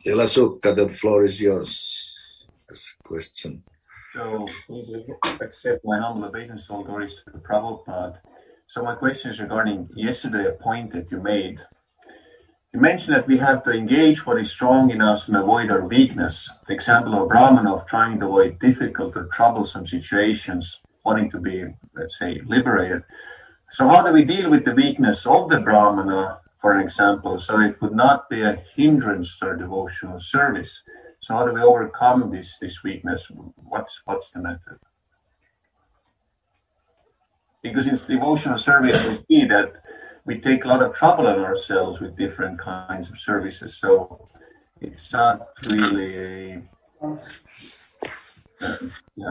Telasukka, the floor is yours. That's a question. So please accept my humble obeisance, all glories to the Prabhupada. So my question is regarding yesterday a point that you made. You mentioned that we have to engage what is strong in us and avoid our weakness. The example of Brahmana of trying to avoid difficult or troublesome situations, wanting to be, let's say, liberated. So how do we deal with the weakness of the Brahmana, for an example, so it would not be a hindrance to our devotional service? So how do we overcome this weakness? What's the method? Because in devotional service, we see that we take a lot of trouble on ourselves with different kinds of services. So it's not really yeah.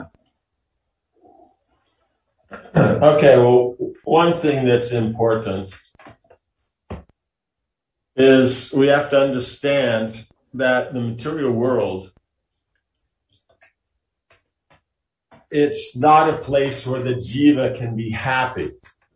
Okay, well, one thing that's important is we have to understand that the material world, it's not a place where the jiva can be happy.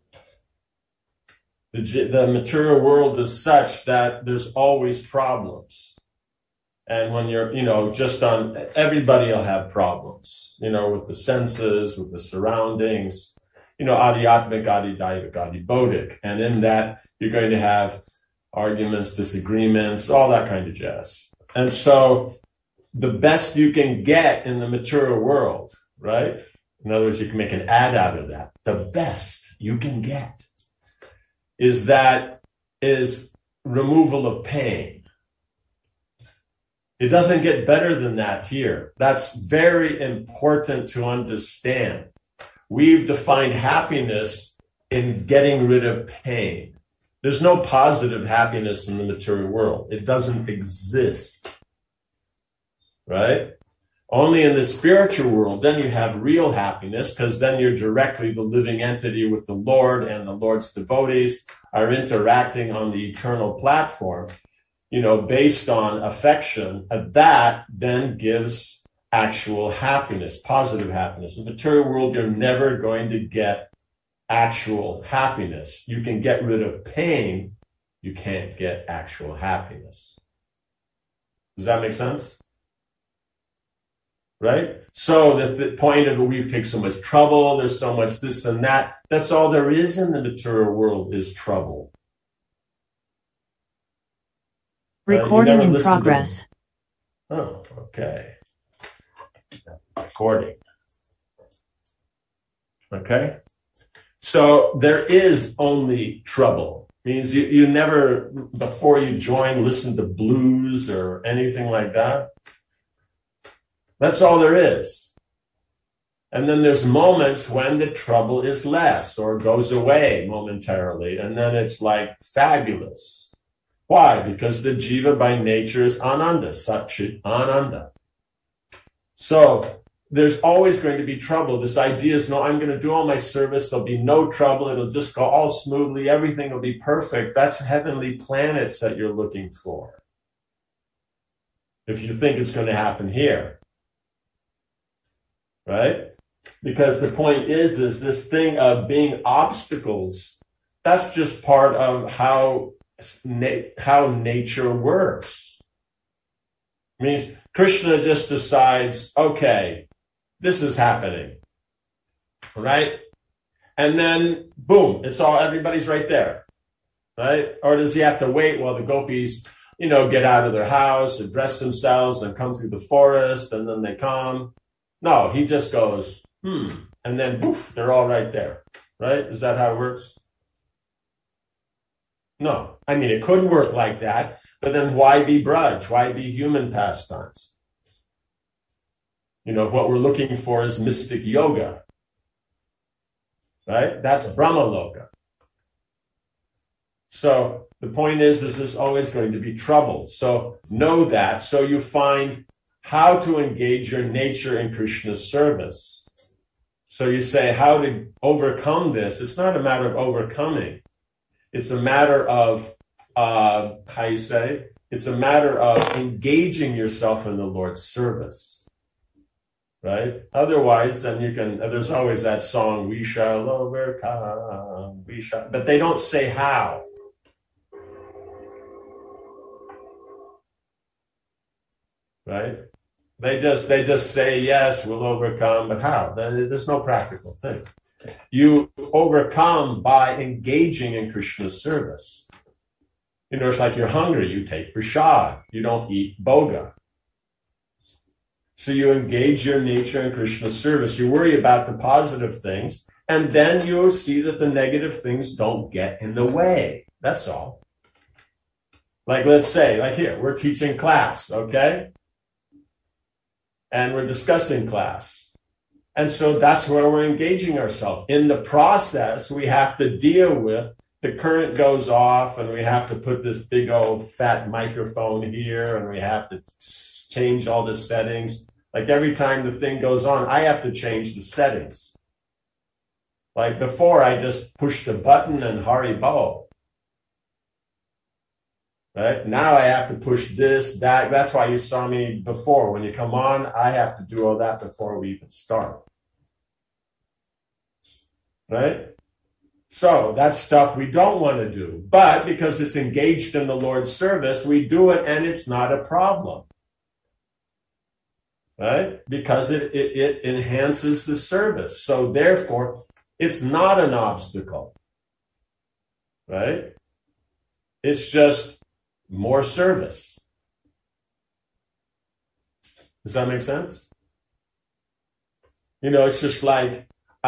The material world is such that there's always problems. And when you're, just on, everybody will have problems, with the senses, with the surroundings, adhyatmic, adhidaivic, adhibodhic. And in that, you're going to have arguments, disagreements, all that kind of jazz. And so the best you can get in the material world, right? In other words, you can make an ad out of that. The best you can get is removal of pain. It doesn't get better than that here. That's very important to understand. We've defined happiness in getting rid of pain. There's no positive happiness in the material world. It doesn't exist. Right? Only in the spiritual world, then you have real happiness, because then you're directly the living entity with the Lord, and the Lord's devotees are interacting on the eternal platform, based on affection. That then gives actual happiness, positive happiness. In the material world, you're never going to get actual happiness. You can get rid of pain. You can't get actual happiness. Does that make sense? Right? So the point of it, we take so much trouble, there's so much this and that. That's all there is in the material world is trouble. Recording in progress. Oh, okay. Recording. Okay. So there is only trouble. Means you never, before you join, listen to blues or anything like that. That's all there is. And then there's moments when the trouble is less or goes away momentarily. And then it's like fabulous. Why? Because the jiva by nature is ananda, satchit ananda. So there's always going to be trouble. This idea is, no, I'm going to do all my service. There'll be no trouble. It'll just go all smoothly. Everything will be perfect. That's heavenly planets that you're looking for. If you think it's going to happen here. Right? Because the point is this thing of being obstacles, that's just part of how nature works. It means Krishna just decides, okay, this is happening. Right? And then, boom, everybody's right there. Right? Or does he have to wait while the gopis, get out of their house and dress themselves and come through the forest, and then they come? No, he just goes, and then poof, they're all right there. Right? Is that how it works? No. I mean, it could work like that, but then why be Braj? Why be human pastimes? What we're looking for is mystic yoga. Right? That's Brahmaloka. So the point is there's always going to be trouble. So know that. So you find how to engage your nature in Krishna's service. So you say how to overcome this. It's not a matter of overcoming. It's a matter of, it's a matter of engaging yourself in the Lord's service. Right? Otherwise, then there's always that song, we shall overcome, but they don't say how. right? They just say, yes, we'll overcome, but how? There's no practical thing. You overcome by engaging in Krishna's service. It's like you're hungry, you take prasad, you don't eat bhoga. So you engage your nature in Krishna's service. You worry about the positive things, and then you'll see that the negative things don't get in the way. That's all. Like, let's say, like here, we're teaching class, okay? And we're discussing class. And so that's where we're engaging ourselves. In the process, we have to deal with the current goes off, and we have to put this big old fat microphone here, and we have to change all the settings. Like every time the thing goes on, I have to change the settings. Like before, I just pushed a button and Haribol. Right? Now I have to push this, that. That's why you saw me before. When you come on, I have to do all that before we even start. Right? So that's stuff we don't want to do. But because it's engaged in the Lord's service, we do it, and it's not a problem. Right? Because it enhances the service. So therefore, it's not an obstacle. Right? It's just more service. Does that make sense? It's just like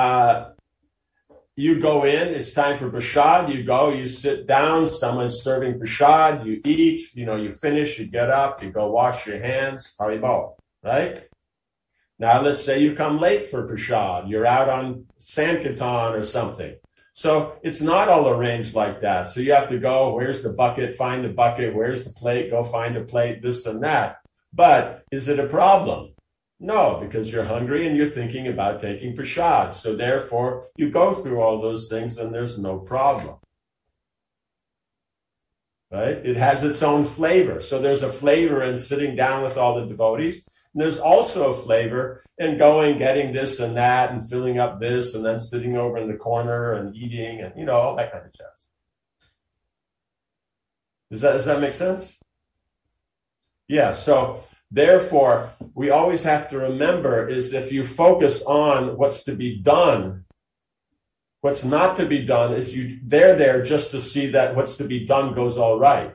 you go in, it's time for prasad, you go, you sit down, someone's serving prasad, you eat, you finish, you get up, you go wash your hands, Haribol, right? Now let's say you come late for prasad, you're out on Sankirtan or something. So it's not all arranged like that. So you have to go, where's the bucket, find the bucket, where's the plate, go find the plate, this and that. But is it a problem? No, because you're hungry and you're thinking about taking prasad. So therefore, you go through all those things and there's no problem. Right? It has its own flavor. So there's a flavor in sitting down with all the devotees. And there's also a flavor in going, getting this and that, and filling up this, and then sitting over in the corner and eating, and all that kind of jazz. Does that make sense? Yeah, so therefore, we always have to remember is if you focus on what's to be done, what's not to be done is they're there just to see that what's to be done goes all right.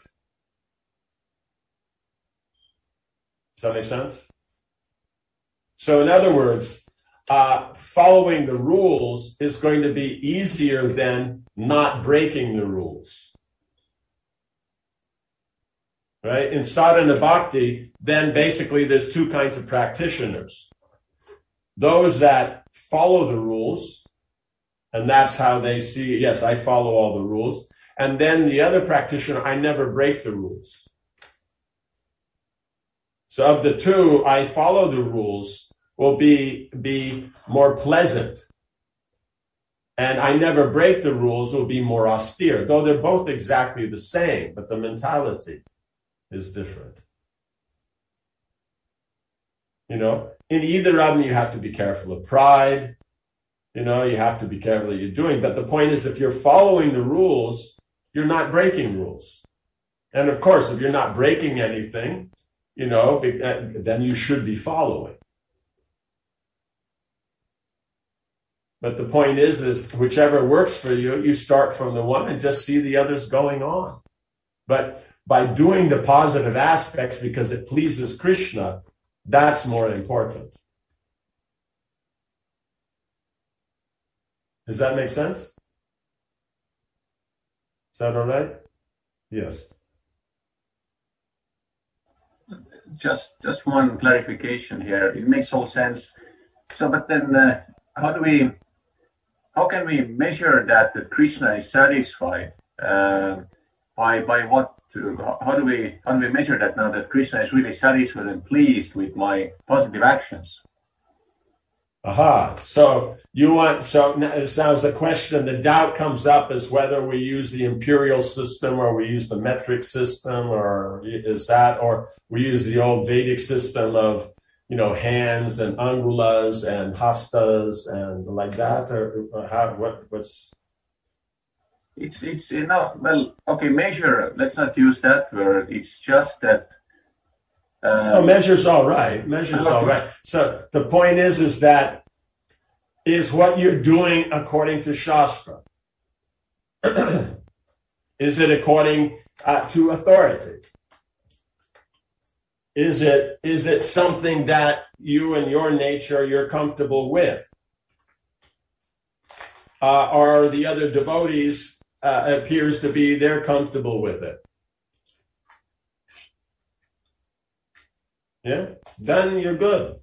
Does that make sense? So in other words, following the rules is going to be easier than not breaking the rules. Right? In sadhana bhakti, then basically there's two kinds of practitioners. Those that follow the rules, and that's how they see, yes, I follow all the rules. And then the other practitioner, I never break the rules. So of the two, I follow the rules will be more pleasant. And I never break the rules will be more austere, though they're both exactly the same, but the mentality is different. In either of them, you have to be careful of pride. You have to be careful what you're doing. But the point is, if you're following the rules, you're not breaking rules. And of course, if you're not breaking anything, then you should be following. But the point is whichever works for you, you start from the one and just see the others going on. But by doing the positive aspects because it pleases Krishna, that's more important. Does that make sense? Is that all right? Yes. Just one clarification here. It makes all sense. So, but then how can we measure that Krishna is satisfied? By what? How do we measure that now that Krishna is really satisfied and pleased with my positive actions? Aha. So now the question, the doubt comes up is whether we use the imperial system or we use the metric system, or we use the old Vedic system of hands and angulas and hastas and like that, or what's? It's okay. Measure. Let's not use that word. It's just that Measure's all right. Measure's all right. So the point is that is what you're doing according to Shastra. Is it according to authority? Is it something that you and your nature you're comfortable with? Or the other devotees appears to be they're comfortable with it? Yeah, then you're good.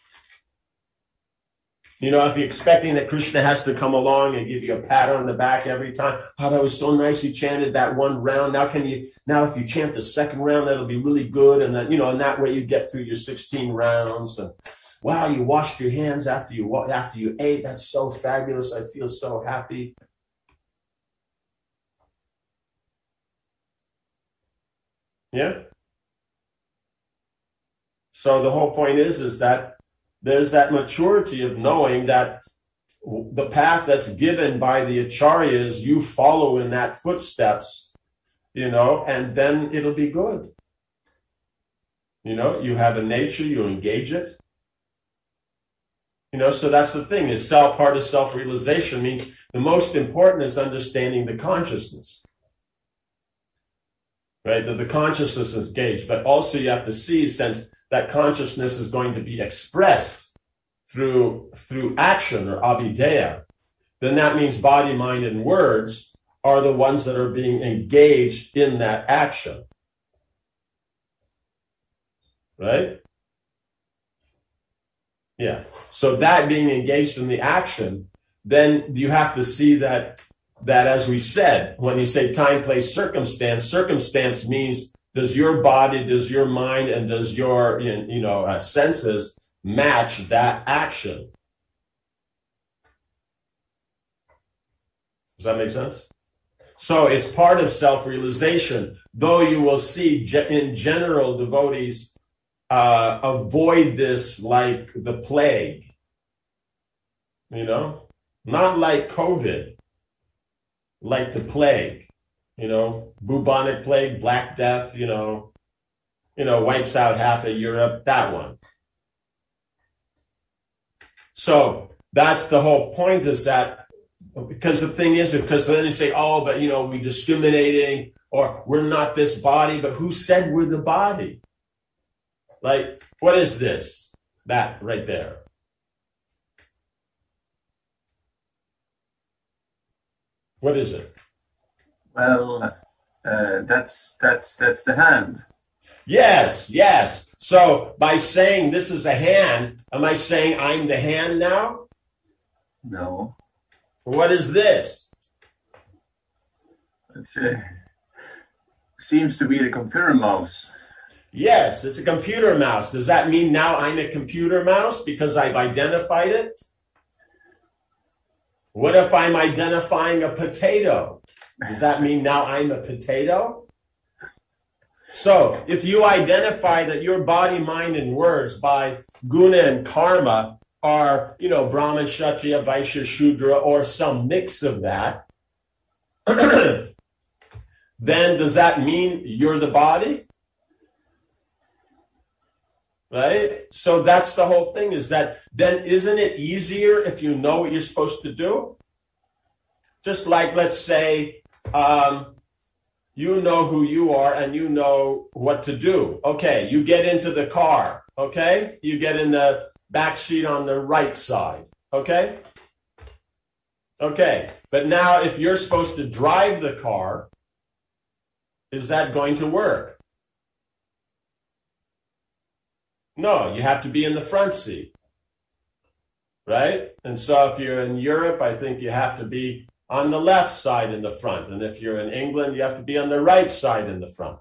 You know, if you're expecting that Krishna has to come along and give you a pat on the back every time, oh, that was so nice, you chanted that one round. Now if you chant the second round, that'll be really good. And then, and that way you get through your 16 rounds. And wow, you washed your hands after you ate. That's so fabulous. I feel so happy. Yeah. So the whole point is that there's that maturity of knowing that the path that's given by the acharyas, you follow in that footsteps, and then it'll be good. You have a nature, you engage it. So that's the thing, is part of self-realization means the most important is understanding the consciousness. Right? That the consciousness is engaged, but also you have to see, since that consciousness is going to be expressed through action or avideya, then that means body, mind, and words are the ones that are being engaged in that action. Right? Yeah. So that being engaged in the action, then you have to see that as we said, when you say time, place, circumstance means does your body, does your mind, and does your senses match that action? Does that make sense? So it's part of self-realization, though you will see in general devotees avoid this like the plague, not like COVID, like the plague. Bubonic plague, Black Death, wipes out half of Europe, that one. So that's the whole point, is that, because the thing is, because then you say, but we're discriminating, or we're not this body, but who said we're the body? Like, what is this? That right there. What is it? Well, that's the hand. Yes. So by saying this is a hand, am I saying I'm the hand now? No. What is this? It seems to be the computer mouse. Yes, it's a computer mouse. Does that mean now I'm a computer mouse because I've identified it? What if I'm identifying a potato? Does that mean now I'm a potato? So if you identify that your body, mind, and words by guna and karma are, Brahman, Kshatriya, Vaishya, Shudra, or some mix of that, then does that mean you're the body? Right? So that's the whole thing, is that then isn't it easier if you know what you're supposed to do? Just like, let's say, you know who you are and you know what to do. Okay, you get into the car. Okay? You get in the back seat on the right side. Okay? Okay, but now if you're supposed to drive the car, is that going to work? No, you have to be in the front seat, right? And so if you're in Europe, I think you have to be on the left side in the front. And if you're in England, you have to be on the right side in the front,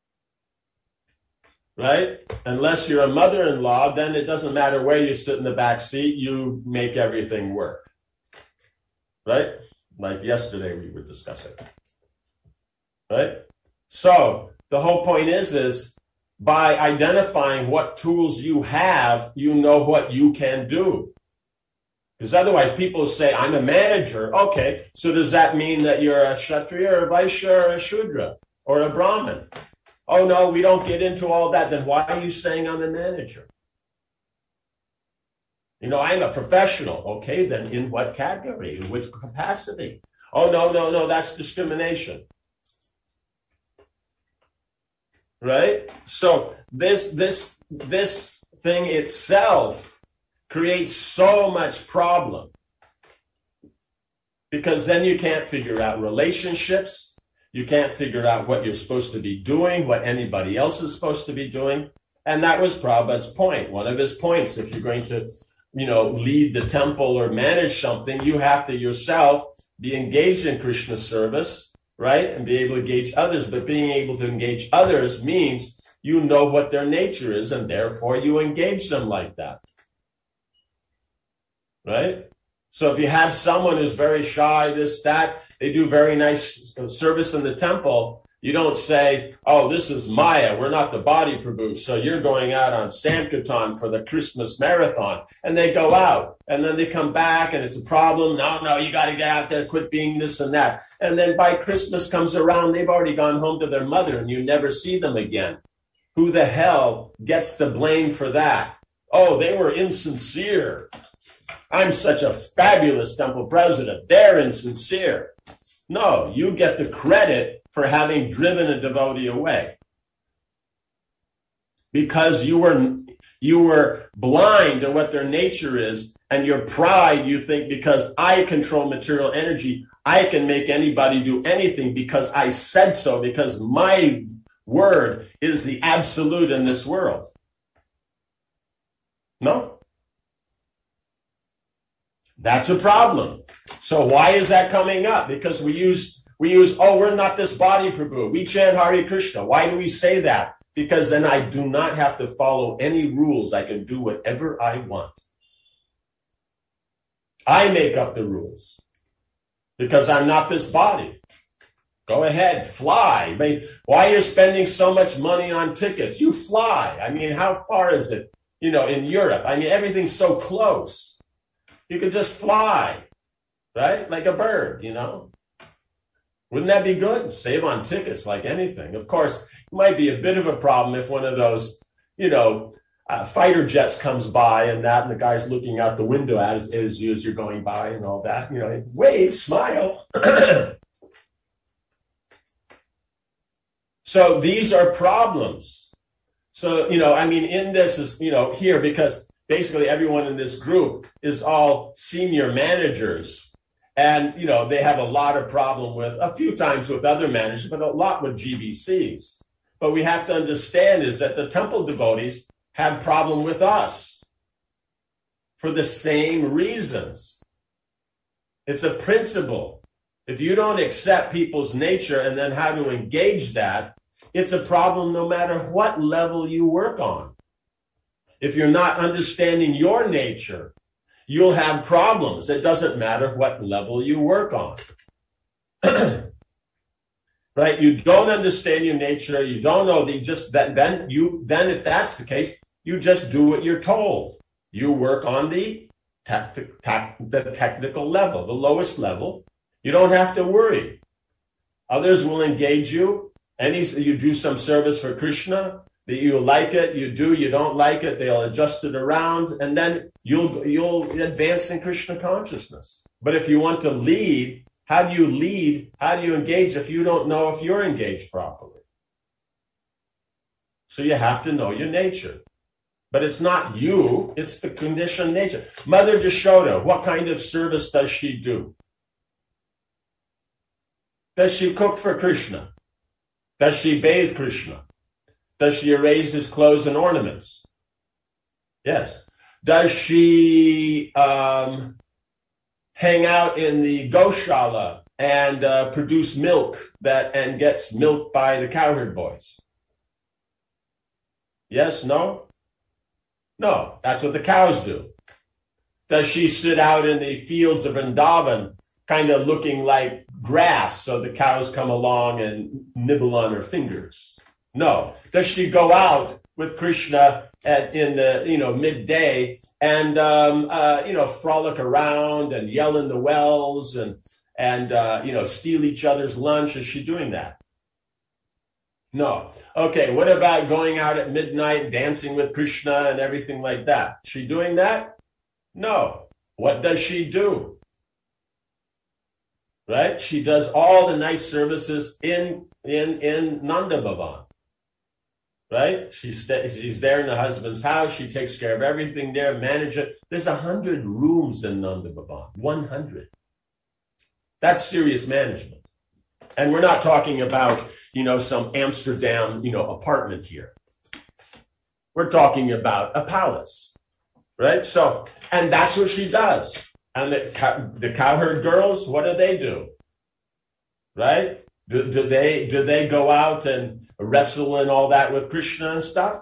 right? Unless you're a mother-in-law, then it doesn't matter where you sit in the back seat, you make everything work, right? Like yesterday we were discussing, right? So the whole point is by identifying what tools you have, you know what you can do. Because otherwise people say, I'm a manager. Okay, so does that mean that you're a Kshatriya or a Vaishya or a Shudra or a Brahmin? Oh, no, we don't get into all that. Then why are you saying I'm a manager? I'm a professional. Okay, then in what category? In which capacity? Oh, no, that's discrimination. Right? So this thing itself creates so much problem, because then you can't figure out relationships. You can't figure out what you're supposed to be doing, what anybody else is supposed to be doing. And that was Prabhupada's point. One of his points, if you're going to, lead the temple or manage something, you have to yourself be engaged in Krishna service, right? And be able to engage others. But being able to engage others means you know what their nature is, and therefore you engage them like that. Right? So if you have someone who's very shy, this, that, they do very nice service in the temple, you don't say, oh, this is Maya, we're not the body Prabhu, so you're going out on Sankirtan for the Christmas marathon. And they go out, and then they come back, and it's a problem. No, you got to get out there, quit being this and that. And then by Christmas comes around, they've already gone home to their mother, and you never see them again. Who the hell gets the blame for that? Oh, they were insincere. I'm such a fabulous temple president. They're insincere. No, you get the credit for having driven a devotee away, because you were blind to what their nature is, and your pride, you think, because I control material energy, I can make anybody do anything because I said so, because my word is the absolute in this world. No. That's a problem. So why is that coming up? Because we use, oh, we're not this body Prabhu. We chant Hare Krishna. Why do we say that? Because then I do not have to follow any rules. I can do whatever I want. I make up the rules because I'm not this body. Go ahead, fly. I mean, why are you spending so much money on tickets? You fly. I mean, how far is it, in Europe? I mean, everything's so close. You could just fly, right? Like a bird, Wouldn't that be good? Save on tickets like anything. Of course, it might be a bit of a problem if one of those, fighter jets comes by and the guy's looking out the window as you're going by and all that. Wave, smile. So these are problems. So, in this is, here, because basically everyone in this group is all senior managers. And, they have a lot of problem with, a few times with other managers, but a lot with GBCs. But we have to understand is that the temple devotees have problem with us for the same reasons. It's a principle. If you don't accept people's nature and then how to engage that, it's a problem no matter what level you work on. If you're not understanding your nature, you'll have problems. It doesn't matter what level you work on. Right? You don't understand your nature. You don't know then if that's the case, you just do what you're told. You work on the technical level, the lowest level. You don't have to worry. Others will engage you. You do some service for Krishna. That you like it, you do, you don't like it, they'll adjust it around, and then you'll advance in Krishna consciousness. But if you want to lead, how do you lead? How do you engage if you don't know if you're engaged properly? So you have to know your nature. But it's not you, it's the conditioned nature. Mother Jashoda, what kind of service does she do? Does she cook for Krishna? Does she bathe Krishna? Does she arrange his clothes and ornaments? Yes. Does she hang out in the Goshala and produce milk and gets milked by the cowherd boys? Yes, no? No, that's what the cows do. Does she sit out in the fields of Vrindavan kind of looking like grass so the cows come along and nibble on her fingers? No. Does she go out with Krishna in the midday and frolic around and yell in the wells and steal each other's lunch? Is she doing that? No. Okay, what about going out at midnight and dancing with Krishna and everything like that? She doing that? No. What does she do? Right? She does all the nice services in Nanda Bhavan. Right? She's there in the husband's house. She takes care of everything there, manage it. There's 100 rooms in Nanda Bhavan. 100. That's serious management. And we're not talking about, some Amsterdam, apartment here. We're talking about a palace, right? So, and that's what she does. And the cowherd girls, what do? Right? Do they go out and wrestle and all that with Krishna and stuff?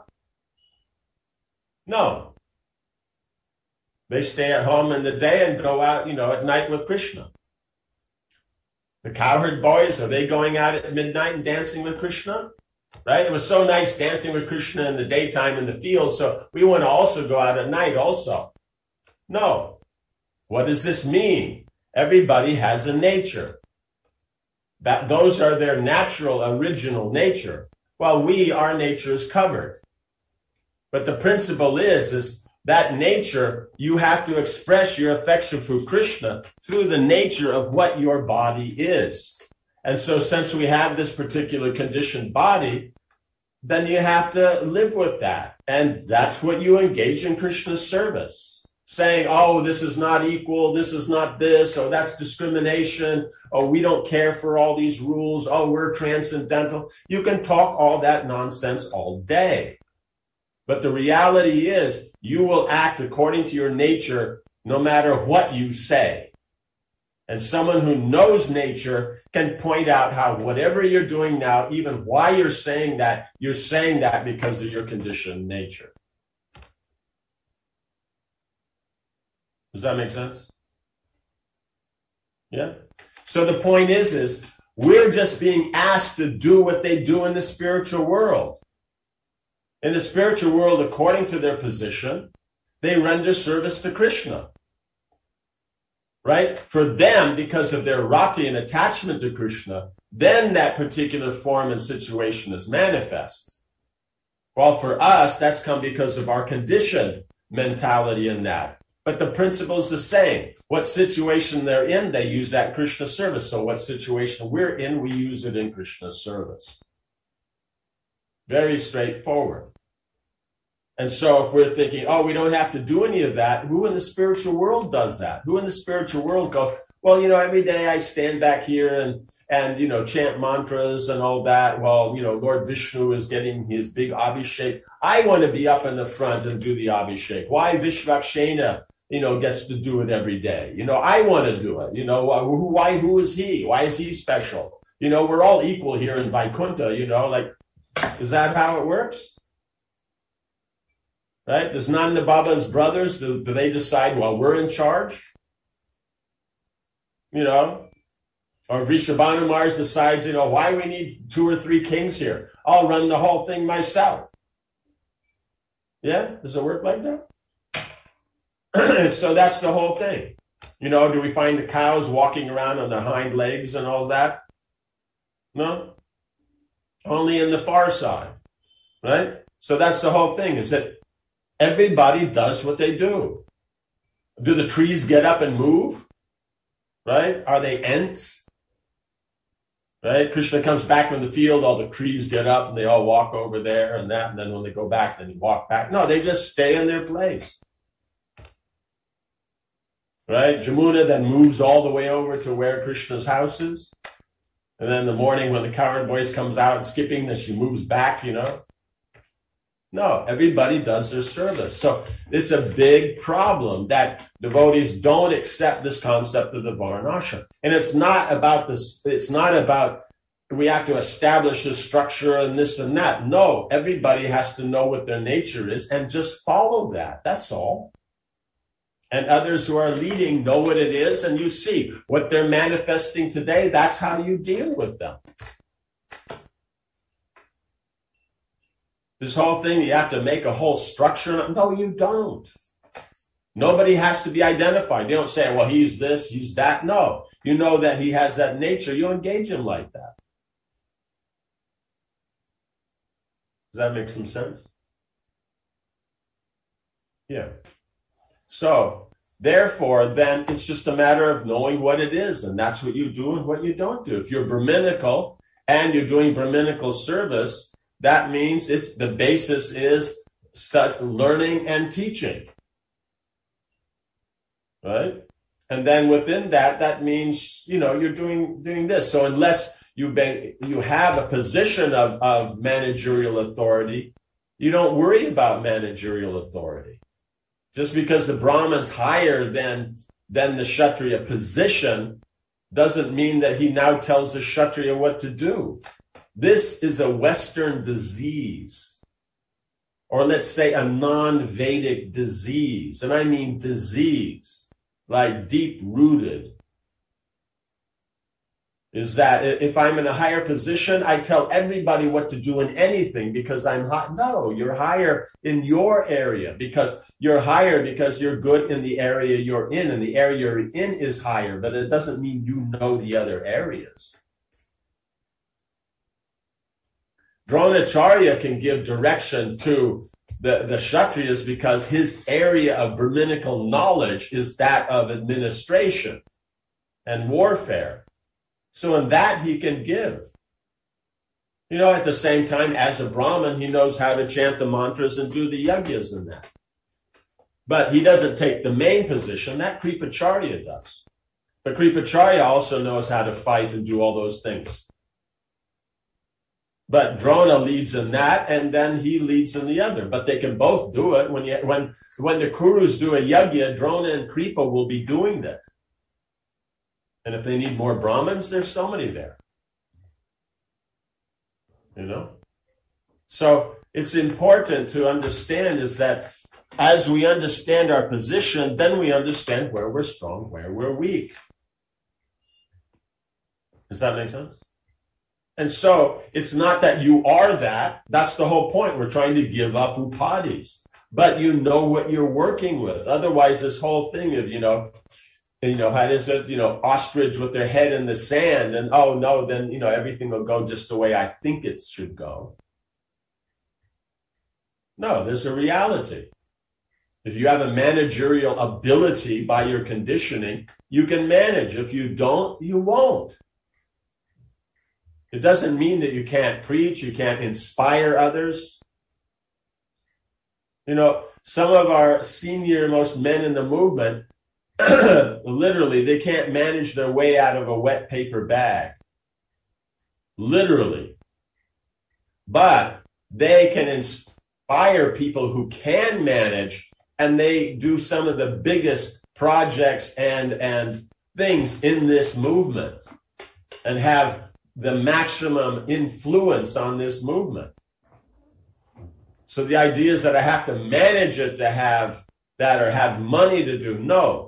No. They stay at home in the day and go out, at night with Krishna. The cowherd boys, are they going out at midnight and dancing with Krishna? Right? It was so nice dancing with Krishna in the daytime in the field, so we want to also go out at night also. No. What does this mean? Everybody has a nature. Those are their natural, original nature. While our nature is covered. But the principle is that nature, you have to express your affection for Krishna through the nature of what your body is. And so since we have this particular conditioned body, then you have to live with that. And that's what you engage in Krishna's service. Saying, oh, this is not equal, this is not this, or that's discrimination, or we don't care for all these rules, oh, we're transcendental. You can talk all that nonsense all day. But the reality is, you will act according to your nature no matter what you say. And someone who knows nature can point out how whatever you're doing now, even why you're saying that because of your conditioned nature. Does that make sense? Yeah? So the point is we're just being asked to do what they do in the spiritual world. In the spiritual world, according to their position, they render service to Krishna. Right? For them, because of their rati and attachment to Krishna, then that particular form and situation is manifest. While for us, that's come because of our conditioned mentality in that. But the principle is the same. What situation they're in, they use that Krishna service. So what situation we're in, we use it in Krishna's service. Very straightforward. And so if we're thinking, oh, we don't have to do any of that, who in the spiritual world does that? Who in the spiritual world goes, well, every day I stand back here and chant mantras and all that. Well, Lord Vishnu is getting his big Abhishek. I want to be up in the front and do the Abhishek. Why Vishvakshena, gets to do it every day? I want to do it. Who is he? Why is he special? We're all equal here in Vaikuntha, is that how it works? Right? Does Nanda Baba's brothers, do they decide, well, we're in charge? Or Vrishabhanu Mars decides, why we need 2 or 3 kings here? I'll run the whole thing myself. Yeah? Does it work like that? So that's the whole thing. Do we find the cows walking around on their hind legs and all that? No? Only in the far side. Right? So that's the whole thing, is that everybody does what they do. Do the trees get up and move? Right? Are they ants? Right? Krishna comes back from the field, all the trees get up and they all walk over there and that, and then when they go back, then they walk back. No, they just stay in their place. Right? Jamuna then moves all the way over to where Krishna's house is. And then in the morning when the cowherd voice comes out and skipping, then she moves back, No, everybody does their service. So it's a big problem that devotees don't accept this concept of the Varnashram. And it's not about this, it's not about we have to establish this structure and this and that. No, everybody has to know what their nature is and just follow that. That's all. And others who are leading know what it is, and you see what they're manifesting today. That's how you deal with them. This whole thing, you have to make a whole structure. No, you don't. Nobody has to be identified. You don't say, well, he's this, he's that. No, you know that he has that nature. You engage him like that. Does that make some sense? Yeah. So, therefore, then it's just a matter of knowing what it is, and that's what you do and what you don't do. If you're Brahminical and you're doing Brahminical service, that means the basis is learning and teaching. Right? And then within that means, you're doing this. So unless you have a position of managerial authority, you don't worry about managerial authority. Just because the Brahman's higher than the Kshatriya position doesn't mean that he now tells the Kshatriya what to do. This is a Western disease, or let's say a non-Vedic disease. And I mean disease, like deep-rooted. Is that if I'm in a higher position, I tell everybody what to do in anything because I'm high. No, you're higher in your area because you're higher because you're good in the area you're in, and the area you're in is higher, but it doesn't mean you know the other areas. Dronacharya can give direction to the Kshatriyas because his area of Brahminical knowledge is that of administration and warfare. So in that he can give. At the same time, as a Brahmin, he knows how to chant the mantras and do the yagyas and that. But he doesn't take the main position. That Kripacharya does. But Kripacharya also knows how to fight and do all those things. But Drona leads in that, and then he leads in the other. But they can both do it. When the Kurus do a yagya, Drona and Kripa will be doing that. And if they need more Brahmins, there's so many there. So it's important to understand is that as we understand our position, then we understand where we're strong, where we're weak. Does that make sense? And so it's not that you are that. That's the whole point. We're trying to give up upadhis. But you know what you're working with. Otherwise, this whole thing of, how is it, ostrich with their head in the sand and, oh, no, then, everything will go just the way I think it should go. No, there's a reality. If you have a managerial ability by your conditioning, you can manage. If you don't, you won't. It doesn't mean that you can't preach, you can't inspire others. Some of our senior-most men in the movement, literally, they can't manage their way out of a wet paper bag. Literally. But they can inspire people who can manage, and they do some of the biggest projects and things in this movement and have the maximum influence on this movement. So the idea is that I have to manage it to have that or have money to do. No.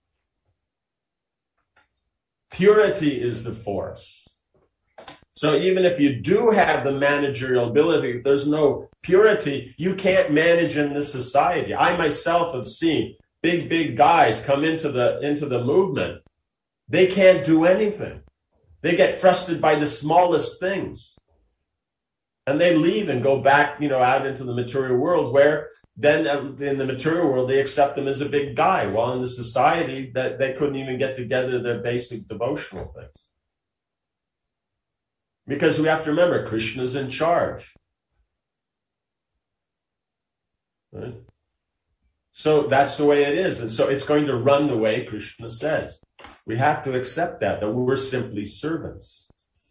Purity is the force. So even if you do have the managerial ability, if there's no purity, you can't manage in this society. I myself have seen big guys come into the movement. They can't do anything. They get frustrated by the smallest things. And they leave and go back, out into the material world, where then in the material world, they accept them as a big guy. While in the society, that they couldn't even get together their basic devotional things. Because we have to remember, Krishna's in charge. Right? So that's the way it is. And so it's going to run the way Krishna says. We have to accept that we're simply servants.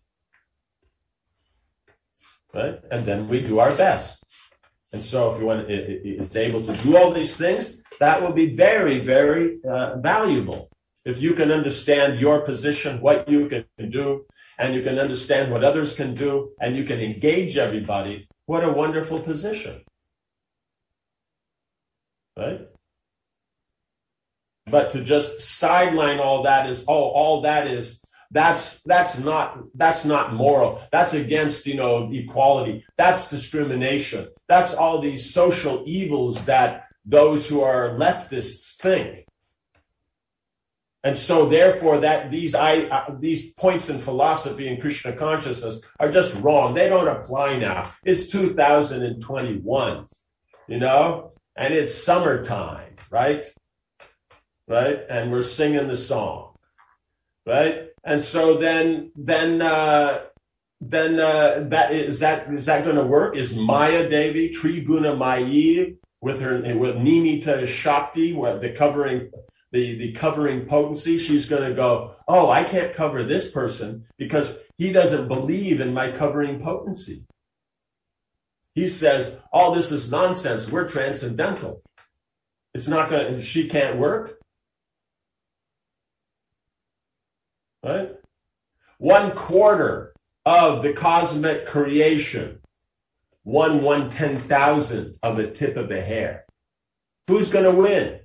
Right? And then we do our best. And so if one is able to do all these things, that will be very, very valuable. If you can understand your position, what you can do, and you can understand what others can do, and you can engage everybody, what a wonderful position. Right? But to just sideline all that is, that's not moral. That's against, equality. That's discrimination. That's all these social evils that those who are leftists think. And so therefore that these points in philosophy and Krishna consciousness are just wrong. They don't apply now. It's 2021, and it's summertime, right? Right? And we're singing the song, right? And so then that is that going to work? Is Maya Devi, Triguna Mayi, with Nimita Shakti, the covering potency, she's going to go, oh, I can't cover this person because he doesn't believe in my covering potency. He says, all this is nonsense. We're transcendental. It's not going to, she can't work. Right? 1/4 of the cosmic creation, 1/10,000 of a tip of a hair. Who's going to win?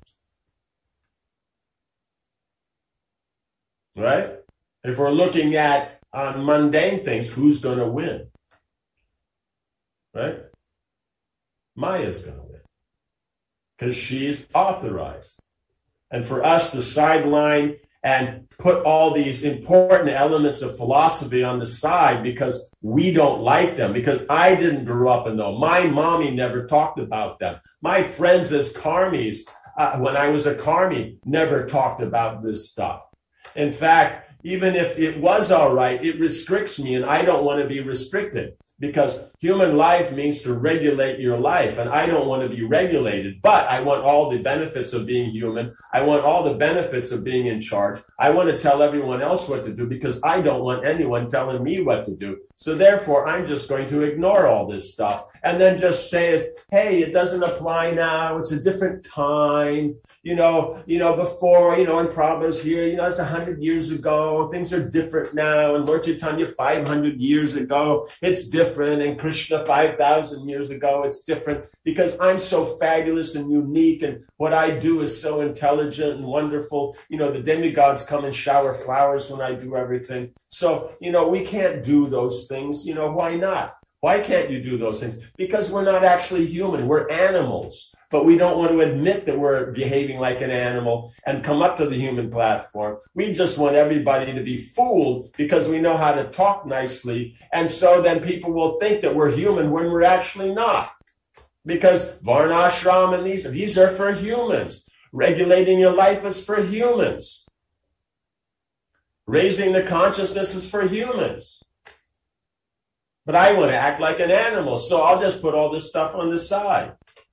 Right? If we're looking at mundane things, who's going to win? Right? Maya's going to win because she's authorized. And for us to sideline and put all these important elements of philosophy on the side because we don't like them, because I didn't grow up in them. My mommy never talked about them. My friends as karmis, when I was a karmi, never talked about this stuff. In fact, even if it was all right, it restricts me, and I don't want to be restricted because human life means to regulate your life, and I don't want to be regulated, but I want all the benefits of being human. I want all the benefits of being in charge. I want to tell everyone else what to do because I don't want anyone telling me what to do. So therefore, I'm just going to ignore all this stuff and then just say, hey, it doesn't apply now. It's a different time. Before, when Prabhupada's here, it's 100 years ago. Things are different now. And Lord Chaitanya 500 years ago, it's different. And Krishna 5,000 years ago, it's different because I'm so fabulous and unique. And what I do is so intelligent and wonderful. The demigods come and shower flowers when I do everything. So, we can't do those things. Why not? Why can't you do those things? Because we're not actually human. We're animals. But we don't want to admit that we're behaving like an animal and come up to the human platform. We just want everybody to be fooled because we know how to talk nicely. And so then people will think that we're human when we're actually not. Because Varnashram and these are for humans. Regulating your life is for humans. Raising the consciousness is for humans. But I want to act like an animal, so I'll just put all this stuff on the side.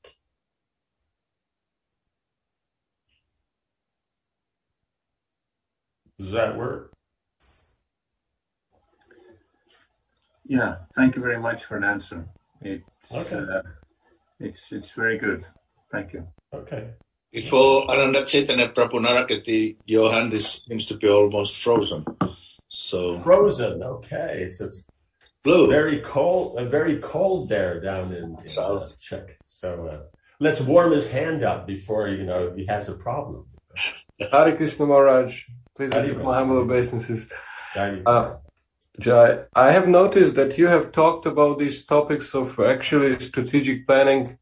Does that work? Yeah, thank you very much for an answer. It's very good. Thank you. Okay. Before Ananda Chaitanya Prabhu Narakati, your hand seems to be almost frozen. So frozen. Okay, it's blue. Very cold there down in South Czech. So let's warm his hand up before he has a problem. Hare Krishna Maharaj. Please accept my humble obeisances. Jai, I have noticed that you have talked about these topics of actually strategic planning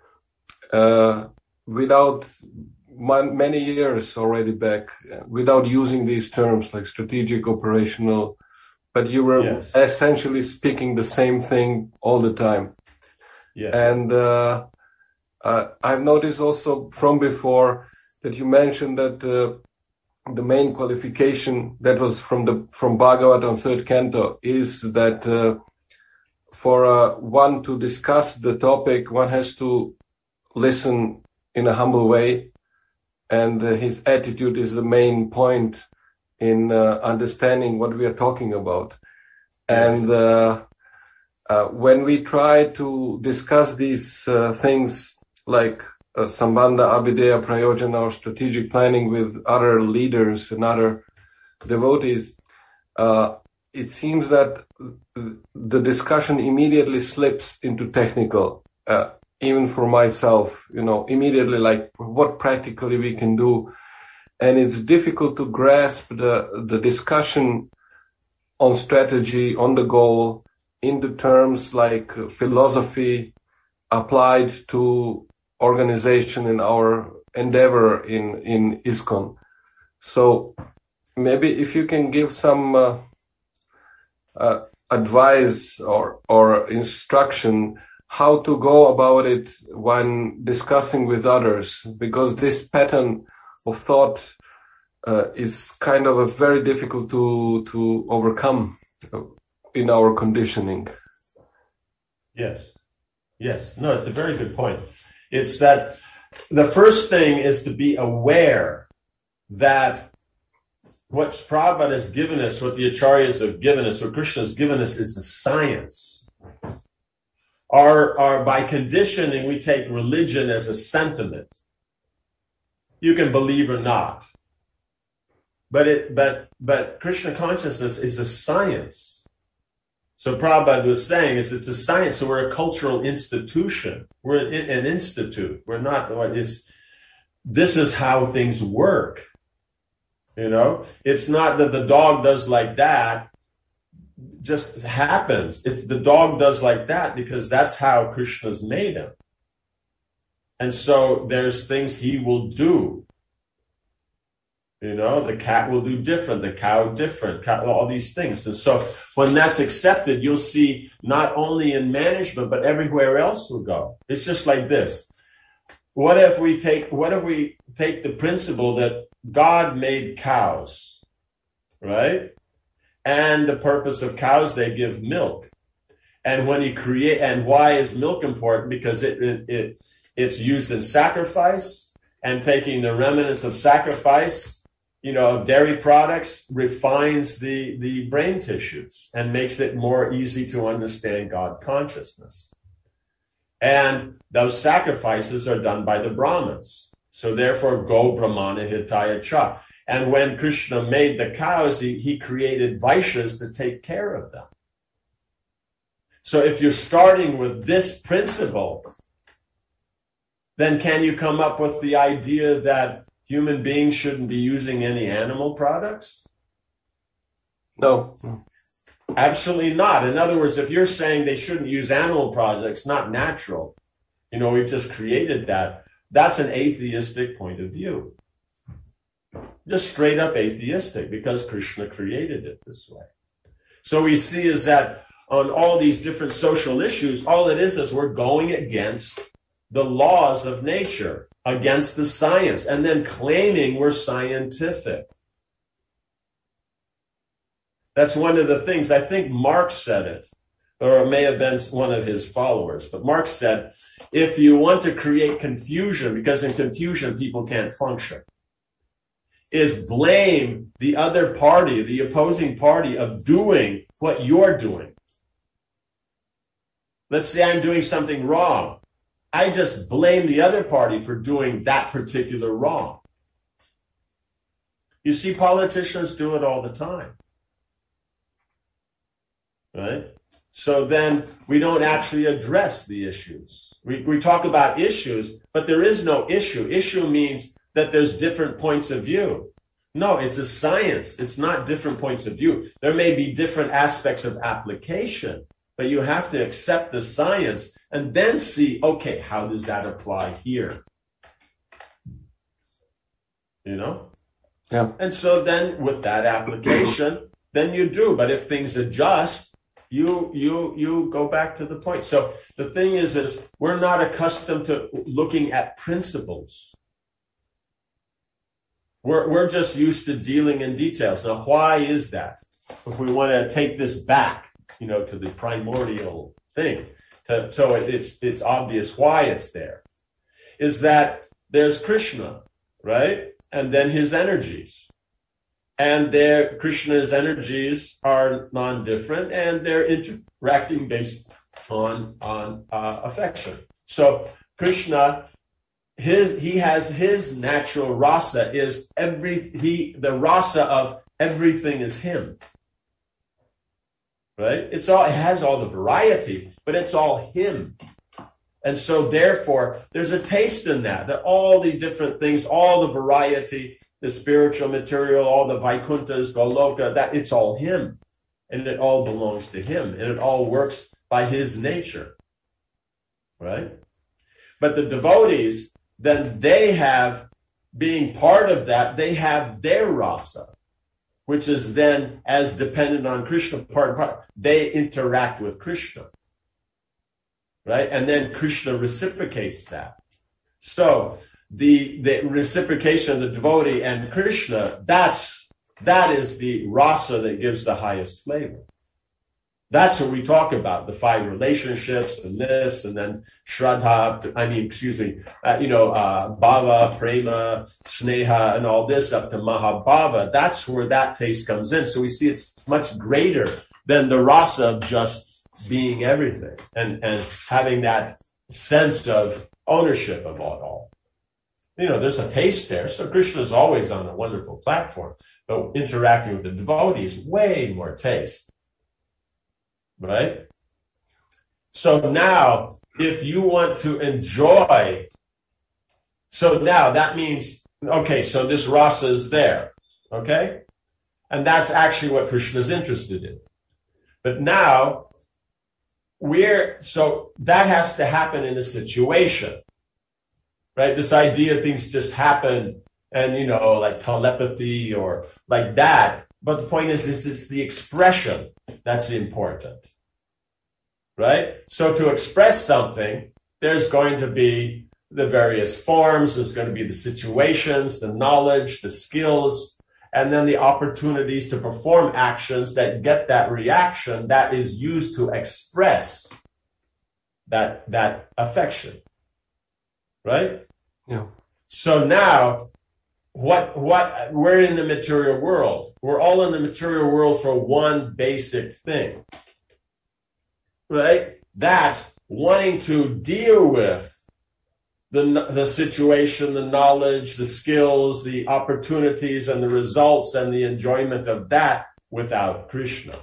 without many years already back, without using these terms like strategic, operational, but you were essentially speaking the same thing all the time. Yes. And I've noticed also from before that you mentioned that the main qualification that was from Bhagavatam 3rd canto is that for one to discuss the topic, one has to listen in a humble way, and his attitude is the main point in understanding what we are talking about. And when we try to discuss these things like Sambandha, Abhideya, Prayojana, or strategic planning with other leaders and other devotees, it seems that the discussion immediately slips into technical, even for myself, immediately like what practically we can do. And it's difficult to grasp the discussion on strategy, on the goal, in the terms like philosophy applied to organization in our endeavor in ISKCON. So maybe if you can give some advice or instruction how to go about it when discussing with others, because this pattern of thought is kind of a very difficult to overcome in our conditioning. Yes. No, it's a very good point. It's that the first thing is to be aware that what Prabhupada has given us, what the Acharyas have given us, what Krishna has given us is the science. By conditioning, we take religion as a sentiment. You can believe or not. But Krishna consciousness is a science. So Prabhupada was saying it's a science. So we're a cultural institution. We're an institute. We're not. This is how things work. You know, it's not that the dog does like that. Just happens. It's the dog does like that because that's how Krishna's made him. And so there's things he will do. You know, the cat will do different, the cow different, all these things. And so when that's accepted, you'll see not only in management, but everywhere else will go. It's just like this. What if we take the principle that God made cows, right? And the purpose of cows, they give milk. And when and why is milk important? Because it's used in sacrifice, and taking the remnants of sacrifice, you know, of dairy products, refines the brain tissues and makes it more easy to understand God consciousness. And those sacrifices are done by the Brahmins. So therefore, go Brahmana Hitaya Cha. And when Krishna made the cows, he created Vaishyas to take care of them. So if you're starting with this principle, then can you come up with the idea that human beings shouldn't be using any animal products? No. Absolutely not. In other words, if you're saying they shouldn't use animal products, not natural, you know, we've just created that, that's an atheistic point of view. Just straight up atheistic, because Krishna created it this way. So we see is that on all these different social issues, all it is we're going against the laws of nature, against the science, and then claiming we're scientific. That's one of the things, I think Marx said it, or it may have been one of his followers, but Marx said, if you want to create confusion, because in confusion people can't function, is blame the other party, the opposing party, of doing what you're doing. Let's say I'm doing something wrong. I just blame the other party for doing that particular wrong. You see, politicians do it all the time. Right? So then we don't actually address the issues. We talk about issues, but there is no issue. Issue means that there's different points of view. No, it's a science. It's not different points of view. There may be different aspects of application, but you have to accept the science and then see, okay, how does that apply here? You know? Yeah. And so then with that application, then you do. But if things adjust, you go back to the point. So the thing is we're not accustomed to looking at principles. We're just used to dealing in details. Now, why is that? If we want to take this back, you know, to the primordial thing, so it's obvious why it's there, is that there's Krishna, right? And then his energies. And Krishna's energies are non-different, and they're interacting based on affection. So Krishna, he has his natural rasa is the rasa of everything is him. Right? It has all the variety, but it's all him. And so therefore, there's a taste in that all the different things, all the variety, the spiritual material, all the Vaikunthas, Goloka, that it's all him. And it all belongs to him. And it all works by his nature. Right? But the devotees, then they have being part of that, they have their rasa, which is then as dependent on Krishna, part. They interact with Krishna, right? And then Krishna reciprocates that. So the reciprocation of the devotee and Krishna, that is the rasa that gives the highest flavor. That's what we talk about, the 5 relationships and this, and then bhava, prema, sneha, and all this up to mahabhava. That's where that taste comes in. So we see it's much greater than the rasa of just being everything and having that sense of ownership of it all. There's a taste there. So Krishna is always on a wonderful platform, but interacting with the devotees, way more taste. Right? So now, if you want to enjoy, so now that means, okay, so this rasa is there, okay? And that's actually what Krishna is interested in. But now, so that has to happen in a situation, right? This idea of things just happen and, like telepathy or like that. But the point is it's the expression that's important, right? So to express something, there's going to be the various forms, there's going to be the situations, the knowledge, the skills, and then the opportunities to perform actions that get that reaction that is used to express that affection, right? Yeah. So now, we're in the material world. We're all in the material world for one basic thing, right? That's wanting to deal with the situation, the knowledge, the skills, the opportunities, and the results and the enjoyment of that without Krishna.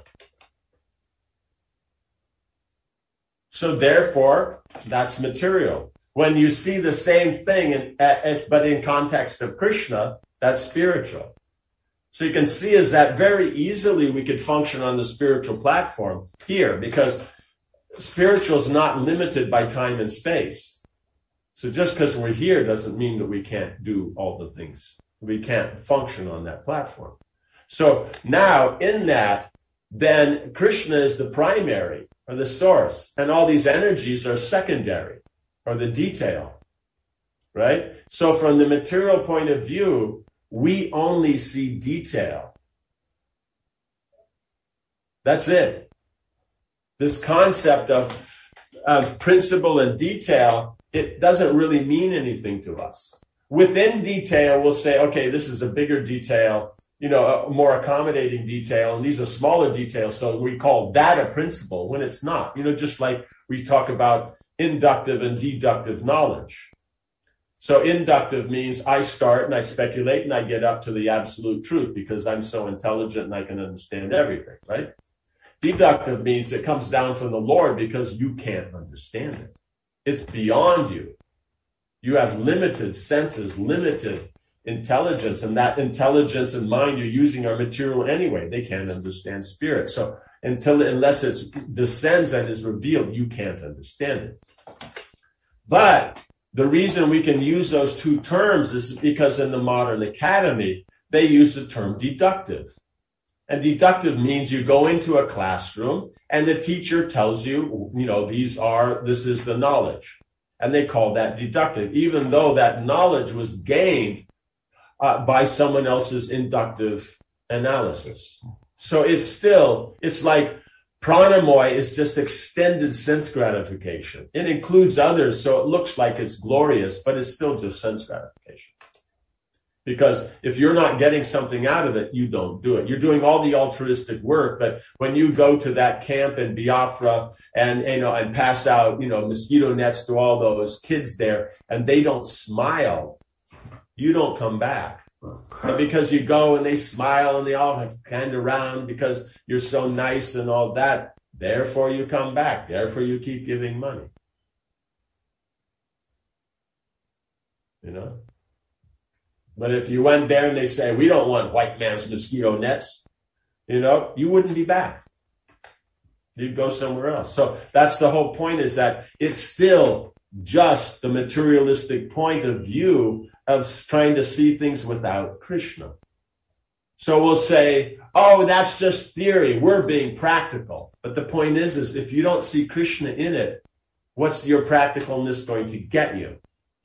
So therefore, that's material. When you see the same thing, but in context of Krishna, that's spiritual. So you can see is that very easily we could function on the spiritual platform here, because spiritual is not limited by time and space. So just because we're here doesn't mean that we can't do all the things. We can't function on that platform. So now in that, then Krishna is the primary or the source, and all these energies are secondary or the detail, right? So from the material point of view, we only see detail. That's it. This concept of principle and detail, it doesn't really mean anything to us. Within detail, we'll say, okay, this is a bigger detail, a more accommodating detail, and these are smaller details, so we call that a principle when it's not. Just like we talk about inductive and deductive knowledge. So inductive means I start and I speculate and I get up to the absolute truth because I'm so intelligent and I can understand everything, right? Deductive means it comes down from the Lord because you can't understand it. It's beyond you. You have limited senses, limited intelligence, and that intelligence and mind you're using are material anyway. They can't understand spirit. So unless it descends and is revealed, you can't understand it. But the reason we can use those two terms is because in the modern academy, they use the term deductive. And deductive means you go into a classroom and the teacher tells you, this is the knowledge. And they call that deductive, even though that knowledge was gained by someone else's inductive analysis. So it's like pranamoy is just extended sense gratification. It includes others, so it looks like it's glorious, but it's still just sense gratification. Because if you're not getting something out of it, you don't do it. You're doing all the altruistic work, but when you go to that camp in Biafra and pass out, mosquito nets to all those kids there, and they don't smile, you don't come back. But because you go and they smile and they all hand around because you're so nice and all that, therefore you come back. Therefore you keep giving money. But if you went there and they say, we don't want white man's mosquito nets, you wouldn't be back. You'd go somewhere else. So that's the whole point, is that it's still just the materialistic point of view of trying to see things without Krishna. So we'll say, oh, that's just theory. We're being practical. But the point is if you don't see Krishna in it, what's your practicalness going to get you?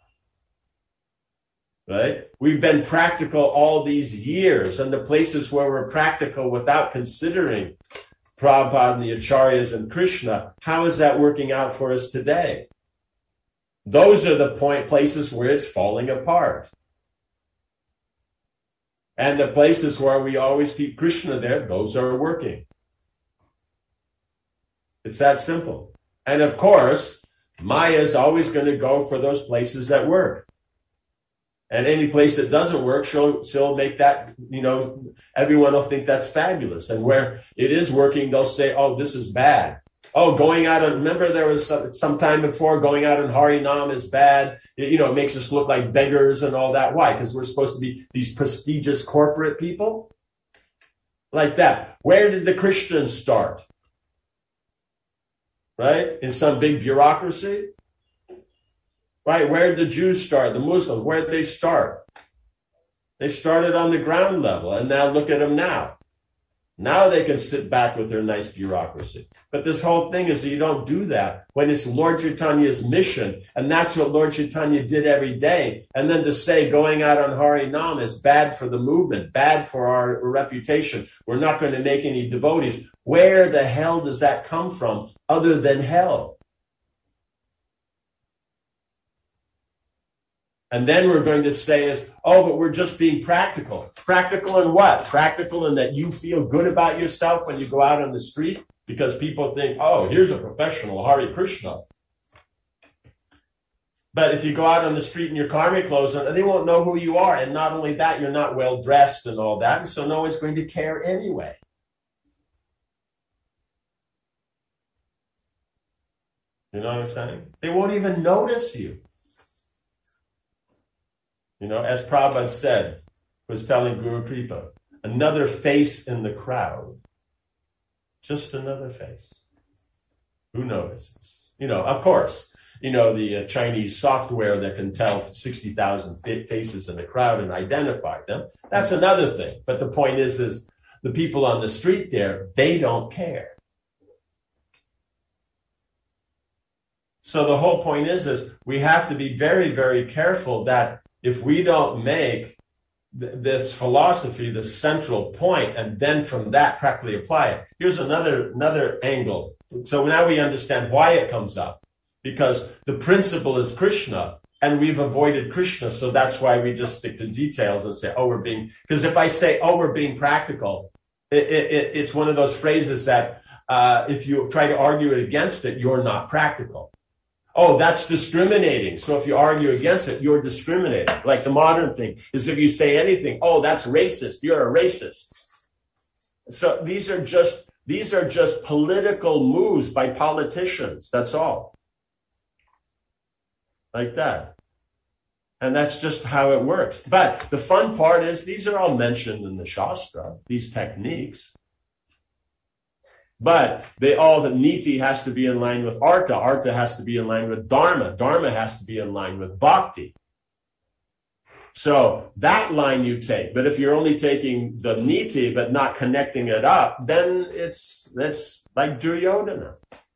Right? We've been practical all these years, and the places where we're practical without considering Prabhupada and the Acharyas and Krishna, how is that working out for us today? Those are the places where it's falling apart. And the places where we always keep Krishna there, those are working. It's that simple. And of course, Maya is always going to go for those places that work. And any place that doesn't work, she'll make that, everyone will think that's fabulous. And where it is working, they'll say, oh, this is bad. Oh, remember there was some time before going out on Harinam is bad. It makes us look like beggars and all that. Why? Because we're supposed to be these prestigious corporate people? Like that. Where did the Christians start? Right? In some big bureaucracy? Right? Where did the Jews start? The Muslims, where did they start? They started on the ground level, and now look at them now. Now they can sit back with their nice bureaucracy. But this whole thing is that you don't do that when it's Lord Chaitanya's mission, and that's what Lord Chaitanya did every day. And then to say going out on Harinam is bad for the movement, bad for our reputation. We're not going to make any devotees. Where the hell does that come from other than hell? And then we're going to say but we're just being practical. Practical in what? Practical in that you feel good about yourself when you go out on the street because people think, oh, here's a professional, Hare Krishna. But if you go out on the street in your karmic clothes, they won't know who you are. And not only that, you're not well dressed and all that. And so no one's going to care anyway. You know what I'm saying? They won't even notice you. As Prabhupada said, was telling Guru Kripa, another face in the crowd. Just another face. Who notices? Of course, the Chinese software that can tell 60,000 faces in the crowd and identify them. That's another thing. But the point is the people on the street there, they don't care. So the whole point is we have to be very, very careful that if we don't make this philosophy the central point and then from that practically apply it. Here's another angle. So now we understand why it comes up. Because the principle is Krishna and we've avoided Krishna. So that's why we just stick to details and say, because if I say, we're being practical, it's one of those phrases that if you try to argue it against it, you're not practical. Oh, that's discriminating. So if you argue against it, you're discriminating. Like the modern thing is if you say anything, that's racist. You're a racist. So these are just political moves by politicians. That's all. Like that. And that's just how it works. But the fun part is these are all mentioned in the Shastra, these techniques. But the niti has to be in line with artha. Artha has to be in line with dharma. Dharma has to be in line with bhakti. So that line you take. But if you're only taking the niti but not connecting it up, then it's like Duryodhana.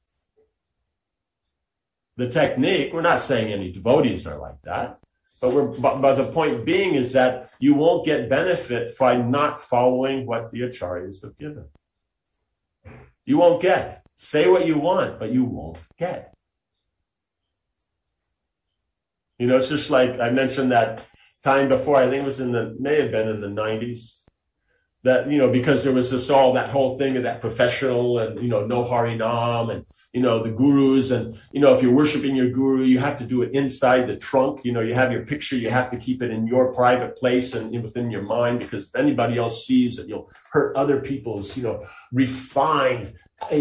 The technique, we're not saying any devotees are like that. But the point being is that you won't get benefit by not following what the acharyas have given. You won't get. Say what you want, but you won't get. It's just like I mentioned that time before, I think it was may have been in the 90s, that, because there was that whole thing of that professional and, no Harinam and, the gurus and, if you're worshiping your guru, you have to do it inside the trunk. You have your picture, you have to keep it in your private place and within your mind because if anybody else sees it, you'll hurt other people's, refined,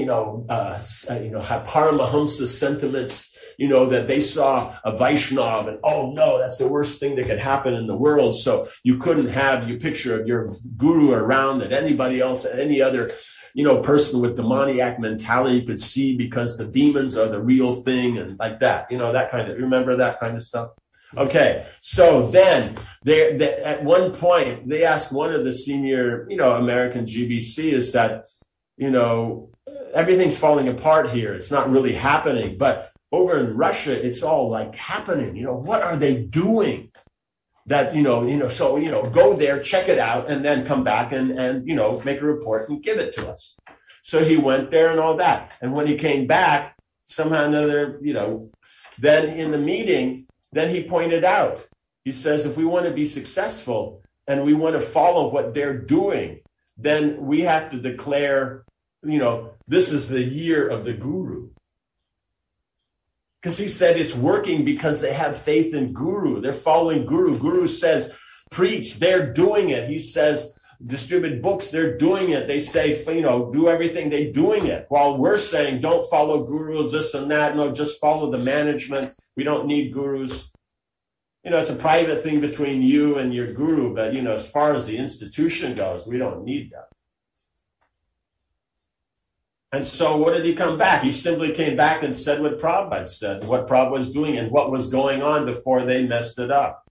Paramahamsa sentiments, that they saw a Vaishnav and, oh no, that's the worst thing that could happen in the world. So you couldn't have your picture of your guru around that anybody else, any other, person with demoniac mentality could see because the demons are the real thing and like that, that kind of, remember that kind of stuff? Okay, so then they at one point they asked one of the senior, American GBC is that, everything's falling apart here. It's not really happening. But over in Russia, it's all like happening. What are they doing? That, so, go there, check it out, and then come back and make a report and give it to us. So he went there and all that. And when he came back, somehow or another, then in the meeting, then he pointed out, he says, if we want to be successful and we want to follow what they're doing, then we have to declare, this is the year of the guru. Because he said it's working because they have faith in guru. They're following guru. Guru says, preach, they're doing it. He says, distribute books, they're doing it. They say, do everything, they're doing it. While we're saying, don't follow gurus, this and that. No, just follow the management. We don't need gurus. It's a private thing between you and your guru, but, as far as the institution goes, we don't need that. And so what did he come back? He simply came back and said what Prabhupada said, what Prabhupada was doing and what was going on before they messed it up.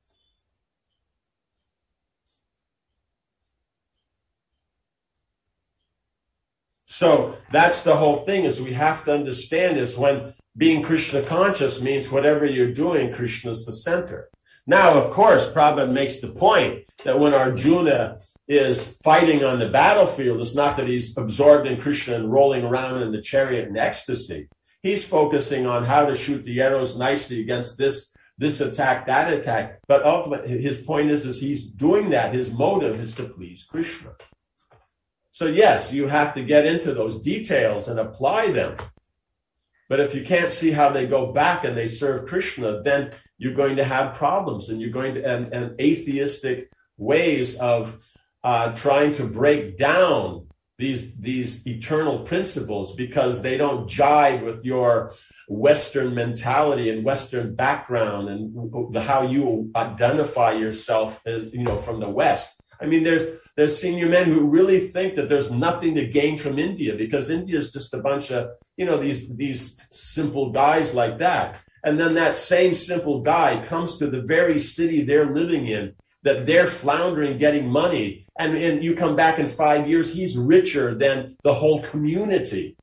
So that's the whole thing, is we have to understand is when being Krishna conscious means whatever you're doing, Krishna's the center. Now, of course, Prabhupada makes the point that when Arjuna is fighting on the battlefield, it's not that he's absorbed in Krishna and rolling around in the chariot in ecstasy. He's focusing on how to shoot the arrows nicely against this attack, that attack. But ultimately, his point is he's doing that. His motive is to please Krishna. So yes, you have to get into those details and apply them. But if you can't see how they go back and they serve Krishna, then you're going to have problems, and you're going to and atheistic ways of trying to break down these eternal principles because they don't jive with your Western mentality and Western background and how you identify yourself as, from the West. I mean, there's senior men who really think that there's nothing to gain from India because India is just a bunch of, these simple guys like that. And then that same simple guy comes to the very city they're living in, that they're floundering, getting money. And you come back in 5 years, he's richer than the whole community.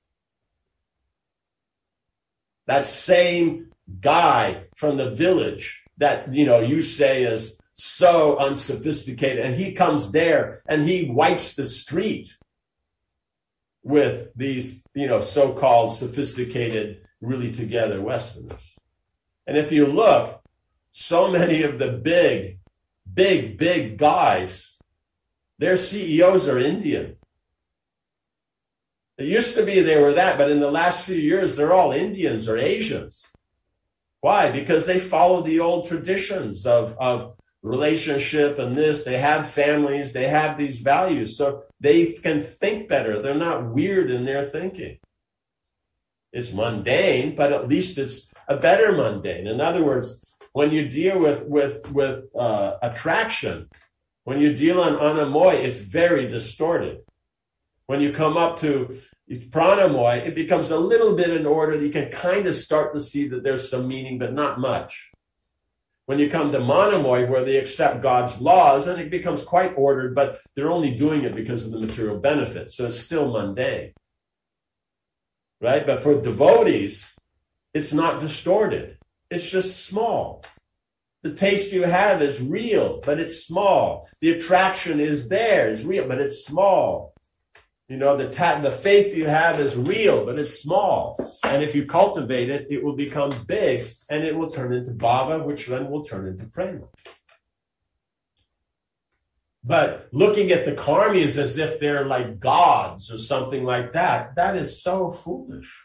That same guy from the village that, you say is so unsophisticated, and he comes there and he wipes the street with these, so-called sophisticated, really together Westerners. And if you look, so many of the big guys, their CEOs are Indian. It used to be they were that, but in the last few years, they're all Indians or Asians. Why? Because they follow the old traditions of relationship and this. They have families, they have these values, so they can think better. They're not weird in their thinking. It's mundane, but at least it's a better mundane. In other words, when you deal with attraction, when you deal on anamoy, it's very distorted. When you come up to pranamoy, it becomes a little bit in order. You can kind of start to see that there's some meaning, but not much. When you come to monomoy, where they accept God's laws, then it becomes quite ordered, but they're only doing it because of the material benefits. So it's still mundane. Right? But for devotees, it's not distorted. It's just small. The taste you have is real, but it's small. The attraction is there, is real, but it's small. The faith you have is real, but it's small. And if you cultivate it, it will become big, and it will turn into bhava, which then will turn into prema. But looking at the karmis as if they're like gods or something like that, that is so foolish.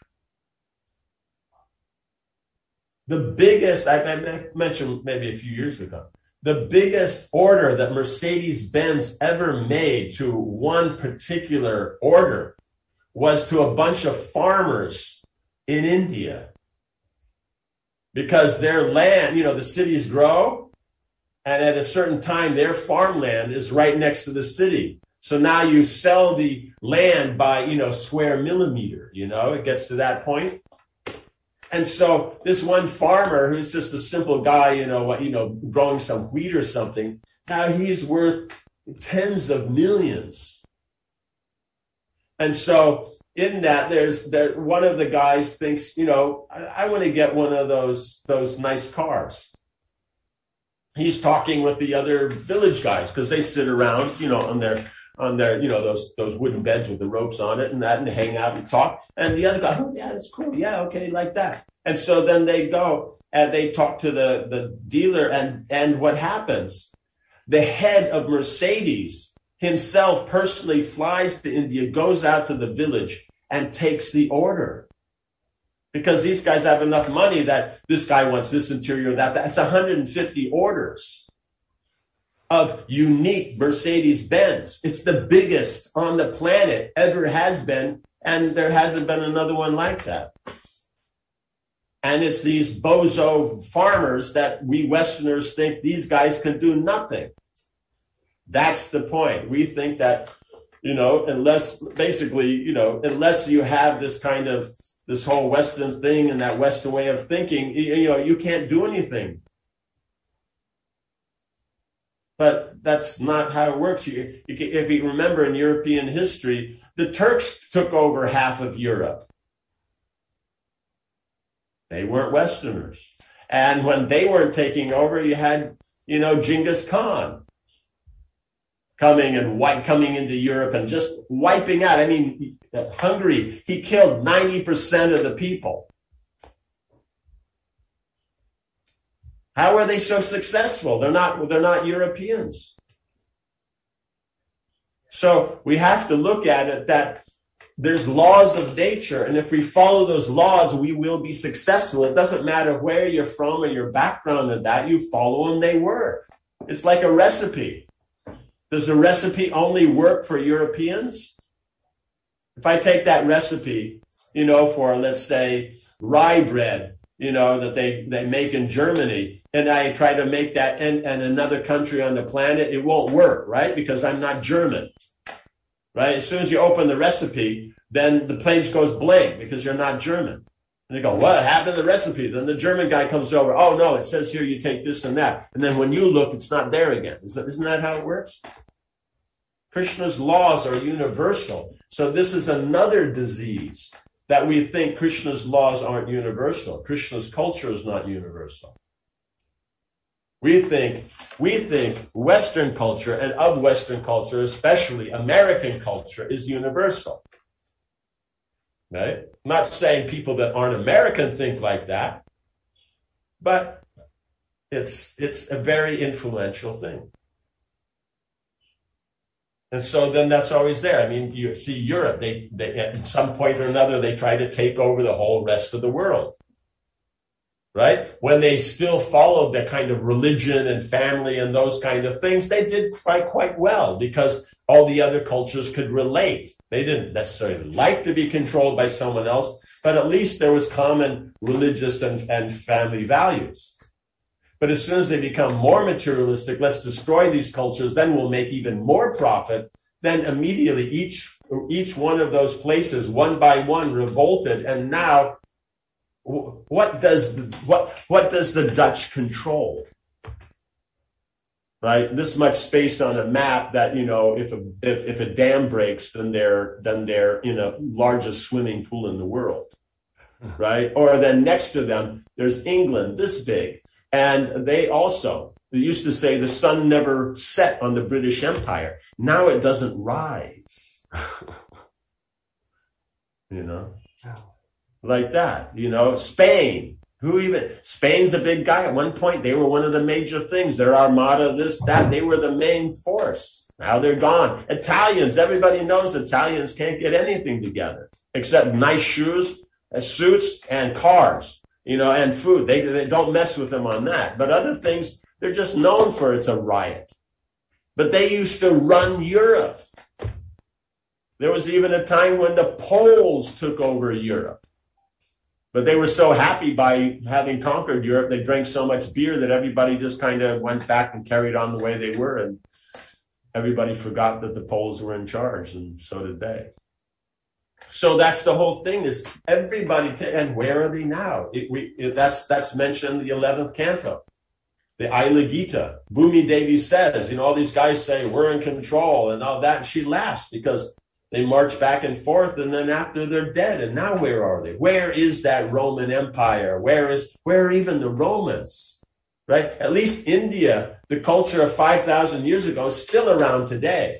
The biggest, I mentioned maybe a few years ago, the biggest order that Mercedes-Benz ever made to one particular order was to a bunch of farmers in India. Because their land, the cities grow, and at a certain time, their farmland is right next to the city. So now you sell the land by, square millimeter, it gets to that point. And so this one farmer who's just a simple guy, growing some wheat or something, now he's worth tens of millions. And so in that, one of the guys thinks, I want to get one of those nice cars. He's talking with the other village guys because they sit around, on their those wooden beds with the ropes on it and that, and they hang out and talk. And the other guy, oh yeah, that's cool. Yeah, okay, like that. And so then they go and they talk to the dealer, and what happens? The head of Mercedes himself personally flies to India, goes out to the village and takes the order. Because these guys have enough money that this guy wants this interior, that. That's 150 orders of unique Mercedes-Benz. It's the biggest on the planet, ever has been, and there hasn't been another one like that. And it's these bozo farmers that we Westerners think these guys can do nothing. That's the point. We think that, unless you have this kind of this whole Western thing and that Western way of thinking, you can't do anything. But that's not how it works. If you remember in European history, the Turks took over half of Europe. They weren't Westerners. And when they weren't taking over, you had, Genghis Khan coming into Europe and just wiping out. I mean, Hungary, he killed 90% of the people. How are they so successful? They're not Europeans. So we have to look at it that there's laws of nature, and if we follow those laws, we will be successful. It doesn't matter where you're from or your background and that, you follow them, they work. It's like a recipe. Does the recipe only work for Europeans? If I take that recipe, for, let's say, rye bread, that they make in Germany, and I try to make that in another country on the planet, it won't work, right? Because I'm not German, right? As soon as you open the recipe, then the page goes blank because you're not German. And they go, what happened to the recipe? Then the German guy comes over, oh no, it says here you take this and that. And then when you look, it's not there again. Isn't that how it works? Krishna's laws are universal. So this is another disease that we think Krishna's laws aren't universal. Krishna's culture is not universal. We think Western culture, and of Western culture, especially American culture, is universal. Right? I'm not saying people that aren't American think like that, but it's a very influential thing. And so then that's always there. I mean, you see Europe, they at some point or another, they try to take over the whole rest of the world. Right? When they still followed that kind of religion and family and those kind of things, they did quite well because all the other cultures could relate. They didn't necessarily like to be controlled by someone else, but at least there was common religious and family values. But as soon as they become more materialistic, let's destroy these cultures, then we'll make even more profit. Then immediately each one of those places, one by one, revolted. And now, what does the Dutch control? Right, this much space on a map that if a dam breaks, then they're largest swimming pool in the world, right? Or then next to them, there's England, this big. And they used to say the sun never set on the British Empire. Now it doesn't rise. Like that. Spain. Spain's a big guy. At one point, they were one of the major things. Their armada, this, that. They were the main force. Now they're gone. Italians. Everybody knows Italians can't get anything together except nice shoes, suits, and cars. And food. They don't mess with them on that. But other things, they're just known for it's a riot. But they used to run Europe. There was even a time when the Poles took over Europe. But they were so happy by having conquered Europe, they drank so much beer that everybody just kind of went back and carried on the way they were. And everybody forgot that the Poles were in charge, and so did they. So that's the whole thing, is everybody, and where are they now? That's mentioned in the 11th canto, the Aila Gita. Bhumi Devi says, all these guys say, we're in control and all that. And she laughs because they march back and forth, and then after they're dead. And now where are they? Where is that Roman Empire? Where are even the Romans? Right? At least India, the culture of 5,000 years ago, is still around today.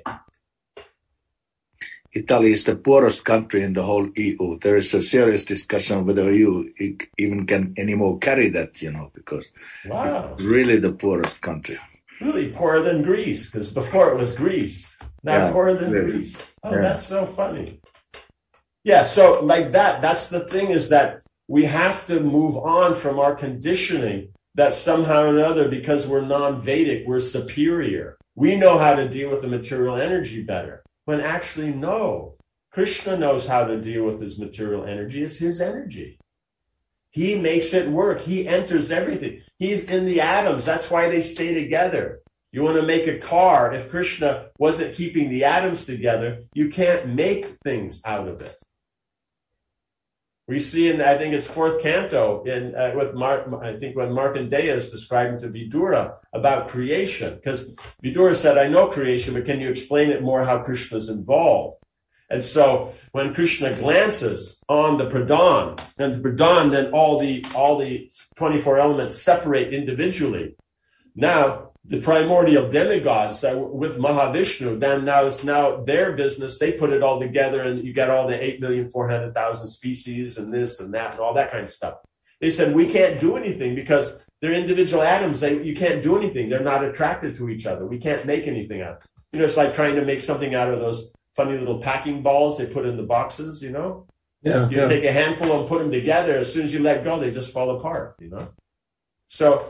Italy is the poorest country in the whole EU. There is a serious discussion whether EU even can anymore carry that, because it's really the poorest country. Really poorer than Greece, because before it was Greece. Now poorer than Greece. Oh, that's so funny. Yeah, so like that, that's the thing, is that we have to move on from our conditioning that somehow or another, because we're non-Vedic, we're superior. We know how to deal with the material energy better. When actually, no. Krishna knows how to deal with his material energy. It's his energy. He makes it work. He enters everything. He's in the atoms. That's why they stay together. You want to make a car. If Krishna wasn't keeping the atoms together, you can't make things out of it. We see in, I think it's 4th canto, I think when Markandeya is describing to Vidura about creation, because Vidura said, I know creation, but can you explain it more how Krishna's involved? And so when Krishna glances on the Pradhan, and the Pradhan, then all the 24 elements separate individually. Now, the primordial demigods with Mahavishnu, then it's now their business. They put it all together, and you get all the 8,400,000 species and this and that and all that kind of stuff. They said, we can't do anything because they're individual atoms. You can't do anything. They're not attracted to each other. We can't make anything out of it. It's like trying to make something out of those funny little packing balls they put in the boxes, Yeah. You take a handful and put them together. As soon as you let go, they just fall apart, So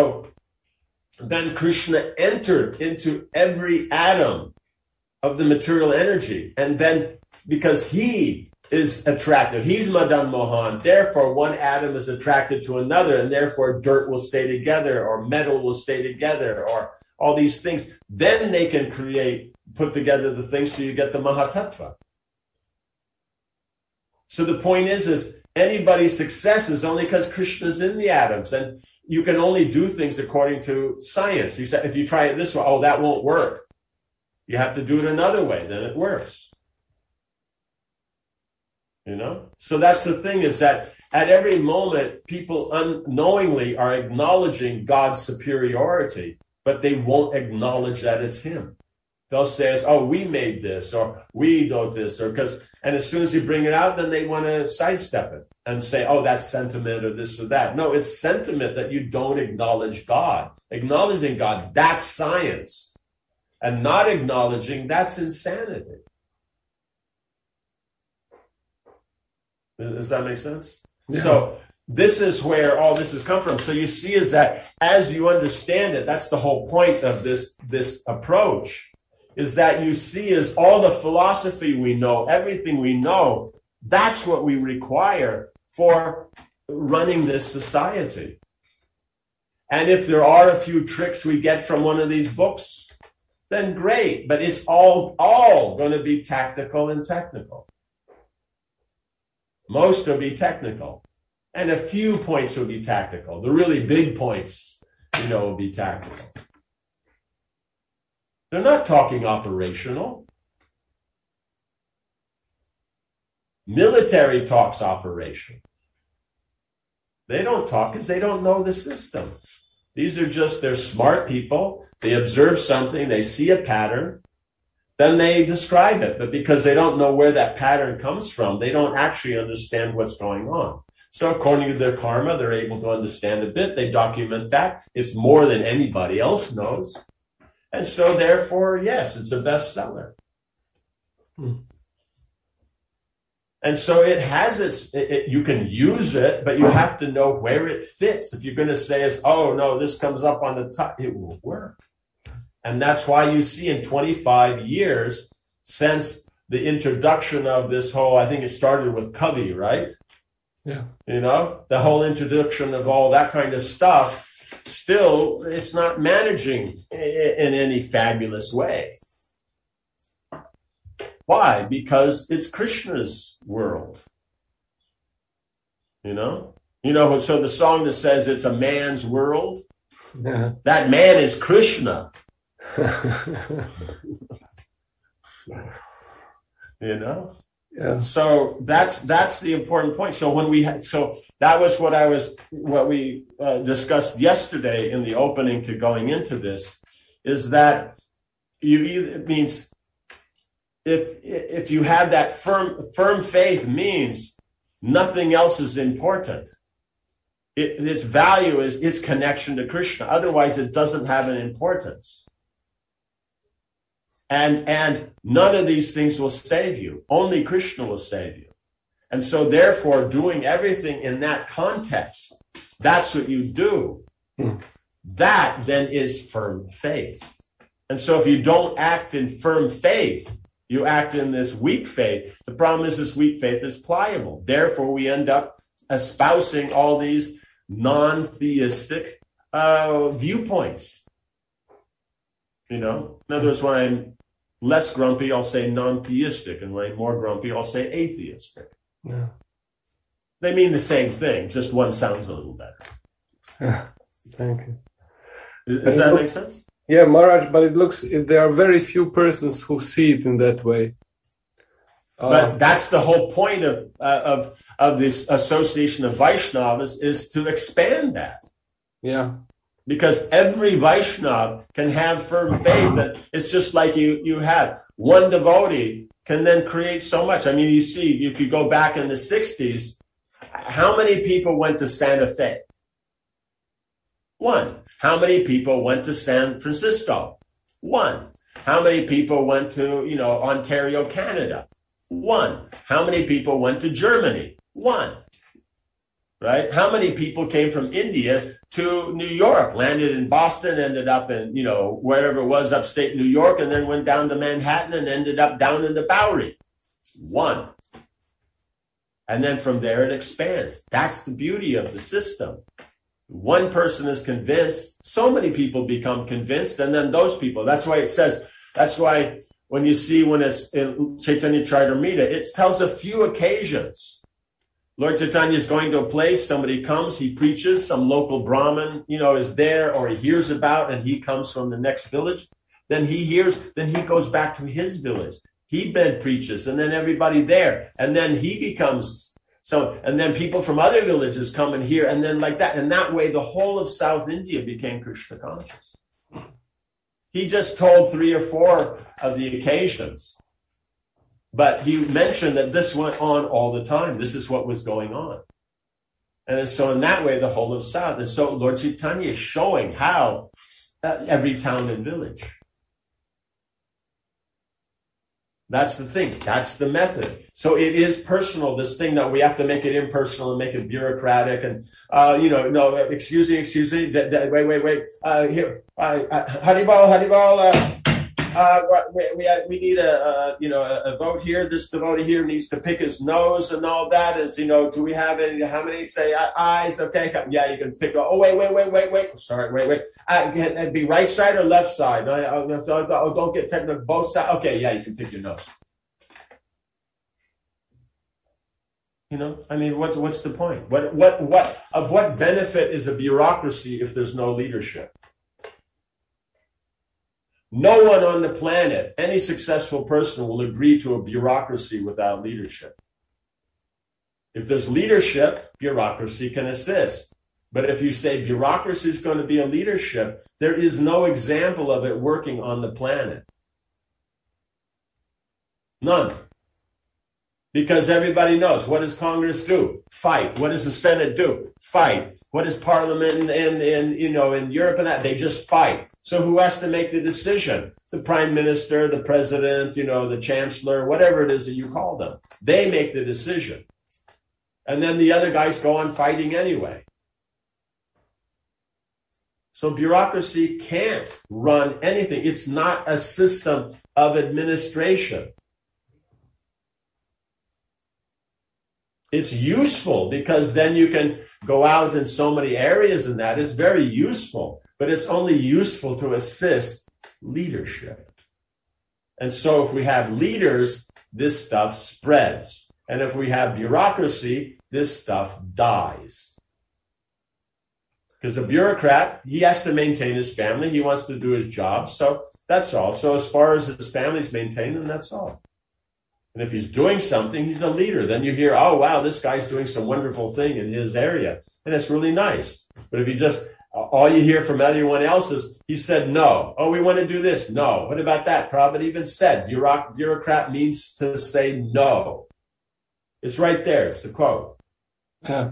then Krishna entered into every atom of the material energy. And then because he is attractive, he's Madan Mohan, therefore one atom is attracted to another, and therefore dirt will stay together, or metal will stay together, or all these things. Then they can put together the things, so you get the Mahatattva. So the point is anybody's success is only because Krishna's in the atoms. And you can only do things according to science. You say, if you try it this way, that won't work. You have to do it another way, then it works. So that's the thing, is that at every moment, people unknowingly are acknowledging God's superiority, but they won't acknowledge that it's him. They'll say, we made this, or we do this, and as soon as you bring it out, then they want to sidestep it and say, that's sentiment or this or that. No, it's sentiment that you don't acknowledge God. Acknowledging God, that's science. And not acknowledging, that's insanity. Does that make sense? Yeah. So this is where all this has come from. So you see is that as you understand it, that's the whole point of this approach, is that you see is all the philosophy we know, everything we know, that's what we require for running this society. And if there are a few tricks we get from one of these books, then great. But it's all going to be tactical and technical. Most will be technical. And a few points will be tactical. The really big points, will be tactical. They're not talking operational. Military talks operation. They don't talk because they don't know the system. They're smart people. They observe something, they see a pattern, then they describe it. But because they don't know where that pattern comes from, they don't actually understand what's going on. So according to their karma, they're able to understand a bit. They document that. It's more than anybody else knows. And so therefore, yes, it's a bestseller. And so it has you can use it, but you have to know where it fits. If you're going to say, no, this comes up on the top, it won't work. And that's why you see in 25 years since the introduction of this whole, I think it started with Kavi, right? Yeah. The whole introduction of all that kind of stuff, still, it's not managing in any fabulous way. Why? Because it's Krishna's world. You know, so the song that says it's a man's world, that man is Krishna. You know? Yeah. So that's the important point. So that was what we discussed yesterday in the opening to going into this, is that it means if you have that firm faith, means nothing else is important. Its value is its connection to Krishna. Otherwise, it doesn't have an importance. And none of these things will save you. Only Krishna will save you. And so therefore, doing everything in that context, that's what you do. That then is firm faith. And so if you don't act in firm faith, you act in this weak faith. The problem is this weak faith is pliable. Therefore, we end up espousing all these non-theistic viewpoints. You know, in other words, when I'm less grumpy, I'll say non-theistic, and when I'm more grumpy, I'll say atheistic. Yeah. They mean the same thing, just one sounds a little better. Yeah. Thank you. Does that make sense? Yeah, Maharaj, but it looks there are very few persons who see it in that way. But that's the whole point of this association of Vaishnavas, is to expand that. Yeah. Because every Vaishnava can have firm faith. That it's just like you have one devotee can then create so much. I mean, you see, if you go back in the 60s, how many people went to Santa Fe? One. How many people went to San Francisco? One. How many people went to, Ontario, Canada? One. How many people went to Germany? One. Right? How many people came from India to New York, landed in Boston, ended up in, wherever it was, upstate New York, and then went down to Manhattan and ended up down in the Bowery? One. And then from there it expands. That's the beauty of the system. One person is convinced, so many people become convinced, and then those people, that's why when it's in Chaitanya Charitamrita, it tells a few occasions. Lord Chaitanya is going to a place, somebody comes, he preaches, some local Brahmin, is there, or he hears about, and he comes from the next village. Then he goes back to his village. He then preaches, and then everybody there, and then he becomes and then people from other villages come and hear, and then like that. And that way, the whole of South India became Krishna conscious. He just told 3 or 4 of the occasions. But he mentioned that this went on all the time. This is what was going on. And so in that way, the whole of South. And so Lord Chaitanya is showing how every town and village. That's the thing. That's the method. So it is personal, this thing that we have to make it impersonal and make it bureaucratic. And, no, excuse me. Wait. Here, Haribol. We need a vote here. This devotee here needs to pick his nose and all that. Is, do we have any, how many say ayes? Okay. Yeah, you can pick. Oh, wait. Sorry, wait. Can it be right side or left side? Don't get technical. Both sides. Okay. Yeah, you can pick your nose. What's the point? What benefit is a bureaucracy if there's no leadership? No one on the planet, any successful person, will agree to a bureaucracy without leadership. If there's leadership, bureaucracy can assist. But if you say bureaucracy is going to be a leadership, there is no example of it working on the planet. None. Because everybody knows, what does Congress do? Fight. What does the Senate do? Fight. What does Parliament in Europe and that? They just fight. So who has to make the decision? The Prime Minister, the President, the Chancellor, whatever it is that you call them. They make the decision. And then the other guys go on fighting anyway. So bureaucracy can't run anything. It's not a system of administration. It's useful because then you can go out in so many areas, and that is very useful. But it's only useful to assist leadership. And so if we have leaders, this stuff spreads. And if we have bureaucracy, this stuff dies. Because a bureaucrat, he has to maintain his family. He wants to do his job. So that's all. So as far as his family's maintained, then that's all. And if he's doing something, he's a leader. Then you hear, oh, wow, this guy's doing some wonderful thing in his area. And it's really nice. But if you just, all you hear from everyone else is, he said no. Oh, we want to do this. No. What about that? Prabhupada even said, bureaucrat means to say no. It's right there. It's the quote. Yeah.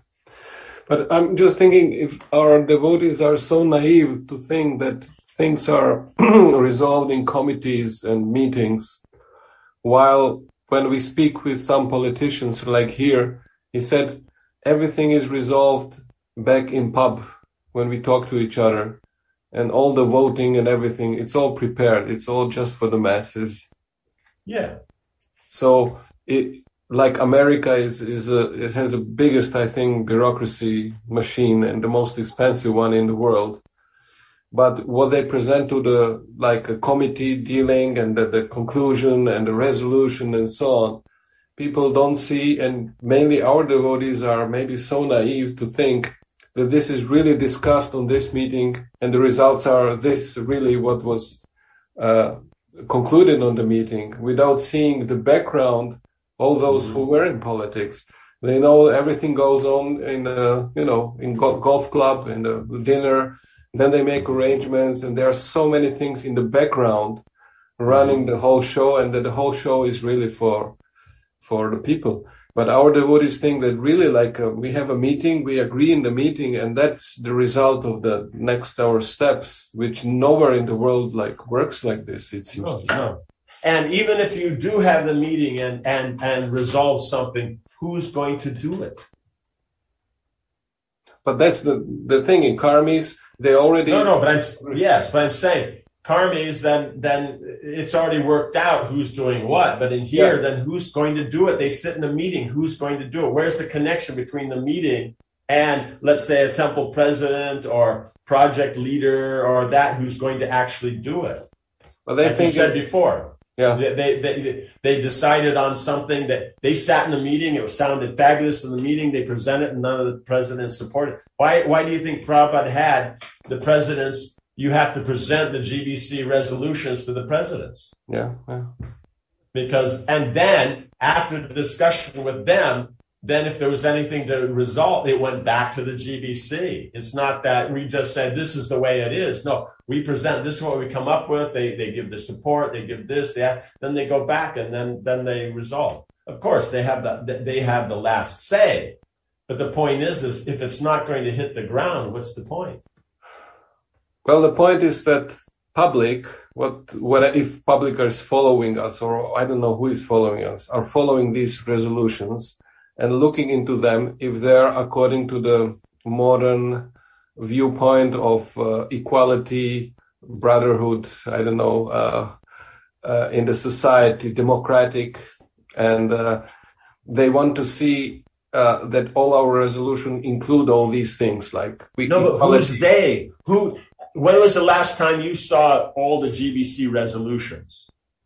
But I'm just thinking, if our devotees are so naive to think that things are resolved in committees and meetings, while when we speak with some politicians, like here, he said everything is resolved back in pub when we talk to each other, and all the voting and everything, it's all prepared. It's all just for the masses. Yeah. So like America it has the biggest, I think, bureaucracy machine and the most expensive one in the world. But what they present to the, like a committee dealing and the conclusion and the resolution and so on, people don't see, and mainly our devotees are maybe so naive to think that this is really discussed on this meeting and the results are this really what was concluded on the meeting, without seeing the background, all those who were in politics. They know everything goes on in in golf club, in the dinner. Then they make arrangements, and there are so many things in the background running the whole show, and that the whole show is really for the people. But our devotees think that really, like we have a meeting, we agree in the meeting, and that's the result of the next hour steps, which nowhere in the world works like this. It seems. No. And even if you do have the meeting and resolve something, who's going to do it? But that's the thing in Karmis. They already but I'm saying Karmis, then it's already worked out who's doing what. But in here, then who's going to do it? They sit in a meeting. Who's going to do it? Where's the connection between the meeting and, let's say, a temple president or project leader or that who's going to actually do it? Well, they think you said before. Yeah. They decided on something that they sat in the meeting. It sounded fabulous in the meeting. They presented, and none of the presidents supported. Why do you think Prabhupada had the presidents? You have to present the GBC resolutions to the presidents. Yeah. Because, and then after the discussion with them, then if there was anything to resolve, it went back to the GBC. It's not that we just said, this is the way it is. No, we present, this is what we come up with. They give the support, they give this, then they go back and then they resolve. Of course, they have the last say. But the point is if it's not going to hit the ground, what's the point? Well, the point is that public, what if public is following us, or I don't know who is following us, are following these resolutions, and looking into them, if they're according to the modern viewpoint of equality, brotherhood, I don't know, in the society, democratic, and they want to see that all our resolutions include all these things, like but who's they? When was the last time you saw all the GBC resolutions?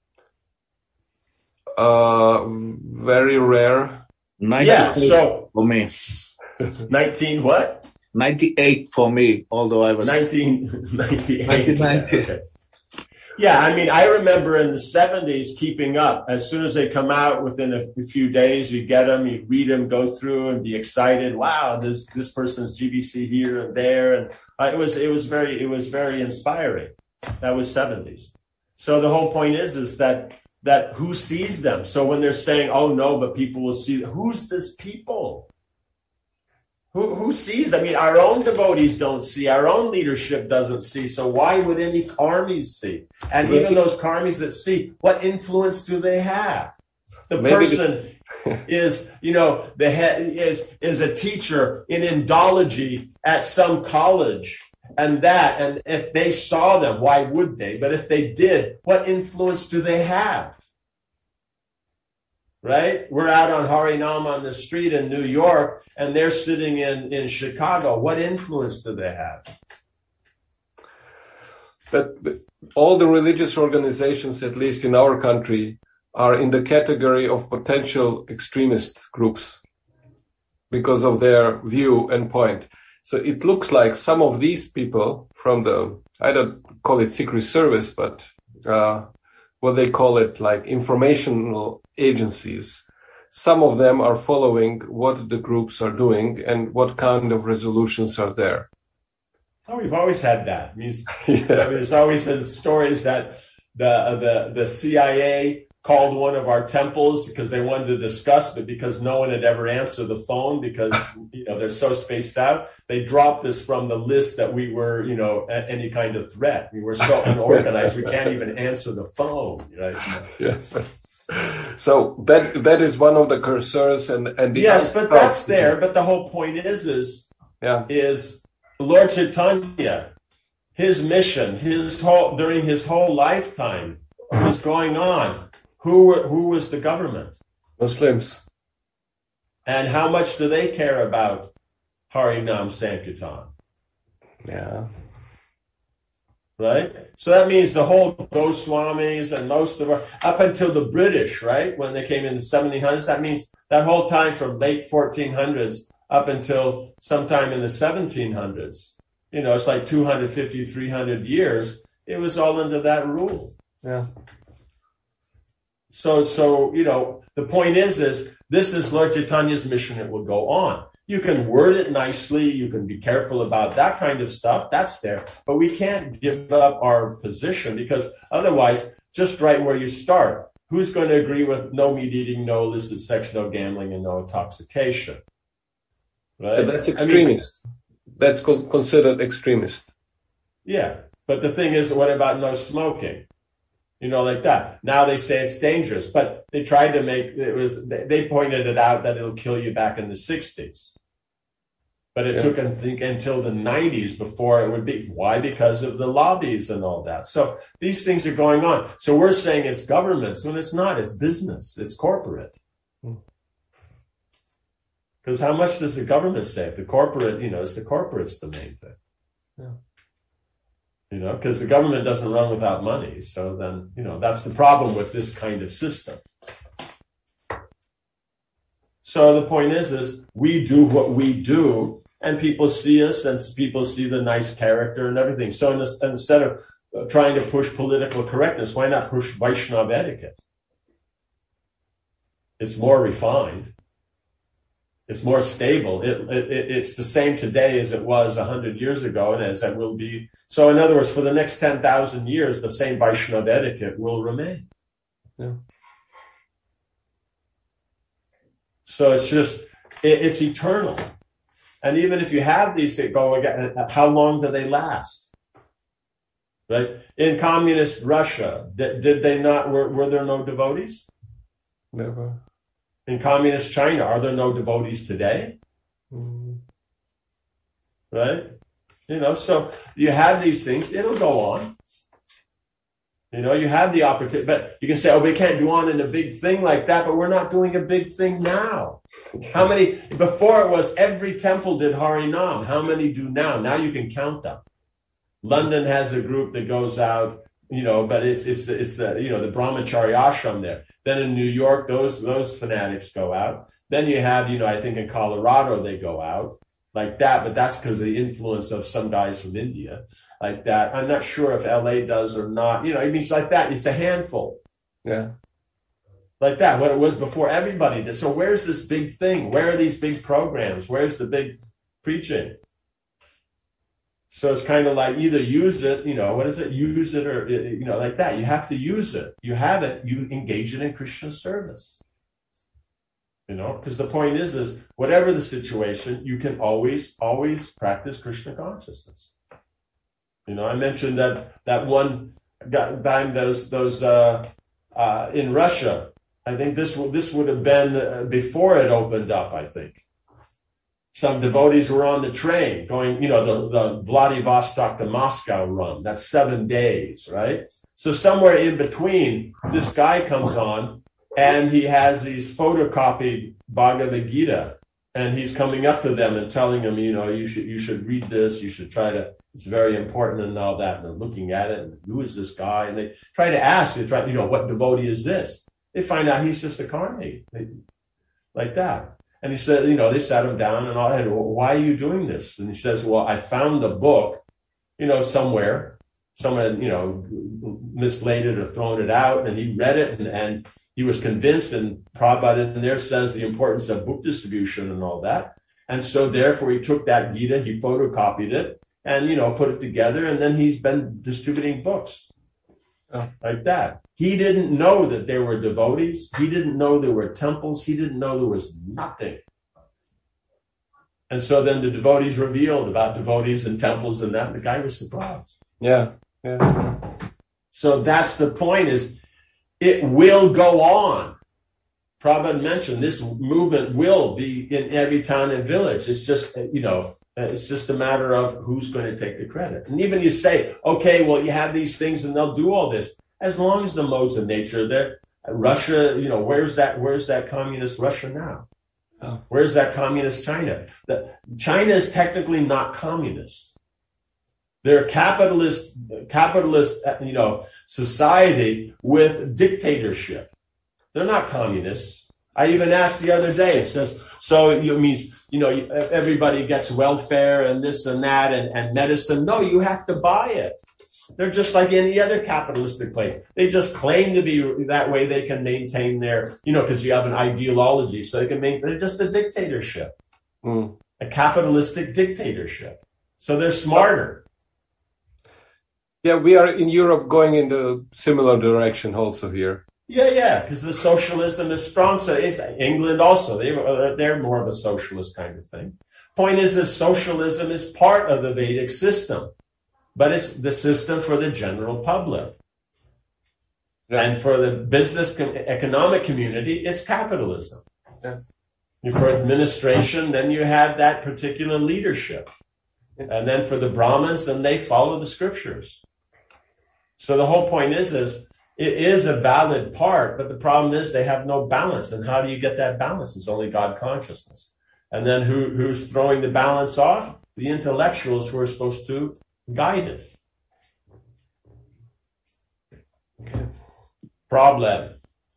Very rare. 98 for me. 19 what? 98 for me, although I was 1998. 1990. Okay. Yeah, I mean, I remember in the 70s keeping up. As soon as they come out, within a few days, you get them, you read them, go through, and be excited. Wow, this person's GBC here and there, and it was very inspiring. That was 70s. So the whole point is that who sees them? So when they're saying, "Oh no, but people will see," who's this people? Who sees? I mean, our own devotees don't see. Our own leadership doesn't see. So why would any karmis see? And even those karmis that see, what influence do they have? The person is, the head is a teacher in Indology at some college. And if they saw them, why would they? But if they did, what influence do they have? Right? We're out on Harinam on the street in New York, and they're sitting in Chicago. What influence do they have? But all the religious organizations, at least in our country, are in the category of potential extremist groups because of their view and point. So it looks like some of these people from the, I don't call it secret service, but what they call it, like informational agencies, some of them are following what the groups are doing and what kind of resolutions are there. Oh, we've always had that. There's always the stories that the CIA called one of our temples because they wanted to discuss, but because no one had ever answered the phone because, they're so spaced out, they dropped us from the list that we were, any kind of threat. We were so unorganized, we can't even answer the phone. Right? Yeah. So that is one of the concerns and yes, but that's there. But the whole point is Lord Chaitanya, his mission, during his whole lifetime, what was going on? Who was the government? Muslims. And how much do they care about Harinam Sankirtan? Yeah. Right? So that means the whole Goswamis and most of up until the British, right? When they came in the 1700s, that means that whole time from late 1400s up until sometime in the 1700s, it's like 250, 300 years. It was all under that rule. Yeah. So the point is this is Lord Chaitanya's mission. It will go on. You can word it nicely. You can be careful about that kind of stuff. That's there. But we can't give up our position because otherwise, just right where you start, who's going to agree with no meat eating, no illicit sex, no gambling, and no intoxication? Right? But that's extremist. That's considered extremist. Yeah. But the thing is, what about no smoking? Like that. Now they say it's dangerous, but they tried to they pointed it out that it'll kill you back in the 60s. But it took, I think, until the 90s before it would be. Why? Because of the lobbies and all that. So these things are going on. So we're saying it's governments when it's not. It's business. It's corporate. Because how much does the government save? The corporate, it's the corporate's the main thing. Yeah. Because the government doesn't run without money. So then, that's the problem with this kind of system. So the point is we do what we do and people see us and people see the nice character and everything. So instead of trying to push political correctness, why not push Vaishnava etiquette? It's more refined. It's more stable. It's the same today as it was 100 years ago and as it will be. So in other words, for the next 10,000 years, the same Vaishnava etiquette will remain. Yeah. So it's eternal. And even if you have these things going, how long do they last? Right? In communist Russia, did they not, were there no devotees? Never. In communist China, are there no devotees today? Right? So you have these things, it'll go on. You have the opportunity, but you can say, we can't do on in a big thing like that, but we're not doing a big thing now. How many, before it was every temple did Harinam. How many do now? Now you can count them. London has a group that goes out, but it's the the Brahmachari ashram there. Then in New York, those fanatics go out. Then you have, I think in Colorado they go out like that, but that's because of the influence of some guys from India like that. I'm not sure if LA does or not. It means like that. It's a handful. Yeah. Like that, what it was before everybody did. So where's this big thing? Where are these big programs? Where's the big preaching? So it's kind of like either use it, use it or, like that. You have to use it. You have it, you engage it in Krishna service. Because the point is whatever the situation, you can always practice Krishna consciousness. I mentioned that one time those in Russia, I think this would have been before it opened up, I think. Some devotees were on the train going, the Vladivostok to Moscow run. That's 7 days, right? So somewhere in between, this guy comes on and he has these photocopied Bhagavad Gita And he's coming up to them and telling them, you should read this, you should try to, it's very important and all that. And they're looking at it, and who is this guy? And they try to ask, what devotee is this? They find out he's just a carnate, like that. And he said, they sat him down and all, and why are you doing this? And he says, well, I found the book, somewhere. Someone, mislaid it or thrown it out, and he read it and he was convinced, and Prabhupada in there says the importance of book distribution and all that. And so therefore he took that Gita, he photocopied it and, put it together, and then he's been distributing books like that. He didn't know that there were devotees. He didn't know there were temples. He didn't know there was nothing. And so then the devotees revealed about devotees and temples and that, and the guy was surprised. Yeah. So that's the point, is it will go on. Prabhupada mentioned this movement will be in every town and village. It's just, it's just a matter of who's going to take the credit. And even you say, okay, well, you have these things and they'll do all this. As long as the modes of nature are there. Russia, where's that communist Russia now? Oh. Where's that communist China? China is technically not communist. They're a capitalist, society with dictatorship. They're not communists. I even asked the other day, it says, so it means, everybody gets welfare and this and that and medicine. No, you have to buy it. They're just like any other capitalistic place. They just claim to be that way. They can maintain their, because you have an ideology, so they can maintain, they're just a dictatorship, a capitalistic dictatorship. So they're smarter. Yeah, we are in Europe going in the similar direction also here. Yeah, because the socialism is strong. So it's England also. They're more of a socialist kind of thing. Point is that socialism is part of the Vedic system, but it's the system for the general public. Yeah. And for the business economic community, it's capitalism. Yeah. For administration, then you have that particular leadership. And then for the Brahmins, then they follow the scriptures. So the whole point is it is a valid part, but the problem is they have no balance. And how do you get that balance? It's only God consciousness. And then who's throwing the balance off? The intellectuals who are supposed to guide it. Okay. Problem.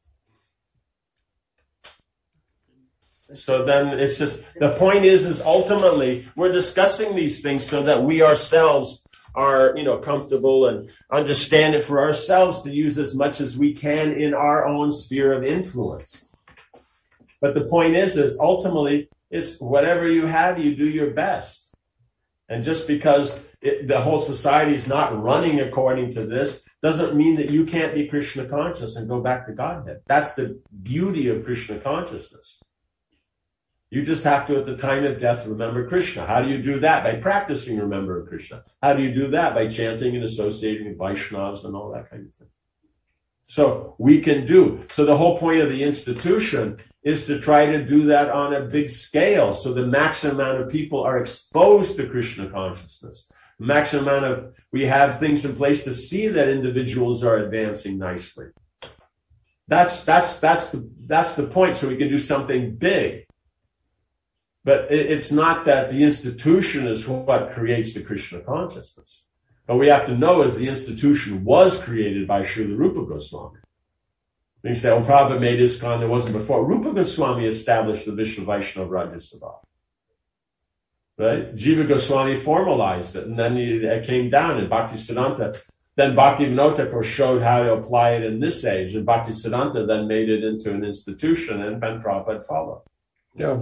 So then it's just, the point is ultimately we're discussing these things so that we ourselves are, comfortable and understand it for ourselves to use as much as we can in our own sphere of influence. But the point is ultimately it's whatever you have, you do your best. And just because the whole society is not running according to this doesn't mean that you can't be Krishna conscious and go back to Godhead. That's the beauty of Krishna consciousness. You just have to, at the time of death, remember Krishna. How do you do that? By practicing remember Krishna. How do you do that? By chanting and associating with Vaishnavas and all that kind of thing. So we can do. So the whole point of the institution is to try to do that on a big scale. So the maximum amount of people are exposed to Krishna consciousness. The maximum amount of, we have things in place to see that individuals are advancing nicely. That's the point. So we can do something big. But it's not that the institution is what creates the Krishna consciousness. But we have to know is the institution was created by Srila Rupa Goswami. And you say, Prabhupada made ISKCON, there wasn't before. Rupa Goswami established the Vishnu Vaishnava Rajya Sabha. Right? Jiva Goswami formalized it, and then it came down in Bhaktisiddhanta. Then Bhaktivinoda Thakur showed how to apply it in this age, and Bhaktisiddhanta then made it into an institution, and then Prabhupada followed. Yeah.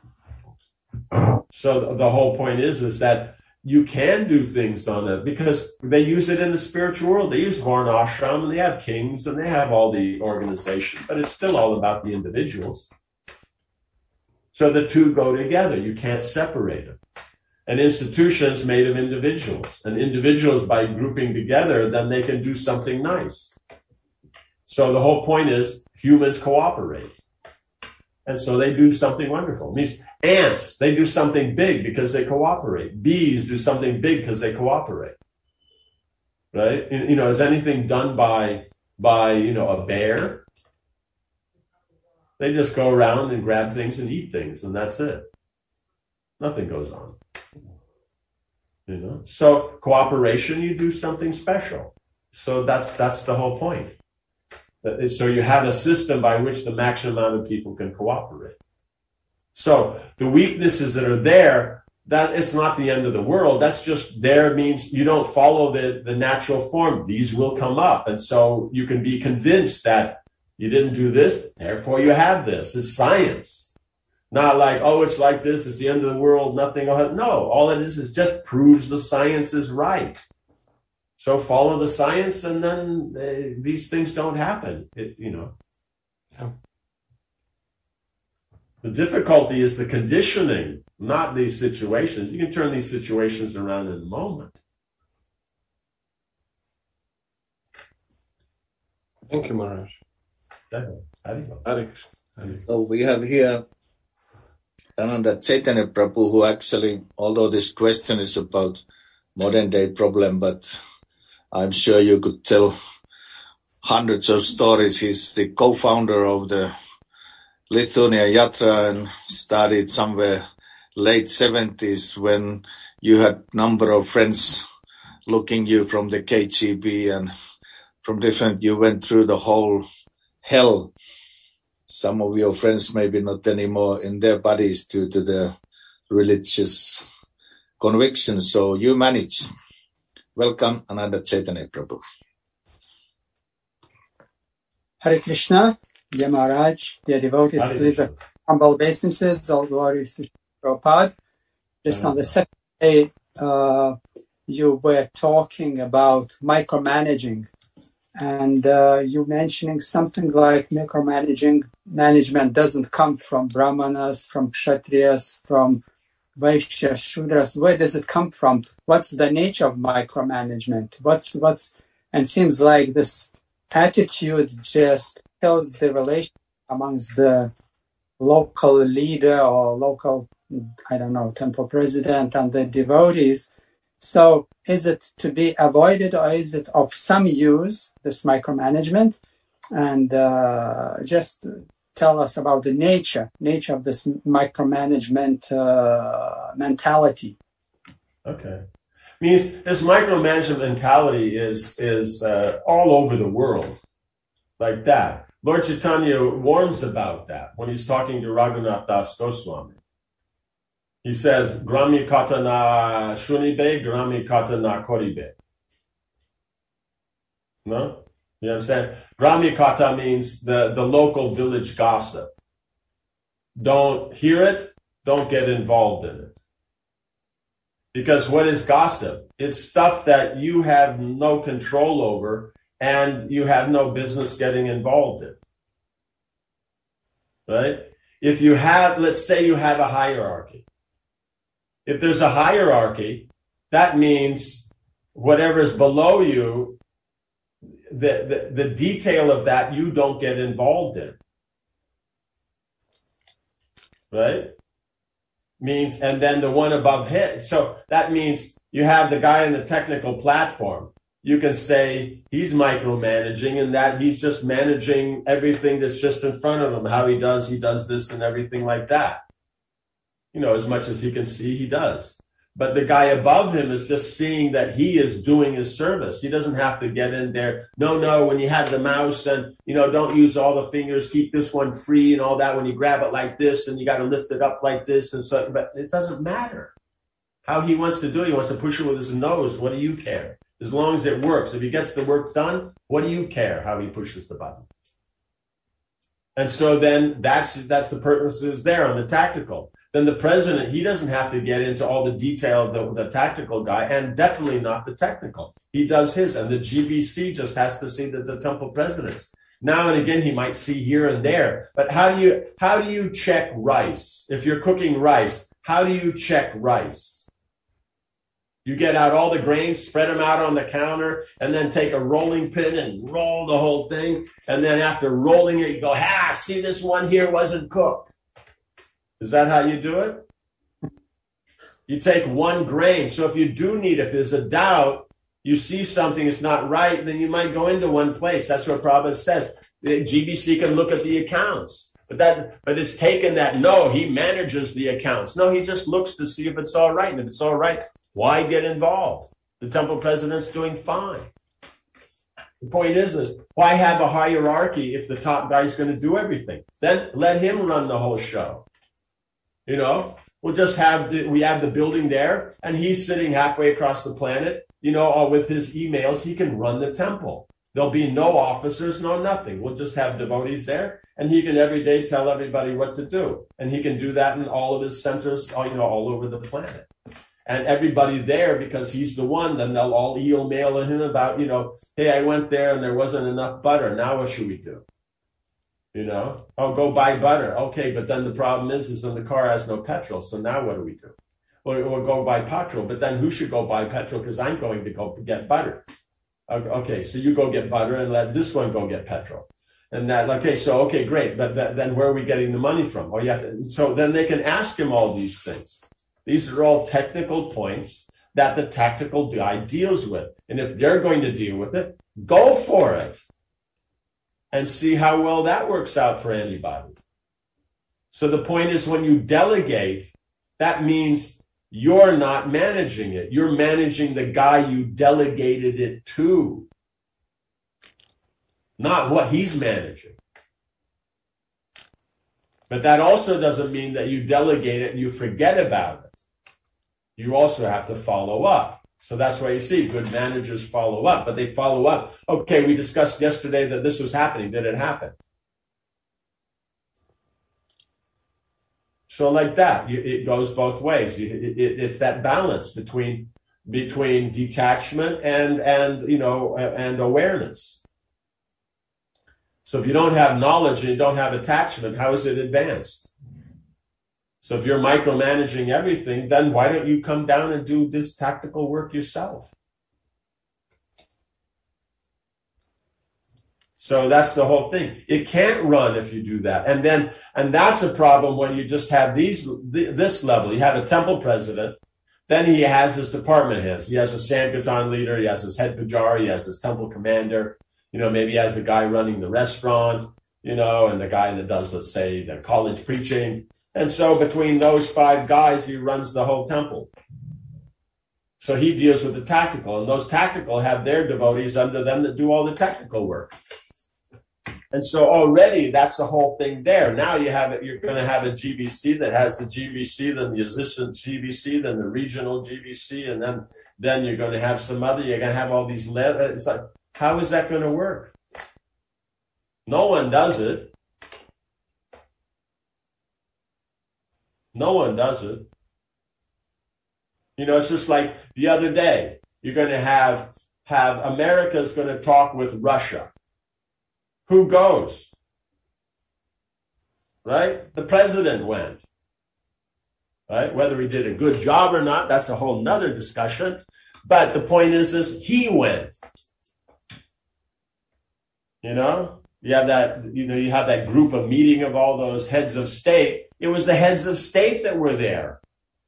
So the whole point is that you can do things on it because they use it in the spiritual world. They use Varna Ashram and they have kings and they have all the organization, but it's still all about the individuals. So the two go together. You can't separate them. An institution is made of individuals, and individuals by grouping together, then they can do something nice. So the whole point is humans cooperate. And so they do something wonderful. These ants, they do something big because they cooperate. Bees do something big because they cooperate. Right? Is anything done by a bear? They just go around and grab things and eat things, and that's it. Nothing goes on. So cooperation, you do something special. So that's the whole point. So you have a system by which the maximum amount of people can cooperate. So the weaknesses that are there, that it's not the end of the world. That's just there means you don't follow the natural form. These will come up. And so you can be convinced that you didn't do this, therefore you have this. It's science. Not like, oh, it's like this, it's the end of the world, nothing. No, all it is just proves the science is right. So follow the science and then these things don't happen. Yeah. The difficulty is the conditioning, not these situations. You can turn these situations around in a moment. Thank you, Maharaj. So we have here Ananda Chaitanya Prabhu, who actually, although this question is about modern day problem, but I'm sure you could tell hundreds of stories. He's the co-founder of the Lithuania Yatra and started somewhere late 70s when you had number of friends looking you from the KGB and from different, you went through the whole hell. Some of your friends maybe not anymore in their bodies due to their religious conviction. So you manage. Welcome, Ananda Chaitanya Prabhu. Hare Krishna, dear Maharaj, dear devotees, with the humble obeisances, all glories to Prabhupada. Just on the second day, you were talking about micromanaging. And you mentioning something like management doesn't come from Brahmanas, from Kshatriyas, from Vaishyas, Shudras. Where does it come from? What's the nature of micromanagement? And seems like this attitude just kills the relation amongst the local leader or local, temple president and the devotees. So is it to be avoided or is it of some use, this micromanagement? And just tell us about the nature of this micromanagement mentality. Okay. Means this micromanagement mentality is all over the world like that. Lord Chaitanya warns about that when he's talking to Raghunath Das Goswami. He says, Grami kata na shunibe, grami kata na koribe. No? You understand? Grami kata means the local village gossip. Don't hear it, don't get involved in it. Because what is gossip? It's stuff that you have no control over and you have no business getting involved in. Right? If you have, let's say you have a hierarchy. If there's a hierarchy, that means whatever's below you, the detail of that you don't get involved in. Right? Means, and then the one above him. So that means you have the guy in the technical platform. You can say he's micromanaging and that he's just managing everything that's just in front of him. How he does this and everything like that. As much as he can see, he does. But the guy above him is just seeing that he is doing his service. He doesn't have to get in there. No, when you have the mouse and, don't use all the fingers, keep this one free and all that. When you grab it like this and you got to lift it up like this and so, but it doesn't matter how he wants to do it. He wants to push it with his nose. What do you care? As long as it works. If he gets the work done, what do you care how he pushes the button? And so then that's the purpose is there on the tactical. Then the president, he doesn't have to get into all the detail of the tactical guy, and definitely not the technical. He does his, and the GBC just has to see the temple presidents. Now and again, he might see here and there. But how do you check rice? If you're cooking rice, how do you check rice? You get out all the grains, spread them out on the counter, and then take a rolling pin and roll the whole thing. And then after rolling it, you go, see, this one here wasn't cooked. Is that how you do it? You take one grain. So if there's a doubt, you see something is not right, then you might go into one place. That's what Prabhupada says. The GBC can look at the accounts, but it's taken that, no, he manages the accounts. No, he just looks to see if it's all right. And if it's all right, why get involved? The temple president's doing fine. The point is why have a hierarchy if the top guy's going to do everything? Then let him run the whole show. You know, we'll just we have the building there, and he's sitting halfway across the planet, you know, all with his emails, he can run the temple. There'll be no officers, no nothing. We'll just have devotees there, and he can every day tell everybody what to do. And he can do that in all of his centers, you know, all over the planet. And everybody there, because he's the one, then they'll all email him about, you know, hey, I went there and there wasn't enough butter. Now what should we do? You know, oh, go buy butter. Okay, but then the problem is then the car has no petrol. So now what do we do? Well, we'll go buy petrol, but then who should go buy petrol? Because I'm going to go get butter. Okay, so you go get butter and let this one go get petrol. And that, okay, great. But then where are we getting the money from? Oh, yeah. So then they can ask him all these things. These are all technical points that the tactical guy deals with. And if they're going to deal with it, go for it and see how well that works out for anybody. So the point is, when you delegate, that means you're not managing it. You're managing the guy you delegated it to, not what he's managing. But that also doesn't mean that you delegate it and you forget about it. You also have to follow up. So that's why you see good managers follow up, but they follow up. Okay, we discussed yesterday that this was happening. Did it happen? So like that, it goes both ways. It's that balance between detachment and awareness. So if you don't have knowledge and you don't have attachment, how is it advanced? So if you're micromanaging everything, then why don't you come down and do this tactical work yourself? So that's the whole thing. It can't run if you do that. And that's a problem when you just have this level. You have a temple president, then he has his department heads. He has a Sankirtan leader, he has his head pujari, he has his temple commander, you know, maybe he has the guy running the restaurant, you know, and the guy that does, let's say, the college preaching. And so between those 5 guys, he runs the whole temple. So he deals with the tactical, and those tactical have their devotees under them that do all the technical work. And so already that's the whole thing there. Now you're going to have a GBC that has the GBC, then the assistant GBC, then the regional GBC, and then you're going to have some other, you're going to have all these letters. It's like, how is that going to work? No one does it. No one does it. You know, it's just like the other day, you're going to have America's going to talk with Russia. Who goes? Right? The president went. Right? Whether he did a good job or not, that's a whole nother discussion. But the point is he went. You know? You have that group of meeting of all those heads of state. It was the heads of state that were there.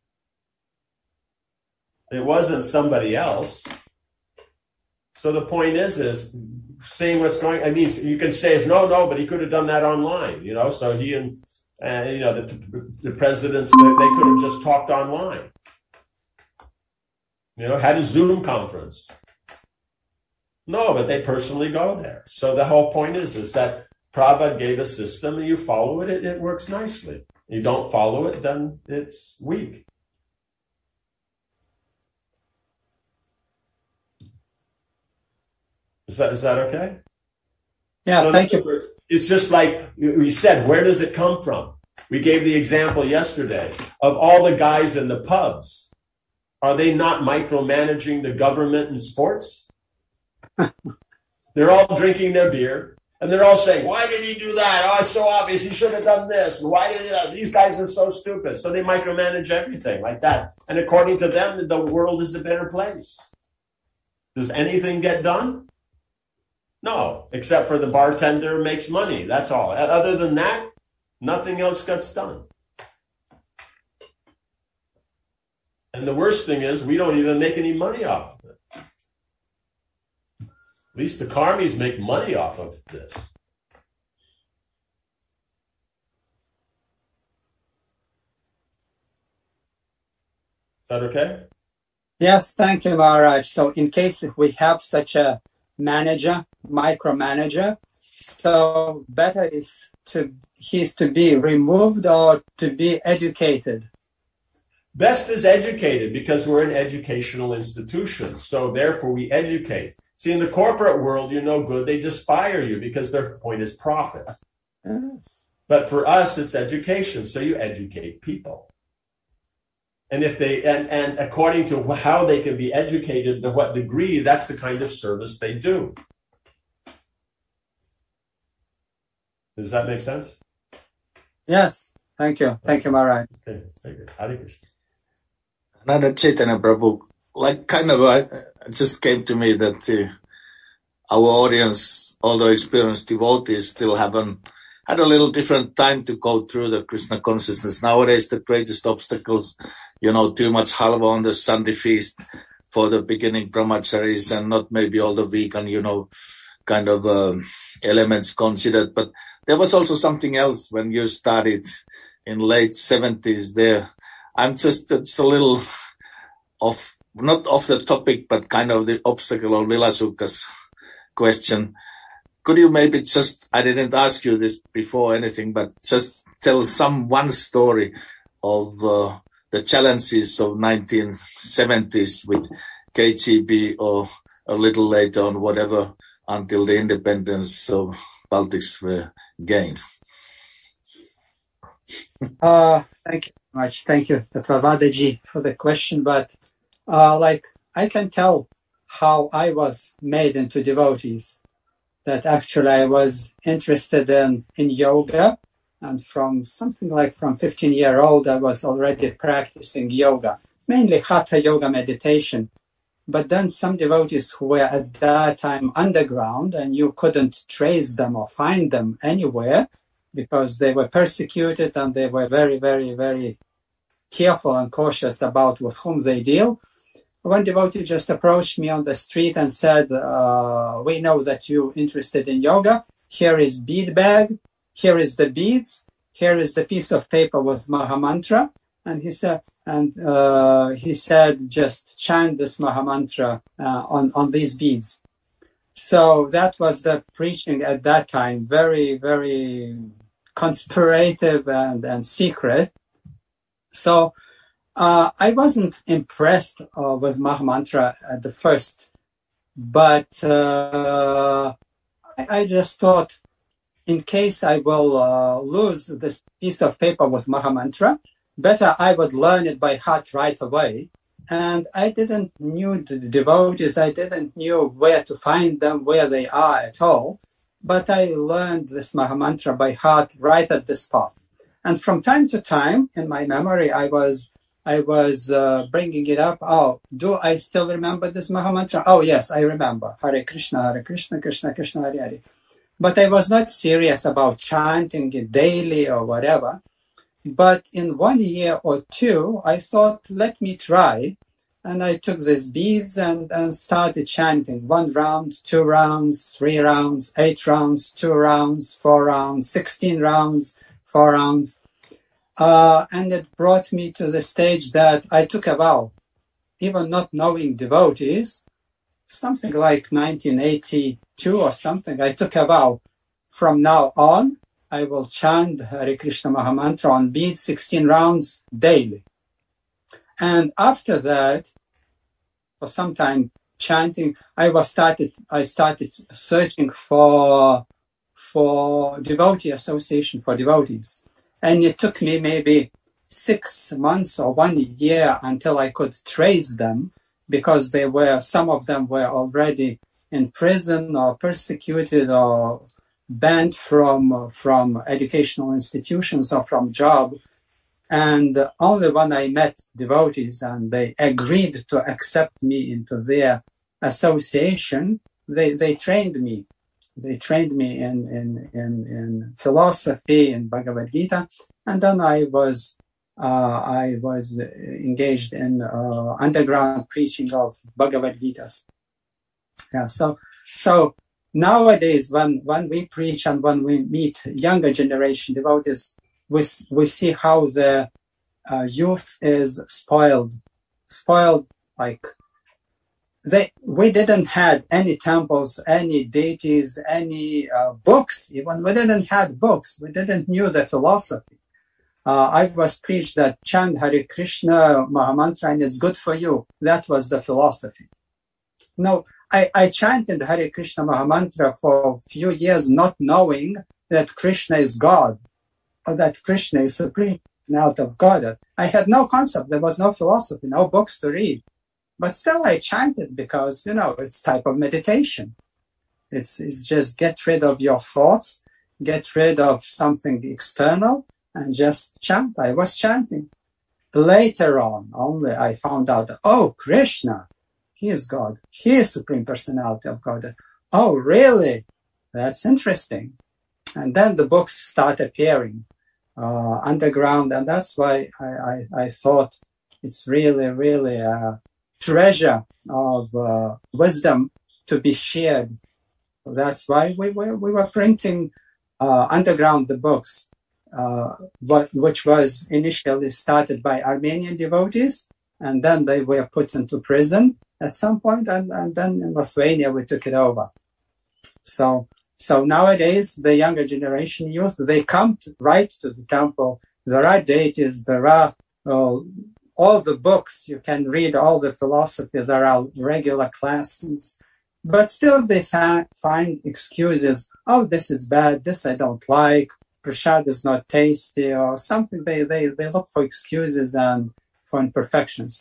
It wasn't somebody else. So the point is seeing what's going. I mean, you can say no, but he could have done that online. You know, so he and the presidents, they could have just talked online. You know, had a Zoom conference. No, but they personally go there. So the whole point is that Prabhupada gave a system, and you follow it, it works nicely. You don't follow it, then it's weak. Is that okay? Yeah, so thank you. It's just like we said, where does it come from? We gave the example yesterday of all the guys in the pubs. Are they not micromanaging the government in sports? They're all drinking their beer, and they're all saying, why did he do that? Oh, it's so obvious. He should have done this. Why did he do that? These guys are so stupid. So they micromanage everything like that. And according to them, the world is a better place. Does anything get done? No, except for the bartender makes money. That's all. Other than that, nothing else gets done. And the worst thing is we don't even make any money off of it. At least the karmis make money off of this. Is that okay? Yes, thank you, Maharaj. So in case if we have such a manager, micromanager, so better is he's to be removed or to be educated? Best is educated, because we're an educational institution. So therefore we educate. See, in the corporate world, you're no good. They just fire you because their point is profit. Yes. But for us, it's education. So you educate people. And if they, and according to how they can be educated, to what degree, that's the kind of service they do. Does that make sense? Yes. Thank you. Thank you, Maharaj. Okay. Thank you. Hare Krishna. Another Chaitanya Prabhu, like kind of, it just came to me that our audience, although experienced devotees, still haven't had a little different time to go through the Krishna consciousness. Nowadays, the greatest obstacles, too much halva on the Sunday feast for the beginning brahmacharis and not maybe all the vegan, kind of elements considered. But there was also something else when you started in late 70s there. I'm just a little off, not off the topic, but kind of the obstacle of Vilasuka's question. Could you maybe just, I didn't ask you this before anything, but just tell one story of the challenges of 1970s with KGB or a little later on, whatever, until the independence of Baltics were gained. Thank you very much. Thank you, Tattvavadaji, for the question. But I can tell how I was made into devotees. That actually I was interested in yoga, and from 15-year-old I was already practicing yoga, mainly Hatha yoga meditation. But then some devotees who were at that time underground, and you couldn't trace them or find them anywhere because they were persecuted and they were very, very, very careful and cautious about with whom they deal. One devotee just approached me on the street and said, we know that you're interested in yoga. Here is bead bag. Here is the beads. Here is the piece of paper with Mahamantra. And he said, just chant this Mahamantra on these beads. So that was the preaching at that time, very, very conspirative and secret. So I wasn't impressed with Mahamantra at the first, but I just thought, in case I will lose this piece of paper with Mahamantra, better I would learn it by heart right away. And I didn't knew the devotees, I didn't knew where to find them, where they are at all. But I learned this Mahamantra by heart right at the spot. And from time to time, in my memory, I was bringing it up. Oh, do I still remember this Mahamantra? Oh, yes, I remember. Hare Krishna, Krishna Krishna, Hare Hare. But I was not serious about chanting it daily or whatever. But in 1 year or two, I thought, let me try. And I took these beads and started chanting 1 round, 2 rounds, 3 rounds, 8 rounds, 2 rounds, 4 rounds, 16 rounds, 4 rounds. And it brought me to the stage that I took a vow, even not knowing devotees, something like 1982 or something. I took a vow. From now on, I will chant Hare Krishna Mahamantra on beads 16 rounds daily. And after that, for some time chanting, I started searching for devotee association for devotees. And it took me maybe 6 months or 1 year until I could trace them, because some of them were already in prison or persecuted or banned from educational institutions or from job. And only when I met devotees and they agreed to accept me into their association, they trained me. They trained me in philosophy, in Bhagavad Gita, and then I was engaged in underground preaching of Bhagavad Gitas. Yeah. So nowadays, when we preach and when we meet younger generation devotees, we see how the youth is spoiled like we didn't have any temples, any deities, any books. Even we didn't have books. We didn't knew the philosophy. I was preached that chant Hare Krishna Mahamantra and it's good for you. That was the philosophy. No, I chanted Hare Krishna Mahamantra for a few years, not knowing that Krishna is God or that Krishna is supreme and out of God. I had no concept. There was no philosophy, no books to read. But still I chanted because, it's type of meditation. It's just get rid of your thoughts, get rid of something external and just chant. I was chanting. Later on, only I found out, Krishna, he is God. He is Supreme Personality of God. Oh, really? That's interesting. And then the books start appearing underground. And that's why I thought it's really, really a treasure of wisdom to be shared. So that's why we were printing underground the books, which was initially started by Armenian devotees. And then they were put into prison at some point, and then in Lithuania we took it over. So nowadays the younger generation youth, they come right to the temple. There are deities, there are all the books, you can read all the philosophy, there are regular classes, but still they find excuses. Oh, this is bad, this I don't like, prasad is not tasty, or something. They look for excuses and for imperfections.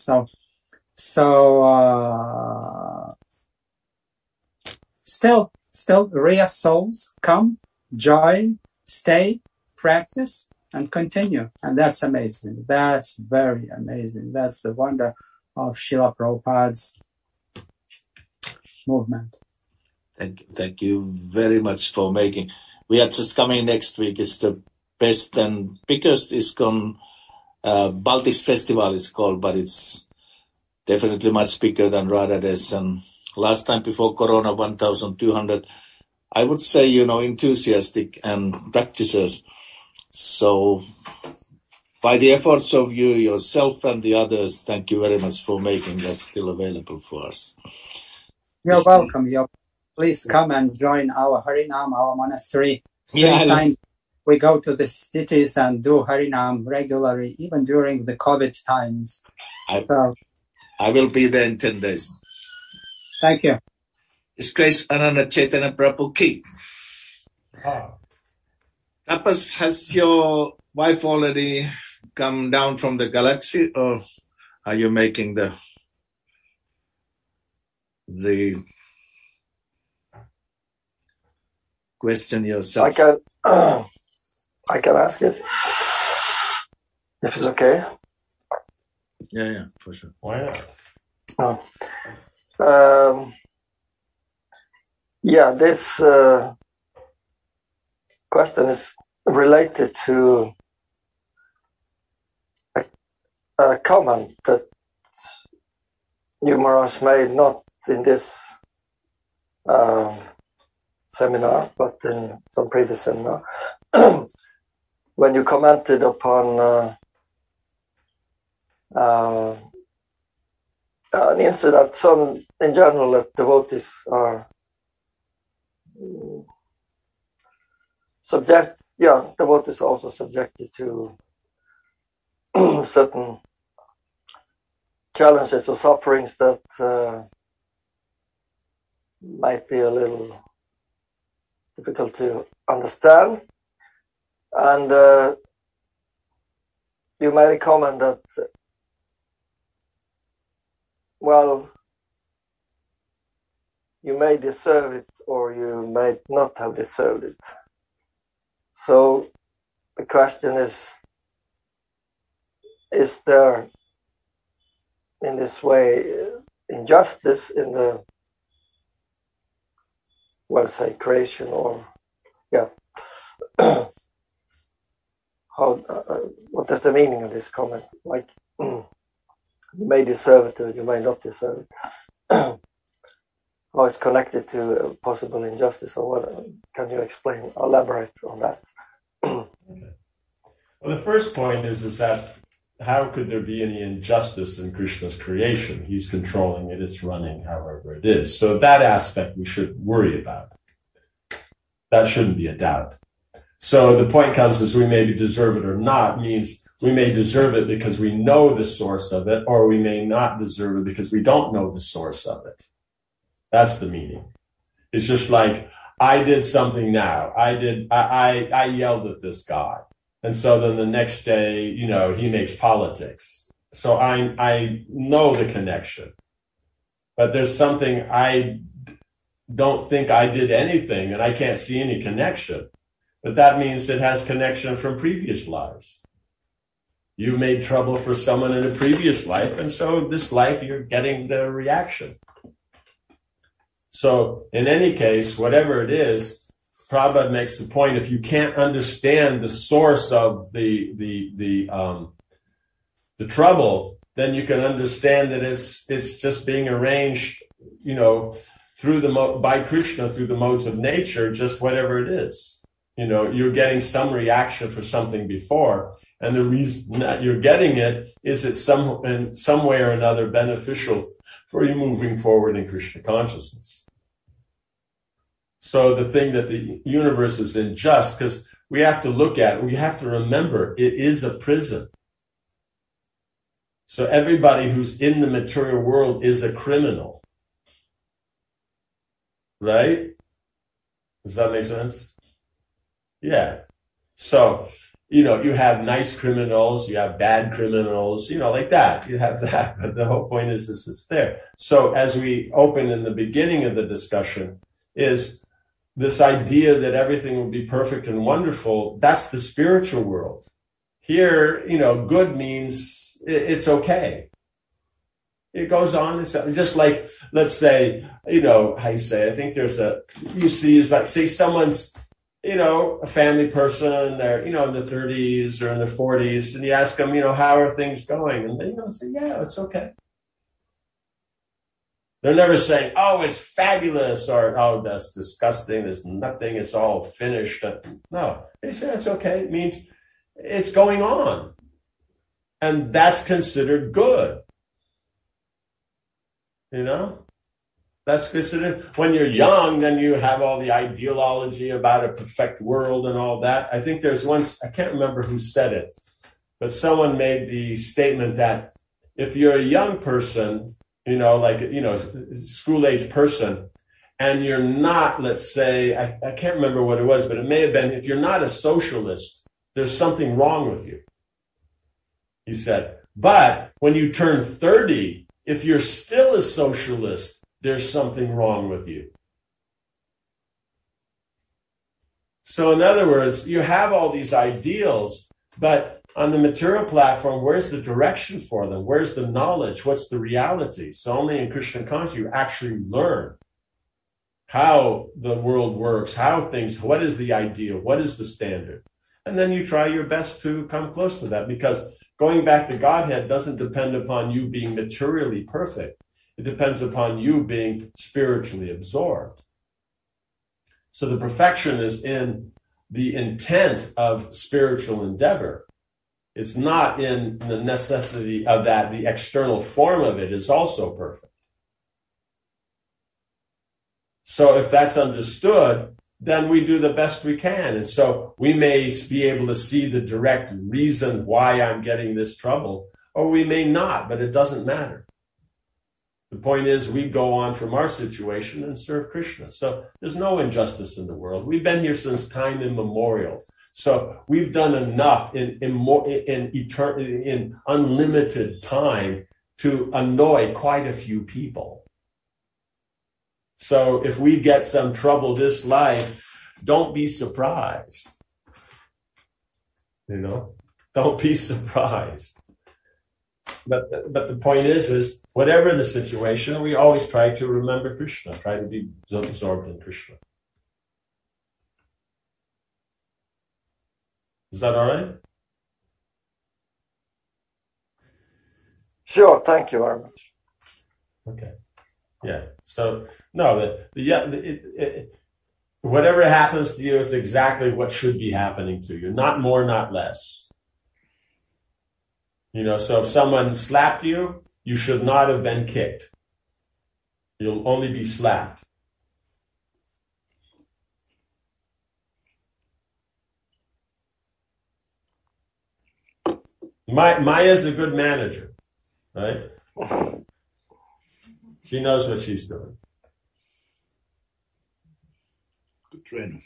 Still rare souls come, join, stay, practice, and continue. And that's amazing. That's very amazing. That's the wonder of Srila Prabhupada's movement. Thank you very much for making. We are just coming next week. It's the best and biggest ISKCON Baltics Festival is called, but it's definitely much bigger than Radha Des. And last time before Corona, 1,200, I would say, enthusiastic and practitioners. So by the efforts of you, yourself and the others, thank you very much for making that still available for us. You're welcome. Please come and join our Harinam, our monastery. Sometimes we go to the cities and do Harinam regularly, even during the COVID times. I will be there in 10 days. Thank you. His Grace Ananda Chaitanya Prabhu Ki. Tapas, has your wife already come down from the galaxy, or are you making the question yourself? I can ask it, if it's okay. Yeah, for sure. Why not? This question is related to a comment that Maharaj made, not in this seminar, but in some previous seminar, when you commented upon an incident, some in general, that devotees are devotees are also subjected to certain challenges or sufferings that might be a little difficult to understand. And you made a comment that, you may deserve it or you may not have deserved it. So the question is there in this way injustice in the, creation, or what is the meaning of this comment? Like, you may deserve it or you may not deserve it. how it's connected to possible injustice, or what? Can you elaborate on that? Okay. Well, the first point is that how could there be any injustice in Krishna's creation? He's controlling it, it's running however it is. So that aspect we should worry about. That shouldn't be a doubt. So the point comes is we maybe deserve it or not, means we may deserve it because we know the source of it, or we may not deserve it because we don't know the source of it. That's the meaning. It's just like, I did something now. I yelled at this guy. And so then the next day, he makes politics. So I know the connection. But there's something I don't think I did anything, and I can't see any connection. But that means it has connection from previous lives. You made trouble for someone in a previous life, and so this life you're getting the reaction. So in any case, whatever it is, Prabhupada makes the point, if you can't understand the source of the trouble, then you can understand that it's just being arranged, by Krishna through the modes of nature, just whatever it is. You're getting some reaction for something before, and the reason that you're getting it is it's in some way or another beneficial for you moving forward in Krishna consciousness. So the thing that the universe is unjust, because we have to look at it, we have to remember it is a prison. So everybody who's in the material world is a criminal. Right? Does that make sense? Yeah. So, you have nice criminals, you have bad criminals, like that. You have that. But the whole point is it's there. So as we open in the beginning of the discussion, is this idea that everything will be perfect and wonderful, that's the spiritual world. Here, good means it's okay. It goes on. It's just like, let's say, how you say, I think say someone's, a family person, they're, in their 30s or in their 40s, and you ask them, how are things going? And they say, yeah, it's okay. They're never saying, oh, it's fabulous, or, oh, that's disgusting, there's nothing, it's all finished. No, they say it's okay. It means it's going on. And that's considered good. That's considered, when you're young, then you have all the ideology about a perfect world and all that. I think there's once, I can't remember who said it, but someone made the statement that if you're a young person, school-age person, and you're not, let's say, I can't remember what it was, but it may have been, if you're not a socialist, there's something wrong with you. He said, but when you turn 30, if you're still a socialist, there's something wrong with you. So in other words, you have all these ideals, but on the material platform, where's the direction for them? Where's the knowledge? What's the reality? So only in Krishna consciousness you actually learn how the world works, what is the ideal, what is the standard? And then you try your best to come close to that, because going back to Godhead doesn't depend upon you being materially perfect. It depends upon you being spiritually absorbed. So the perfection is in the intent of spiritual endeavor. It's not in the necessity of that. The external form of it is also perfect. So if that's understood, then we do the best we can. And so we may be able to see the direct reason why I'm getting this trouble, or we may not, but it doesn't matter. The point is we go on from our situation and serve Krishna. So there's no injustice in the world. We've been here since time immemorial. So we've done enough in unlimited time to annoy quite a few people. So if we get some trouble this life, don't be surprised. Don't be surprised. But the point is whatever the situation, we always try to remember Krishna, try to be absorbed in Krishna. Is that all right? Sure, thank you very much. Okay. Yeah. So no, whatever happens to you is exactly what should be happening to you. Not more, not less. So if someone slapped you, you should not have been kicked. You'll only be slapped. Maya's a good manager, right? She knows what she's doing. Good trainer.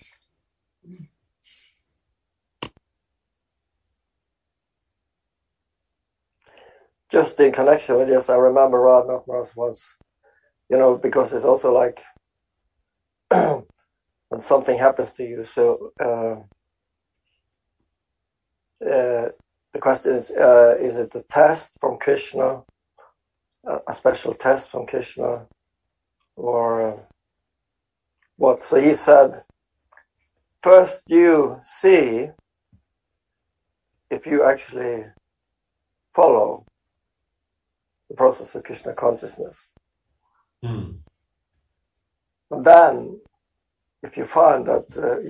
Just in connection with this, I remember Rod Notmaros once, because it's also like when something happens to you. So the question is it a test from Krishna, a special test from Krishna, or what? So he said, first you see if you actually follow the process of Krishna consciousness. And then, if you find that,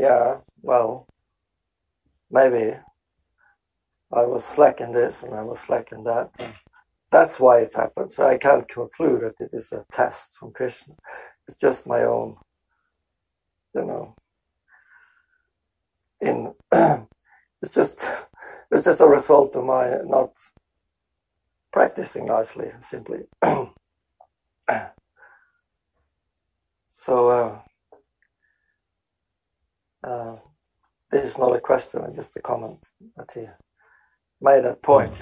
maybe I was slack in this and I was slack in that, and that's why it happened. So I can't conclude that it is a test from Krishna. It's just my own, it's just a result of my not practicing nicely, simply. So this is not a question, just a comment that he made that point.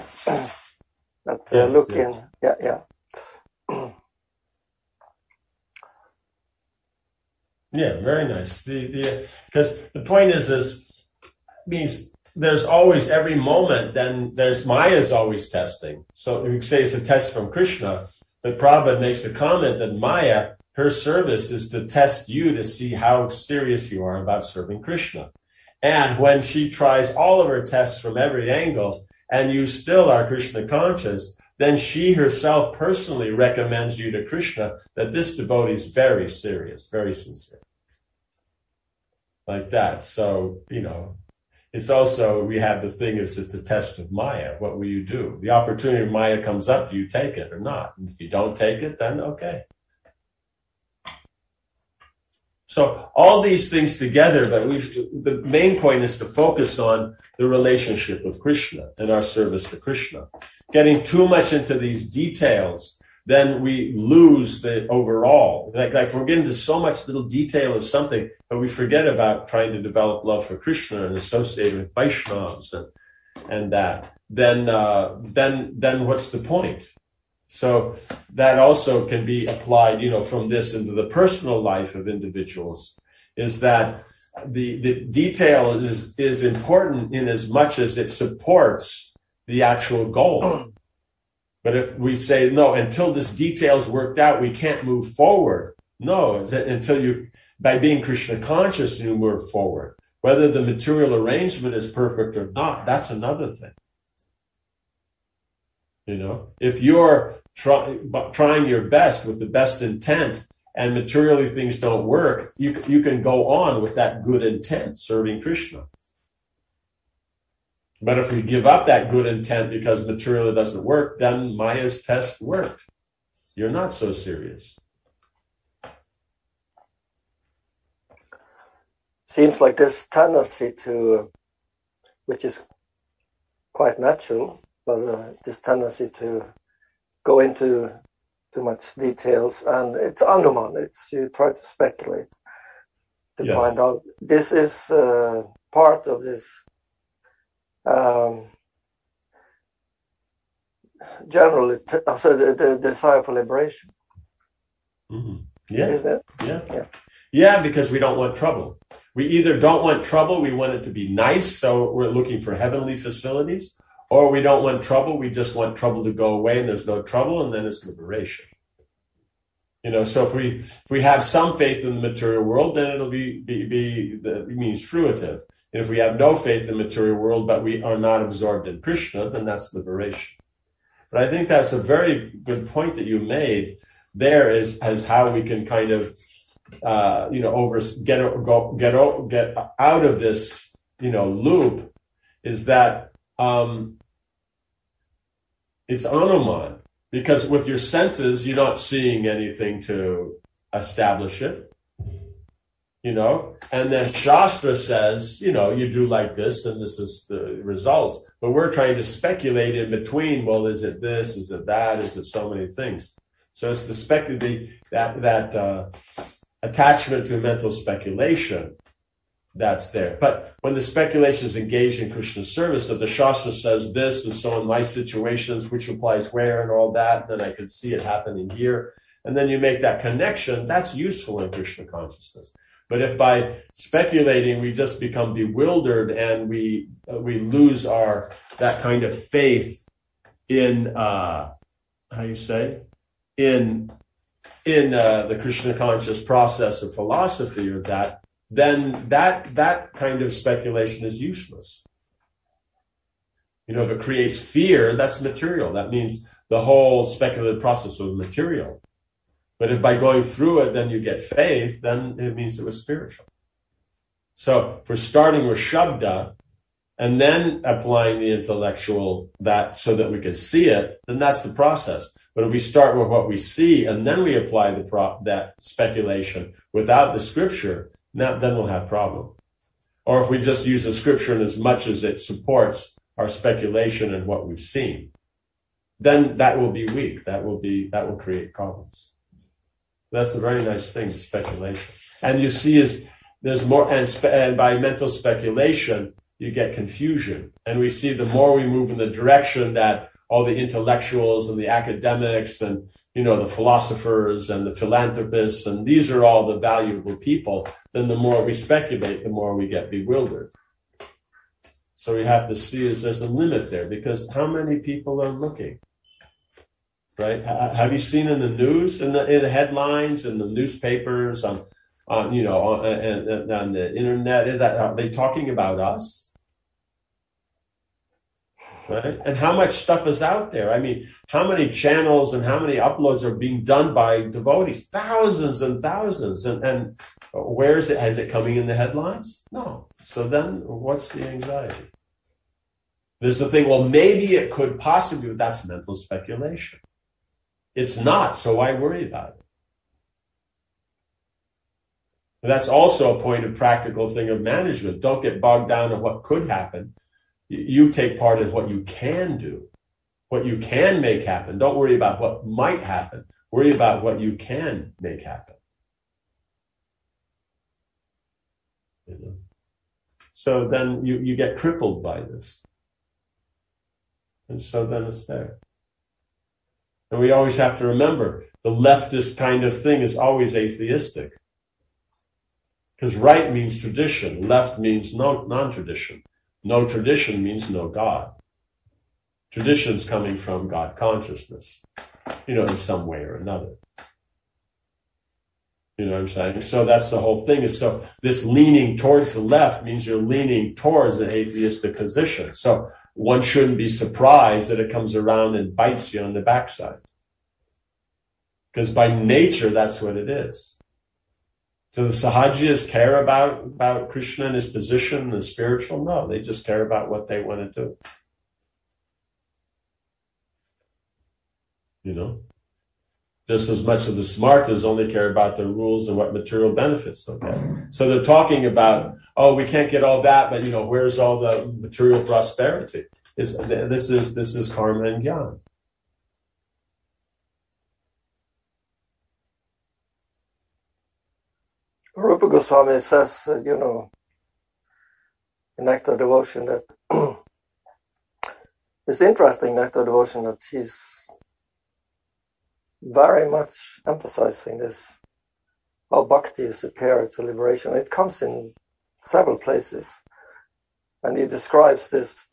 Yeah, very nice. Because the point is means there's always every moment. Then there's Maya's always testing. So we say it's a test from Krishna, but Prabhupada makes a comment that Maya, her service is to test you to see how serious you are about serving Krishna. And when she tries all of her tests from every angle, and you still are Krishna conscious, then she herself personally recommends you to Krishna that this devotee is very serious, very sincere. Like that. So, it's also, we have the thing, it's a test of Maya. What will you do? The opportunity of Maya comes up, do you take it or not? And if you don't take it, then okay. So all these things together, but the main point is to focus on the relationship with Krishna and our service to Krishna. Getting too much into these details, then we lose the overall. Like we're getting into so much little detail of something, but we forget about trying to develop love for Krishna and associate with Vaishnavas and that. Then what's the point? So that also can be applied, from this into the personal life of individuals, is that the detail is important in as much as it supports the actual goal. But if we say, no, until this detail's worked out, we can't move forward. No, until by being Krishna conscious, you move forward. Whether the material arrangement is perfect or not, that's another thing. If you're trying your best with the best intent and materially things don't work, you can go on with that good intent, serving Krishna. But if we give up that good intent because materially doesn't work, then Maya's test worked. You're not so serious. Seems like this tendency to, which is quite natural, but this tendency to go into too much details, and it's Anuman. It's you try to speculate to find out. This is part of this generally, so the desire for liberation. Mm-hmm. Yeah, isn't it? Yeah, because we don't want trouble. We either don't want trouble, we want it to be nice, so we're looking for heavenly facilities, or we don't want trouble, we just want trouble to go away and there's no trouble, and then it's liberation. So if we have some faith in the material world, then it'll be means fruitive. And if we have no faith in the material world, but we are not absorbed in Krishna, then that's liberation. But I think that's a very good point that you made, there is how we can kind of get out of this loop, is that it's Anuman, because with your senses you're not seeing anything to establish it, and then Shastra says, you do like this and this is the results, but we're trying to speculate in between. Well, is it this? Is it that? Is it so many things? So it's that attachment to mental speculation that's there. But when the speculation is engaged in Krishna's service, that the Shastra says this, and so in my situations, which applies where and all that, then I can see it happening here. And then you make that connection, that's useful in Krishna consciousness. But if by speculating we just become bewildered and we lose that kind of faith in in the Krishna conscious process of philosophy, or that, then that kind of speculation is useless. If it creates fear, that's material. That means the whole speculative process was material. But if by going through it, then you get faith, then it means it was spiritual. So if we're starting with Shabda and then applying the intellectual that so that we can see it, then that's the process. But if we start with what we see and then we apply that speculation without the scripture, then we'll have problem. Or if we just use the scripture in as much as it supports our speculation and what we've seen, then that will be weak. That will create problems. That's a very nice thing, speculation. And you see there's more, and by mental speculation, you get confusion. And we see the more we move in the direction that all the intellectuals and the academics and, the philosophers and the philanthropists, and these are all the valuable people, then the more we speculate, the more we get bewildered. So we have to see there's a limit there, because how many people are looking? Right? Have you seen in the news, in the headlines, in the newspapers, on the internet, are they talking about us? Right? And how much stuff is out there? I mean, how many channels and how many uploads are being done by devotees? Thousands and thousands. And where is it? Is it coming in the headlines? No. So then what's the anxiety? There's the thing, well, maybe it could possibly, but that's mental speculation. It's not, so why worry about it? And that's also a point of practical thing of management. Don't get bogged down in what could happen. You take part in what you can do, what you can make happen. Don't worry about what might happen. Worry about what you can make happen. So then you get crippled by this. And so then it's there. And we always have to remember, the leftist kind of thing is always atheistic. Because right means tradition, left means non-tradition. No tradition means no God. Tradition's coming from God consciousness, in some way or another. You know what I'm saying? So that's the whole thing. So this leaning towards the left means you're leaning towards an atheistic position. So one shouldn't be surprised that it comes around and bites you on the backside. Because by nature, that's what it is. Do the Sahajiyas care about Krishna and his position and the spiritual? No, they just care about what they want to do. Just as much as the smartas only care about their rules and what material benefits they'll get. So they're talking about, we can't get all that, but where's all the material prosperity? This is karma and jnana. Rupa Goswami says, in Nectar Devotion, that it's interesting, Nectar Devotion, that he's very much emphasizing this, how bhakti is superior to liberation. It comes in several places. And he describes this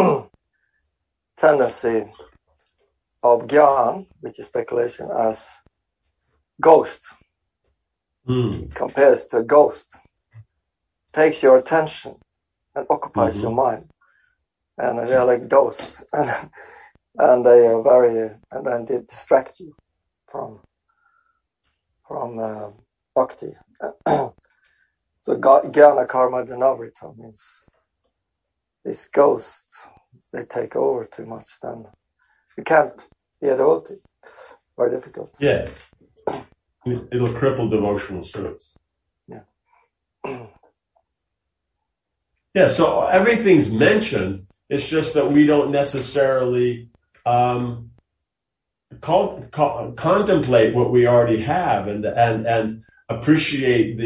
tendency of jnana, which is speculation, as ghost. He compares to a ghost. Takes your attention and occupies your mind. And they are like ghosts. And they are and then they distract you from Bhakti. So Jnana Karma Dhanavritam means these ghosts, they take over too much, then you can't be a devotee. Very difficult. Yeah. It'll cripple devotional service. Yeah. Yeah, so everything's mentioned. It's just that we don't necessarily contemplate what we already have and appreciate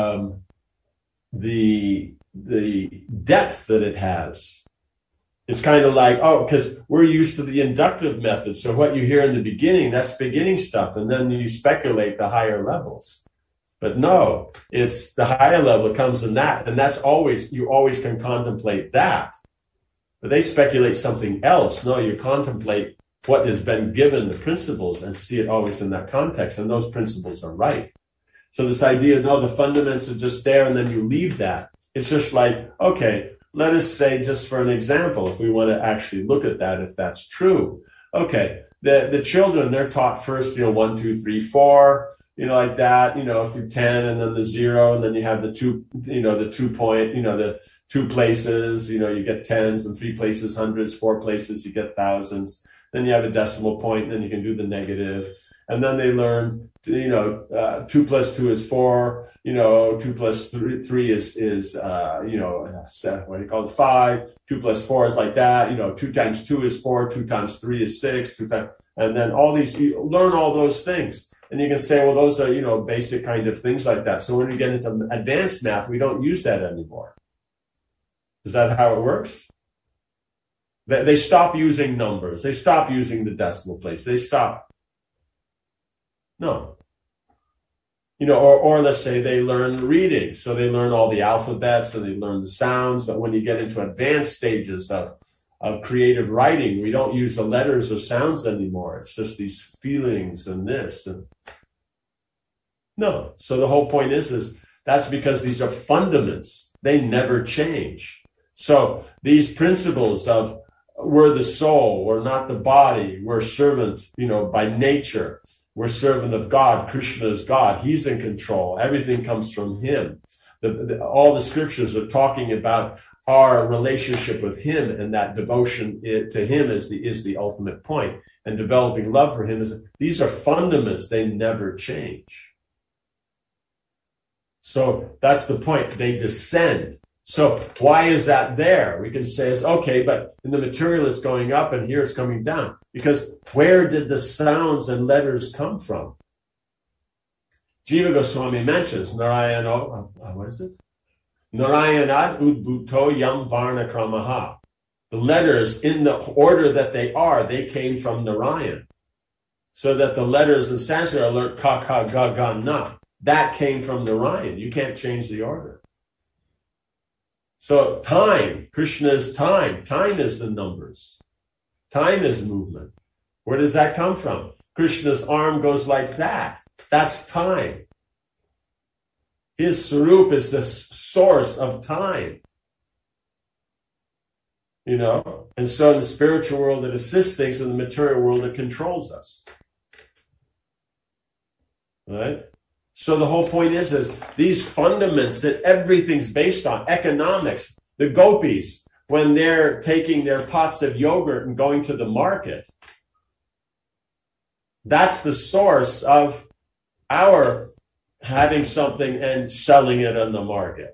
the depth that it has. It's kind of like, because we're used to the inductive method. So what you hear in the beginning, that's beginning stuff. And then you speculate the higher levels. But no, it's the higher level comes in that. And that's always, you always can contemplate that. But they speculate something else. No, you contemplate what has been given, the principles, and see it always in that context. And those principles are right. So this idea, no, the fundaments are just there and then you leave that. It's just like, okay, let us say, just for an example, if we want to actually look at that, if that's true. Okay, the children, they're taught first, 1, 2, 3, 4, like that, through 10, and then the 0, and then you have the 2, the 2 point, the 2 places, you get tens, and 3 places, hundreds, 4 places, you get thousands. Then you have a decimal point, and then you can do the negative. And then they learn, 2 plus 2 is 4, 2 plus 3 is 5, 2 plus 4 is like that, 2 times 2 is 4, 2 times 3 is 6, 2 times, and then all these, you learn all those things. And you can say, well, those are, basic kind of things like that. So when we get into advanced math, we don't use that anymore. Is that how it works? They stop using numbers. They stop using the decimal place. They stop. No. Or let's say they learn reading. So they learn all the alphabets and they learn the sounds. But when you get into advanced stages of creative writing, we don't use the letters or sounds anymore. It's just these feelings and this. No. So the whole point is that's because these are fundaments. They never change. So these principles of we're the soul, we're not the body, we're servant, by nature. We're servant of God. Krishna is God. He's in control. Everything comes from him. All the scriptures are talking about our relationship with him, and that devotion to him is the ultimate point. And developing love for him these are fundaments. They never change. So that's the point. They descend. So why is that there? We can say, okay, but in the material it's going up and here it's coming down. Because where did the sounds and letters come from? Jiva Goswami mentions Narayana, what is it? Narayanad udbhuto yam varna kramaha. The letters in the order that they came from Narayan. So that the letters in Sanskrit are learned ka, ka, ga, ga, na. That came from Narayan. You can't change the order. So time, Krishna is time. Time is the numbers. Time is movement. Where does that come from? Krishna's arm goes like that. That's time. His Swarup is the source of time. And so in the spiritual world it assists things, in the material world it controls us. Right? So the whole point is these fundaments that everything's based on, economics, the gopis, when they're taking their pots of yogurt and going to the market, that's the source of our having something and selling it on the market.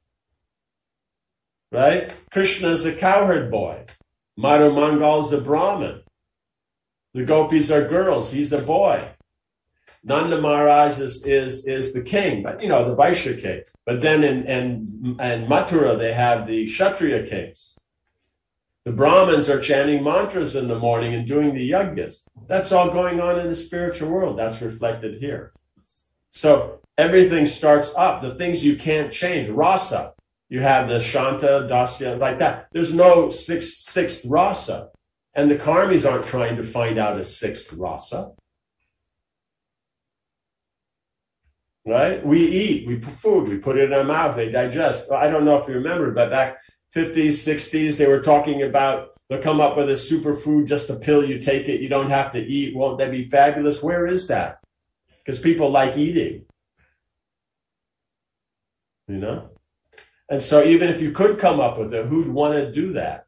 Right? Krishna is a cowherd boy. Madhu Mangal is a Brahmin. The gopis are girls. He's a boy. Nanda Maharaj is the king, but the Vaishya king. But then in Mathura they have the Kshatriya kings. The Brahmins are chanting mantras in the morning and doing the yajnas. That's all going on in the spiritual world. That's reflected here. So everything starts up. The things you can't change. Rasa. You have the Shanta, Dasya, like that. There's no sixth rasa. And the karmis aren't trying to find out a sixth rasa. Right? We eat, we put food, we put it in our mouth, they digest. I don't know if you remember, but back 50s, 60s, they were talking about they'll come up with a superfood, just a pill, you take it, you don't have to eat. Won't that be fabulous? Where is that? because people like eating, you know? And so even if you could come up with it, who'd want to do that?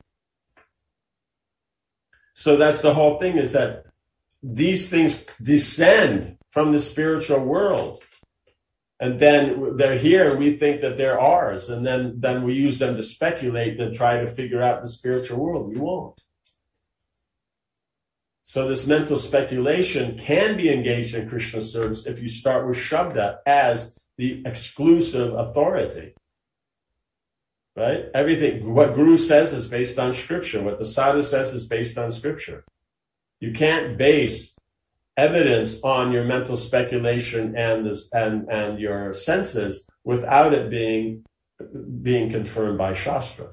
So that's the whole thing, is that these things descend from the spiritual world. And then they're here and we think that they're ours. And then we use them to speculate and try to figure out the spiritual world. We won't. So this mental speculation can be engaged in Krishna service if you start with Shabda as the exclusive authority. Right? Everything, what Guru says is based on scripture. What the sadhu says is based on scripture. You can't base evidence on your mental speculation and your senses without it being confirmed by Shastra.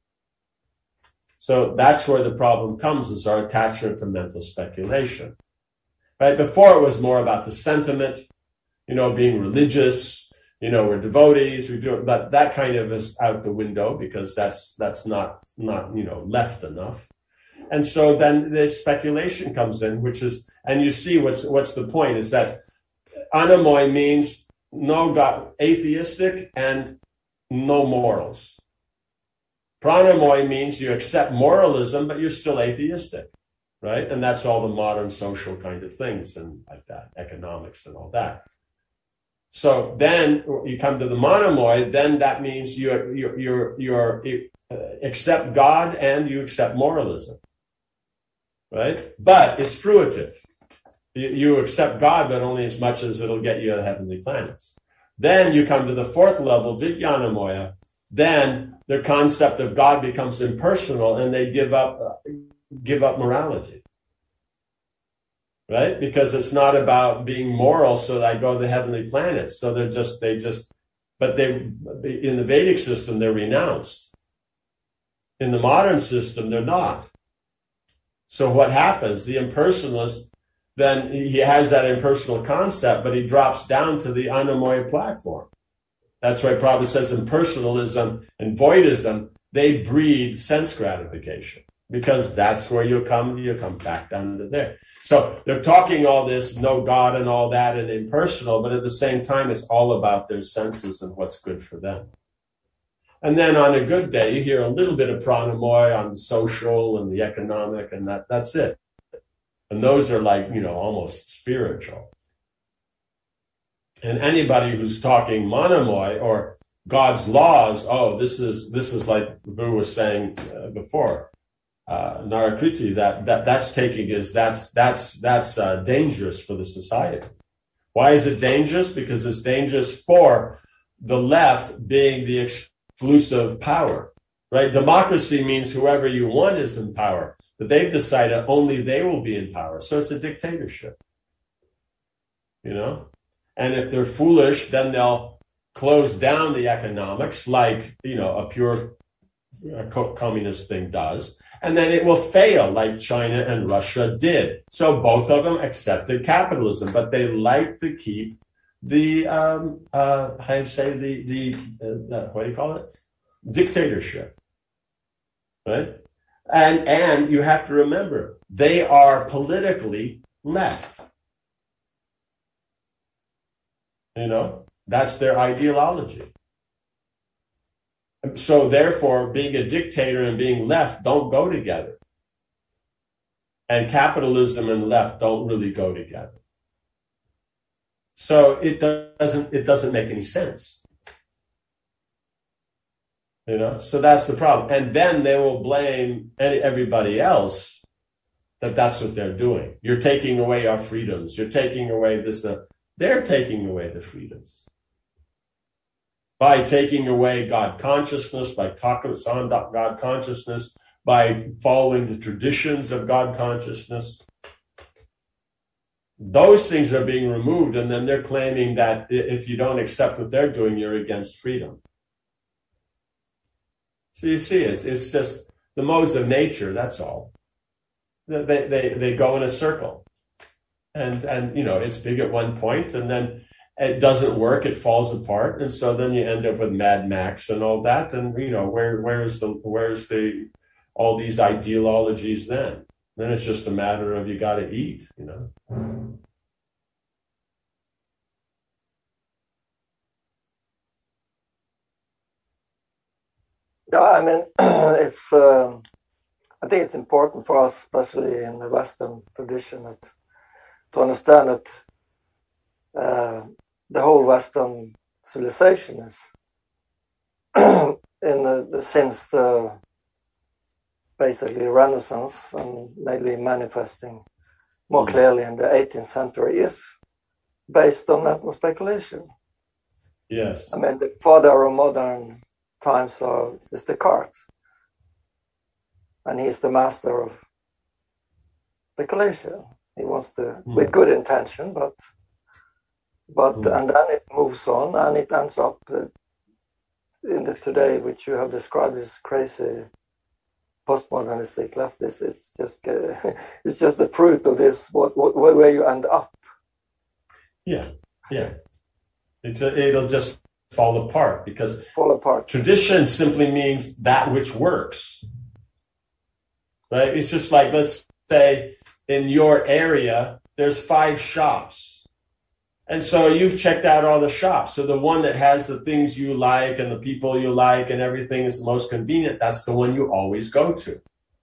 So that's where the problem comes, is our attachment to mental speculation. Right? Before it was more about the sentiment, being religious, we're devotees, we do it, but that kind of is out the window because that's not left enough. And so then this speculation comes in, which is, and you see what's the point, is that anamoy means no God, atheistic and no morals. Pranamoy means you accept moralism, but you're still atheistic, right? And that's all the modern social kind of things and like that, economics and all that. So then you come to the monomoy, then that means you accept God and you accept moralism, right? But it's fruitive. You accept God, but only as much as it'll get you to heavenly planets. Then you come to the fourth level, Vijnanamoya. Then the concept of God becomes impersonal and they give up morality. Right? Because it's not about being moral so that I go to the heavenly planets. So in the Vedic system, they're renounced. In the modern system, they're not. So what happens? The impersonalist, then he has that impersonal concept, but he drops down to the Anamoya platform. That's why Prabhupada says impersonalism and voidism, they breed sense gratification. Because that's where you come back down to there. So they're talking all this, no God and all that, and impersonal, but at the same time, it's all about their senses and what's good for them. And then on a good day, you hear a little bit of pranamoy on the social and the economic, and that's it. And those are like, almost spiritual. And anybody who's talking monomoy or God's laws, this is like Vibhu was saying before. Narakriti, that's dangerous for the society. Why is it dangerous? Because it's dangerous for the left being the exclusive power, right? Democracy means whoever you want is in power, but they've decided only they will be in power. So it's a dictatorship, And if they're foolish, then they'll close down the economics like, a pure communist thing does. And then it will fail like China and Russia did. So both of them accepted capitalism, but they like to keep the, dictatorship, right? And you have to remember, they are politically left. That's their ideology. So therefore, being a dictator and being left don't go together. And capitalism and left don't really go together. So it doesn't make any sense. So that's the problem. And then they will blame everybody else that that's what they're doing. You're taking away our freedoms. You're taking away this. They're taking away the freedoms. By taking away God consciousness, by talking on God consciousness, by following the traditions of God consciousness. Those things are being removed, and then they're claiming that if you don't accept what they're doing, you're against freedom. So you see, it's just the modes of nature, that's all. They go in a circle. And it's big at one point, and then it doesn't work, it falls apart, and so then you end up with Mad Max and all that, and where's all these ideologies then? Then it's just a matter of you got to eat, Yeah, I mean, it's. I think it's important for us, especially in the Western tradition, to understand that the whole Western civilization is, since the basically Renaissance and maybe manifesting more clearly in the 18th century, is based on mental speculation. Yes. I mean, the father of modern times is Descartes, and he's the master of speculation. He wants to, with good intention, but and then it moves on, and it ends up in the today, which you have described as crazy postmodernistic leftist. It's just the fruit of this. Where you end up. Yeah. It'll just fall apart because tradition simply means that which works. Right? It's just like, let's say in your area, there's 5 shops. And so you've checked out all the shops. So the one that has the things you like and the people you like and everything is the most convenient, that's the one you always go to.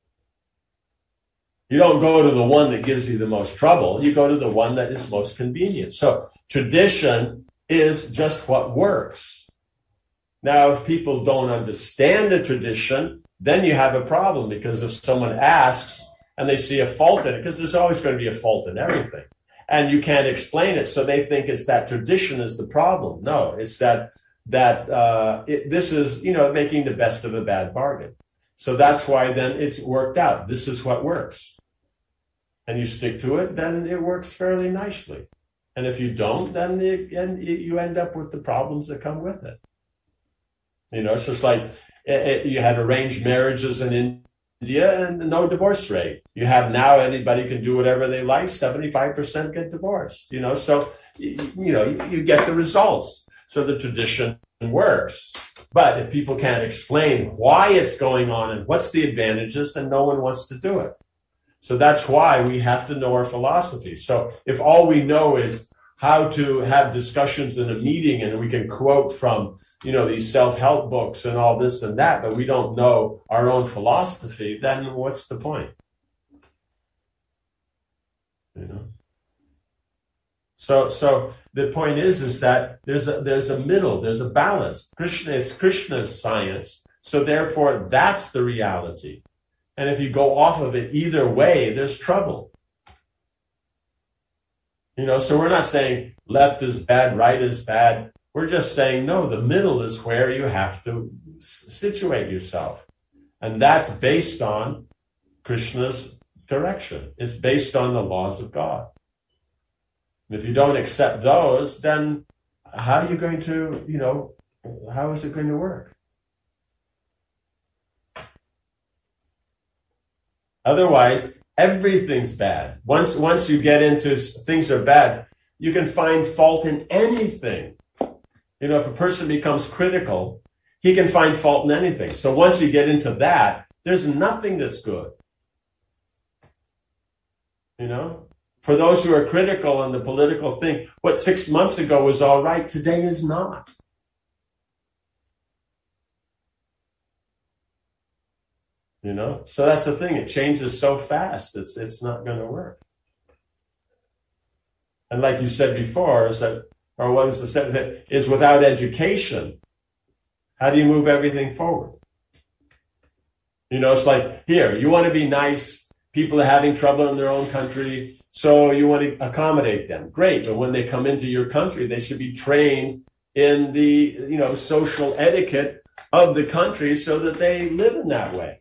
You don't go to the one that gives you the most trouble. You go to the one that is most convenient. So tradition is just what works. Now, if people don't understand the tradition, then you have a problem, because if someone asks and they see a fault in it, because there's always going to be a fault in everything, and you can't explain it, so they think it's that tradition is the problem. No, it's that this is, making the best of a bad bargain. So that's why then it's worked out. This is what works. And you stick to it, then it works fairly nicely. And if you don't, then you end up with the problems that come with it. It's just like you had arranged marriages in India and no divorce rate. You have now anybody can do whatever they like. 75% get divorced. So you get the results. So the tradition works. But if people can't explain why it's going on and what's the advantages, then no one wants to do it. So that's why we have to know our philosophy. So if all we know is how to have discussions in a meeting and we can quote from, these self-help books and all this and that, but we don't know our own philosophy, then what's the point? So the point is that there's a middle, there's a balance. It's Krishna's science. So therefore, that's the reality. And if you go off of it either way, there's trouble. So we're not saying left is bad, right is bad. We're just saying, no, the middle is where you have to situate yourself. And that's based on Krishna's direction. It's based on the laws of God. And if you don't accept those, then how are you going to, how is it going to work? Otherwise, everything's bad. Once you get into things are bad, you can find fault in anything. If a person becomes critical, he can find fault in anything. So once you get into that, there's nothing that's good. For those who are critical on the political thing, what 6 months ago was all right, today is not. So that's the thing. It changes so fast. It's not going to work. And like you said before, is without education, how do you move everything forward? It's like, here, you want to be nice. People are having trouble in their own country, so you want to accommodate them. Great. But when they come into your country, they should be trained in the, social etiquette of the country so that they live in that way.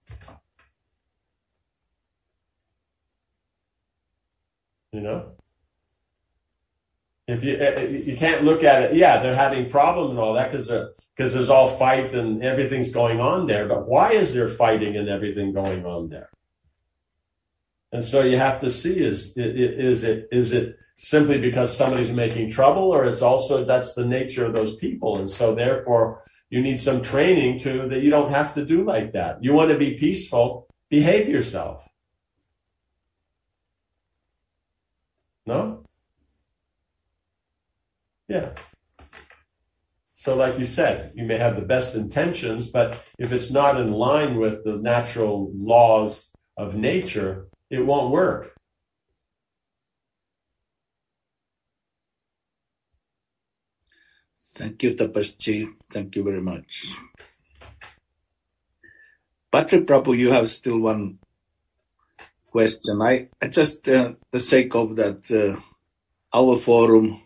If you can't look at it, yeah, they're having problems and all that because there's all fight and everything's going on there. But why is there fighting and everything going on there? And so you have to see is it simply because somebody's making trouble, or it's also that's the nature of those people, and so therefore you need some training that you don't have to do like that. You want to be peaceful, behave yourself. No? Yeah. So like you said, you may have the best intentions, but if it's not in line with the natural laws of nature, it won't work. Thank you, Tapasji. Thank you very much. Patri Prabhu, you have still one question. I just, the sake of that, our forum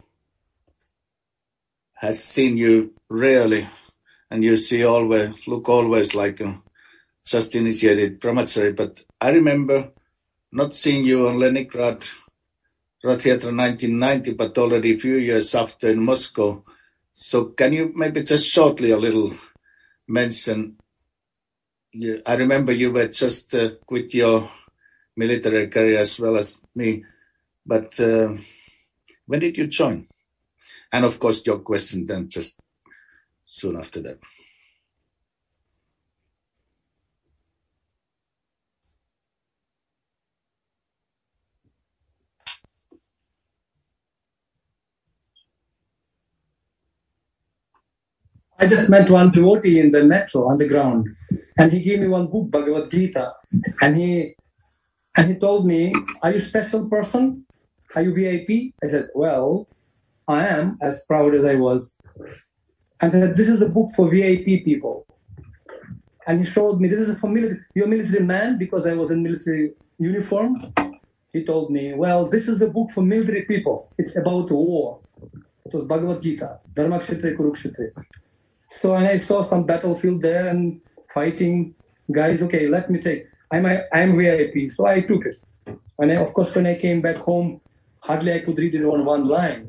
has seen you rarely, and you look always like a just initiated brahmachari, but I remember not seeing you on Leningrad Rath Yatra 1990, but already a few years after in Moscow. So can you maybe just shortly a little mention, I remember you were just quit your military career as well as me, but when did you join? And of course your question then just soon after that. I just met one devotee in the metro on the ground, and he gave me one book, Bhagavad Gita, and he told me, "Are you a special person? Are you VIP?" I said, "Well, I am," as proud as I was. And said, "This is a book for VIP people." And he showed me, "This is for military. You're a military man," because I was in military uniform. He told me, "Well, this is a book for military people. It's about war." It was Bhagavad Gita, Dharmakshetra Kurukshetra. So and I saw some battlefield there and fighting guys. Okay, let me take. I'm VIP, so I took it. And of course, when I came back home, hardly I could read it on one line.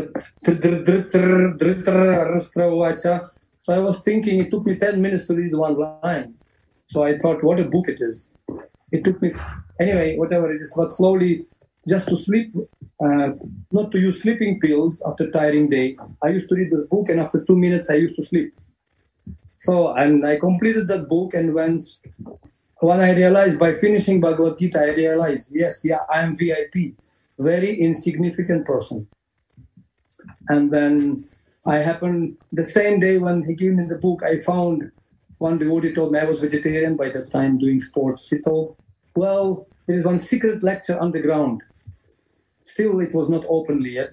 So I was thinking, it took me 10 minutes to read one line. So I thought, what a book it is. It took me, anyway, whatever it is, but slowly, just to sleep, not to use sleeping pills after tiring day. I used to read this book, and after 2 minutes, I used to sleep. So, and I completed that book, and when I realized, by finishing Bhagavad Gita, I realized, yes, I am VIP, very insignificant person. And then I happened, the same day when he gave me the book, I found one devotee told me, I was vegetarian by that time doing sports. He told, well, there is one secret lecture underground. Still, it was not openly yet.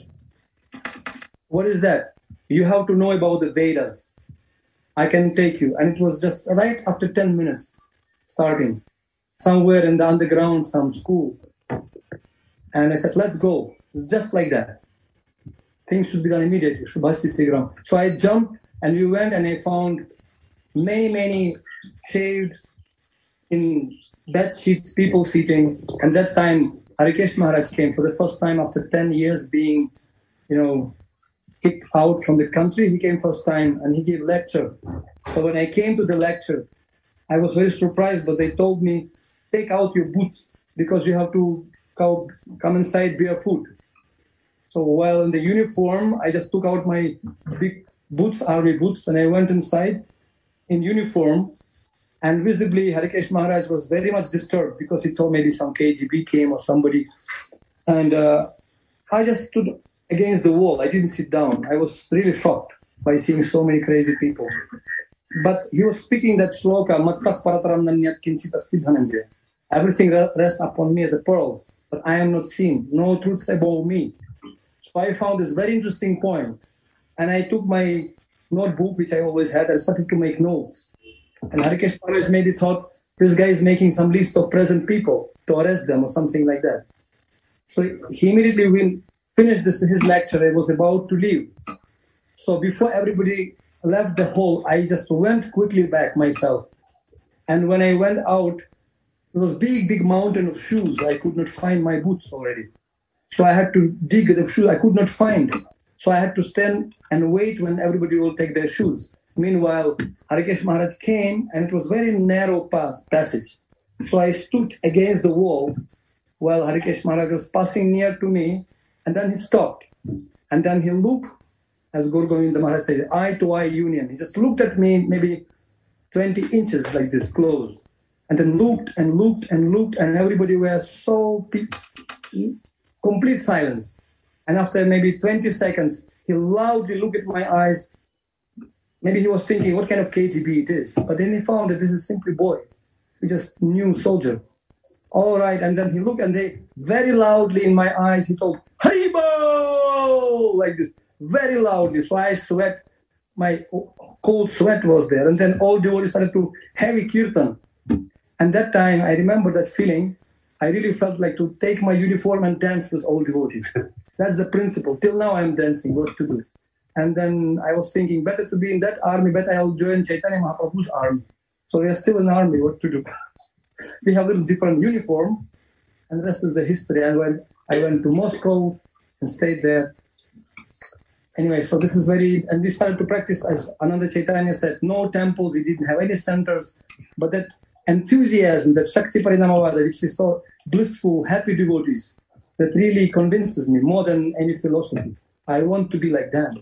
What is that? You have to know about the Vedas. I can take you. And it was just right after 10 minutes starting, somewhere in the underground, some school. And I said, let's go. It's just like that. Things should be done immediately. So I jumped and we went, and I found many shaved in bed sheets, people sitting. And that time, Harikesh Maharaj came for the first time after 10 years being, kicked out from the country. He came first time and he gave lecture. So when I came to the lecture, I was very surprised, but they told me, take out your boots because you have to come inside barefoot. So while in the uniform, I just took out my big boots, army boots, and I went inside in uniform. And visibly, Harikesh Maharaj was very much disturbed because he thought maybe some KGB came or somebody. And I just stood against the wall. I didn't sit down. I was really shocked by seeing so many crazy people. But he was speaking that shloka, Mattah parataram nanyat kinchit asti dhananjaya. Everything rests upon me as a pearls, but I am not seen. No truth above me. So I found this very interesting point. And I took my notebook, which I always had, and started to make notes. And Harikesh Maharaj maybe thought, this guy is making some list of present people to arrest them or something like that. So he immediately finished his lecture. I was about to leave. So before everybody left the hall, I just went quickly back myself. And when I went out, there was a big mountain of shoes. I could not find my boots already. So I had to dig the shoes. I could not find. So I had to stand and wait when everybody will take their shoes. Meanwhile, Harikesh Maharaj came, and it was very narrow passage. So I stood against the wall while Harikesh Maharaj was passing near to me, and then he stopped. And then he looked, as Guru Govinda Maharaj said, eye-to-eye union. He just looked at me maybe 20 inches like this, close. And then looked, and everybody was so complete silence. And after maybe 20 seconds, he loudly looked at my eyes, maybe he was thinking what kind of KGB it is. But then he found that this is simply boy. He's just new soldier. All right, and then he looked and they very loudly in my eyes, he told, Haribo! Like this, very loudly. So I sweat, my cold sweat was there. And then all devotees started to heavy kirtan. And that time, I remember that feeling. I really felt like to take my uniform and dance with all devotees. That's the principle. Till now, I'm dancing, what to do. And then I was thinking, better to be in that army, better I'll join Chaitanya Mahaprabhu's army. So we are still in army, what to do? We have a little different uniform, and the rest is the history. I went to Moscow and stayed there. Anyway, so this is and we started to practice, as Ananda Chaitanya said, no temples, we didn't have any centers, but that enthusiasm, that Shakti Parinamavada, which we saw blissful, happy devotees, that really convinces me more than any philosophy. I want to be like that.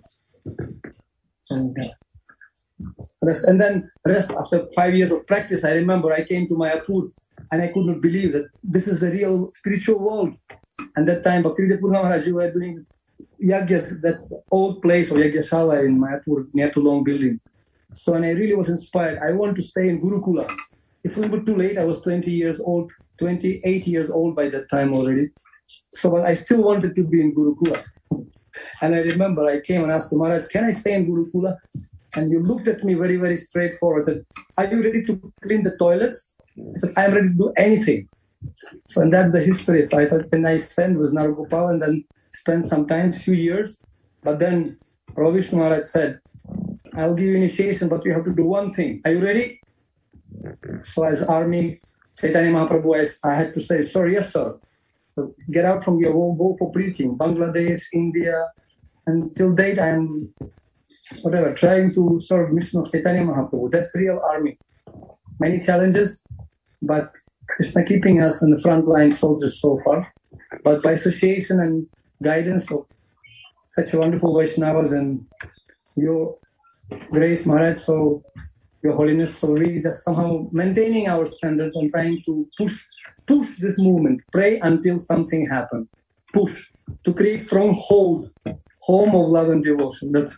And then rest, after 5 years of practice, I remember I came to Mayapur and I could not believe that this is the real spiritual world. And that time, Bhaktivedanta Purna Maharaj, you were doing yagyas, that old place of Yagyashala in Mayapur, near to Long Building. So, and I really was inspired. I want to stay in Gurukula. It's a little bit too late. I was 28 years old by that time already. So, but I still wanted to be in Gurukula. And I remember I came and asked the Maharaj, can I stay in Gurukula? And you looked at me very, very straightforward. I said, are you ready to clean the toilets? I said, I'm ready to do anything. So, and that's the history. So I thought, when I spent with Naragopal and then spent some time, few years. But then Prabhu Vishnu Maharaj said, I'll give you initiation, but you have to do one thing. Are you ready? So as army, Chaitanya Mahaprabhu, I had to say, sir, yes, sir. So get out from your home, go for preaching. Bangladesh, India, and till date I'm trying to serve mission of Chaitanya Mahaprabhu. That's real army. Many challenges, but Krishna keeping us in the front line soldiers so far. But by association and guidance of such wonderful Vaishnavas and your grace, Maharaj, so your holiness, so we just somehow maintaining our standards and trying to push this movement, pray until something happens. Push to create strong hold, home of love and devotion. That's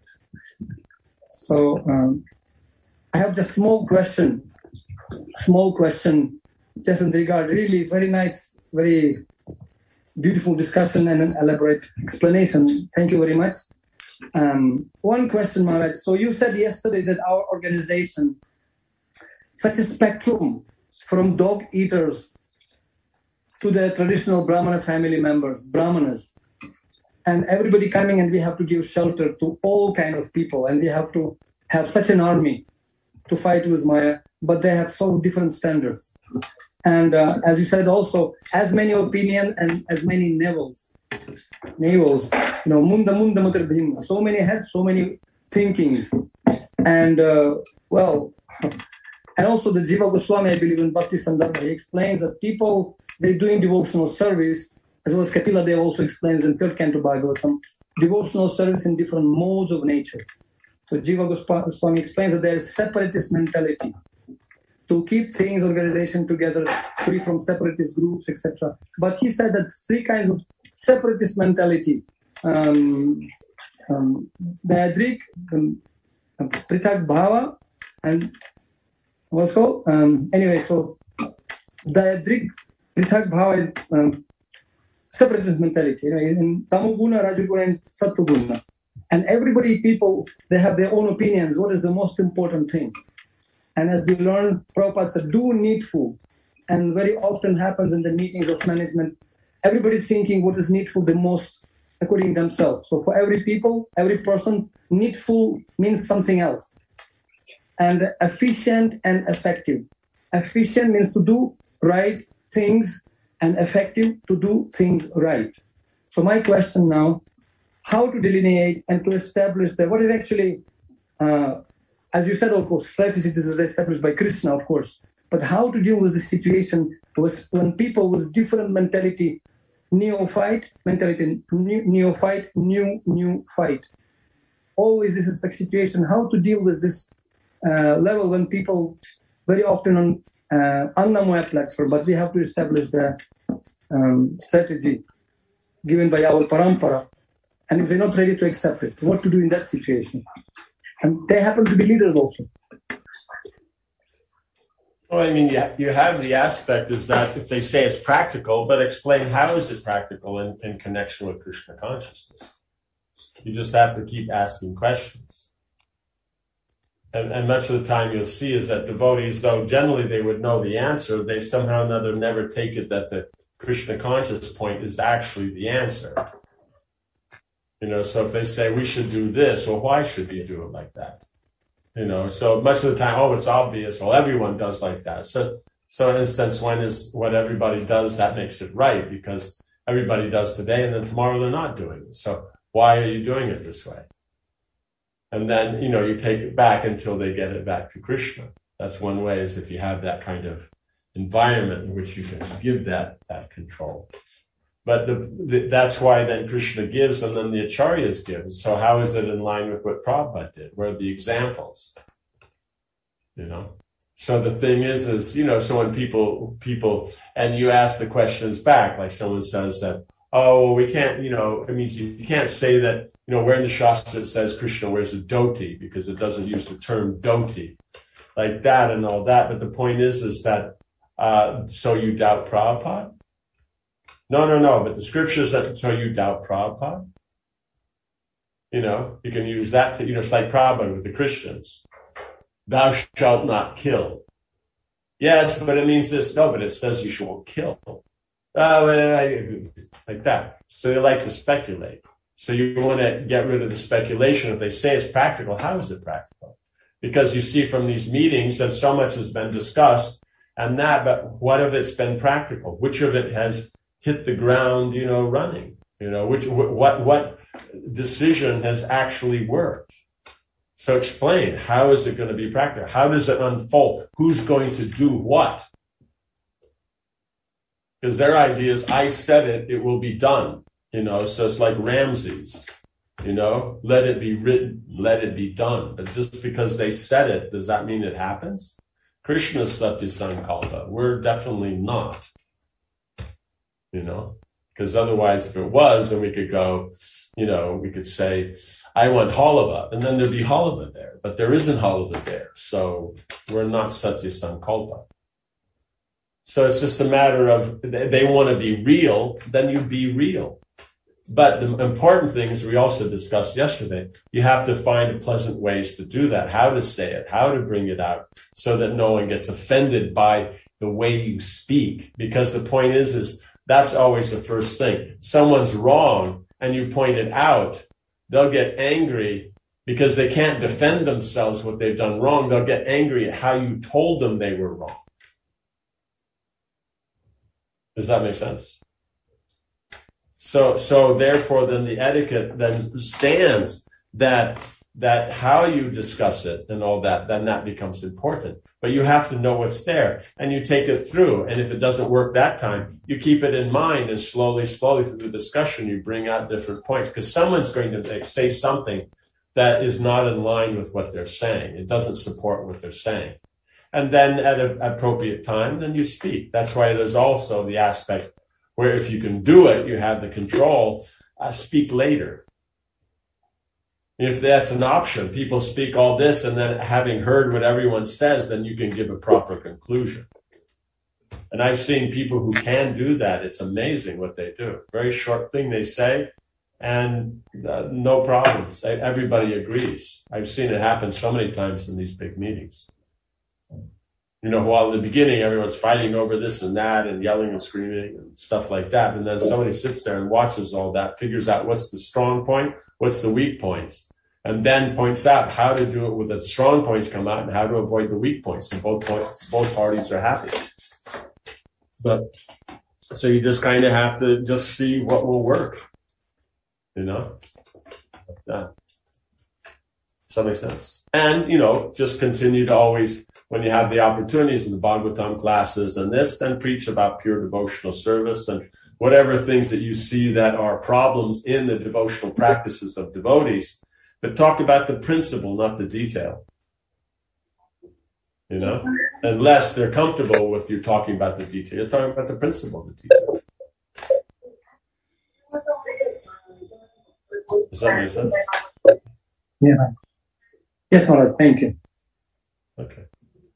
so. I have just small question, just in regard. Really, it's very nice, very beautiful discussion and an elaborate explanation. Thank you very much. One question, Maharaj. So you said yesterday that our organization, such a spectrum from dog eaters to the traditional Brahmana family members, Brahmanas, and everybody coming, and we have to give shelter to all kind of people, and we have to have such an army to fight with Maya, but they have so different standards. And as you said also, as many opinions and as many navels, munda matar bhimma, so many heads, so many thinkings. And and also the Jiva Goswami, I believe in Bhakti Sandarbha, he explains that people, they're doing devotional service, as well as Kapila Dev also explains in 3rd Canto Bhagavatam, devotional service in different modes of nature. So Jiva Goswami explains that there is separatist mentality to keep things, organization together, free from separatist groups, etc. But he said that 3 kinds of separatist mentality, Dayadrik, Prithak Bhava, and what's called? Anyway, so Dayadrik, Prithak Bhava, and separatist mentality, in Tamoguna, Rajoguna, and Sattoguna. And people, they have their own opinions. What is the most important thing? And as we learn, Prabhupada said, do needful. And very often happens in the meetings of management, everybody thinking what is needful the most according to themselves. So for every person, needful means something else. And efficient and effective. Efficient means to do right things, and effective to do things right. So my question now, how to delineate and to establish what is actually, as you said, of course, strategy is established by Krishna, of course, but how to deal with the situation when people with different mentality, neophyte mentality, new fight. Always this is a situation, how to deal with this level when people very often on Annamoya platform, but we have to establish the strategy given by our parampara. And if they're not ready to accept it, what to do in that situation? And they happen to be leaders also. Well, I mean, yeah, you have the aspect is that if they say it's practical, but explain how is it practical in connection with Krishna consciousness. You just have to keep asking questions. And much of the time you'll see is that devotees, though generally they would know the answer, they somehow or another never take it that the Krishna conscious point is actually the answer. So if they say we should do this, well, why should you do it like that? So much of the time, it's obvious. Well, everyone does like that. So in a sense, when is what everybody does, that makes it right because everybody does today and then tomorrow they're not doing it. So why are you doing it this way? And then, you take it back until they get it back to Krishna. That's one way is if you have that kind of environment in which you can give that control. But that's why then Krishna gives and then the Acharyas give. So how is it in line with what Prabhupada did? Where are the examples? So the thing is, so when people, and you ask the questions back, like someone says that, we can't, it means you can't say that, where in the Shastra it says Krishna wears a dhoti because it doesn't use the term dhoti like that and all that. But the point is that, so you doubt Prabhupada? No, but the scriptures that, so you doubt Prabhupada? You can use that to, it's like Prabhupada with the Christians. Thou shalt not kill. Yes, but it means this. No, but it says you shall kill. Like that. So they like to speculate. So you want to get rid of the speculation. If they say it's practical, how is it practical? Because you see from these meetings that so much has been discussed and that, but what of it's been practical? Which of it has hit the ground, running? What decision has actually worked? So explain, how is it going to be practical? How does it unfold? Who's going to do what? Because their idea is, I said it, it will be done. So it's like Ramses, let it be written, let it be done. But just because they said it, does that mean it happens? Krishna's Satya Sankalpa. We're definitely not. Because otherwise if it was, then we could go, we could say, I want Halava, and then there'd be Halava there, but there isn't Halava there. So we're not Satya Sankalpa. So it's just a matter of, they want to be real, then you be real. But the important thing is, we also discussed yesterday, you have to find pleasant ways to do that, how to say it, how to bring it out, so that no one gets offended by the way you speak. Because the point is that's always the first thing. Someone's wrong and you point it out, they'll get angry because they can't defend themselves what they've done wrong. They'll get angry at how you told them they were wrong. Does that make sense? So therefore then the etiquette then stands that how you discuss it and all that, then that becomes important. But you have to know what's there and you take it through. And if it doesn't work that time, you keep it in mind and slowly through the discussion, you bring out different points because someone's going to say something that is not in line with what they're saying. It doesn't support what they're saying. And then at an appropriate time, then you speak. That's why there's also the aspect where if you can do it, you have the control, speak later. If that's an option, people speak all this and then having heard what everyone says, then you can give a proper conclusion. And I've seen people who can do that. It's amazing what they do. Very short thing they say and no problems. Everybody agrees. I've seen it happen so many times in these big meetings. While in the beginning, everyone's fighting over this and that and yelling and screaming and stuff like that. And then somebody sits there and watches all that, figures out what's the strong point, what's the weak points, and then points out how to do it with the strong points come out and how to avoid the weak points. And both parties are happy. But so you just kind of have to just see what will work, Does that make sense? And, just continue to always, when you have the opportunities in the Bhagavatam classes and this, then preach about pure devotional service and whatever things that you see that are problems in the devotional practices of devotees, but talk about the principle, not the detail. Unless they're comfortable with you talking about the detail. You're talking about the principle of the detail. Does that make sense? Yeah. Yes, Maharaj, thank you. Okay.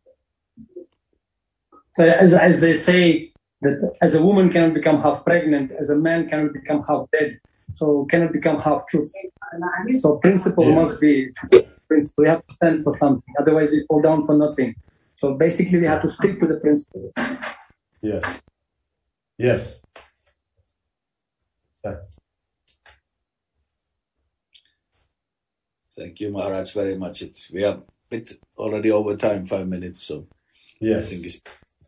So as they say, that as a woman cannot become half pregnant, as a man cannot become half dead, so cannot become half truth. So principle must be principle. We have to stand for something, otherwise we fall down for nothing. So basically we have to stick to the principle. Yes. Yes. Thank you, Maharaj, very much. We are a bit already over time, 5 minutes, so yes. I think it's...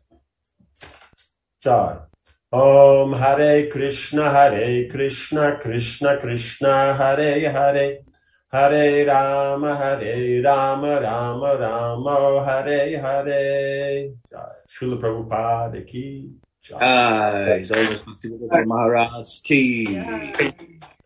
Char. Om Hare Krishna, Krishna Krishna, Hare Hare, Hare Rama, Rama Rama, Hare Hare. Srila Prabhupada ki. It's always Bhaktivedanta Maharaj ki.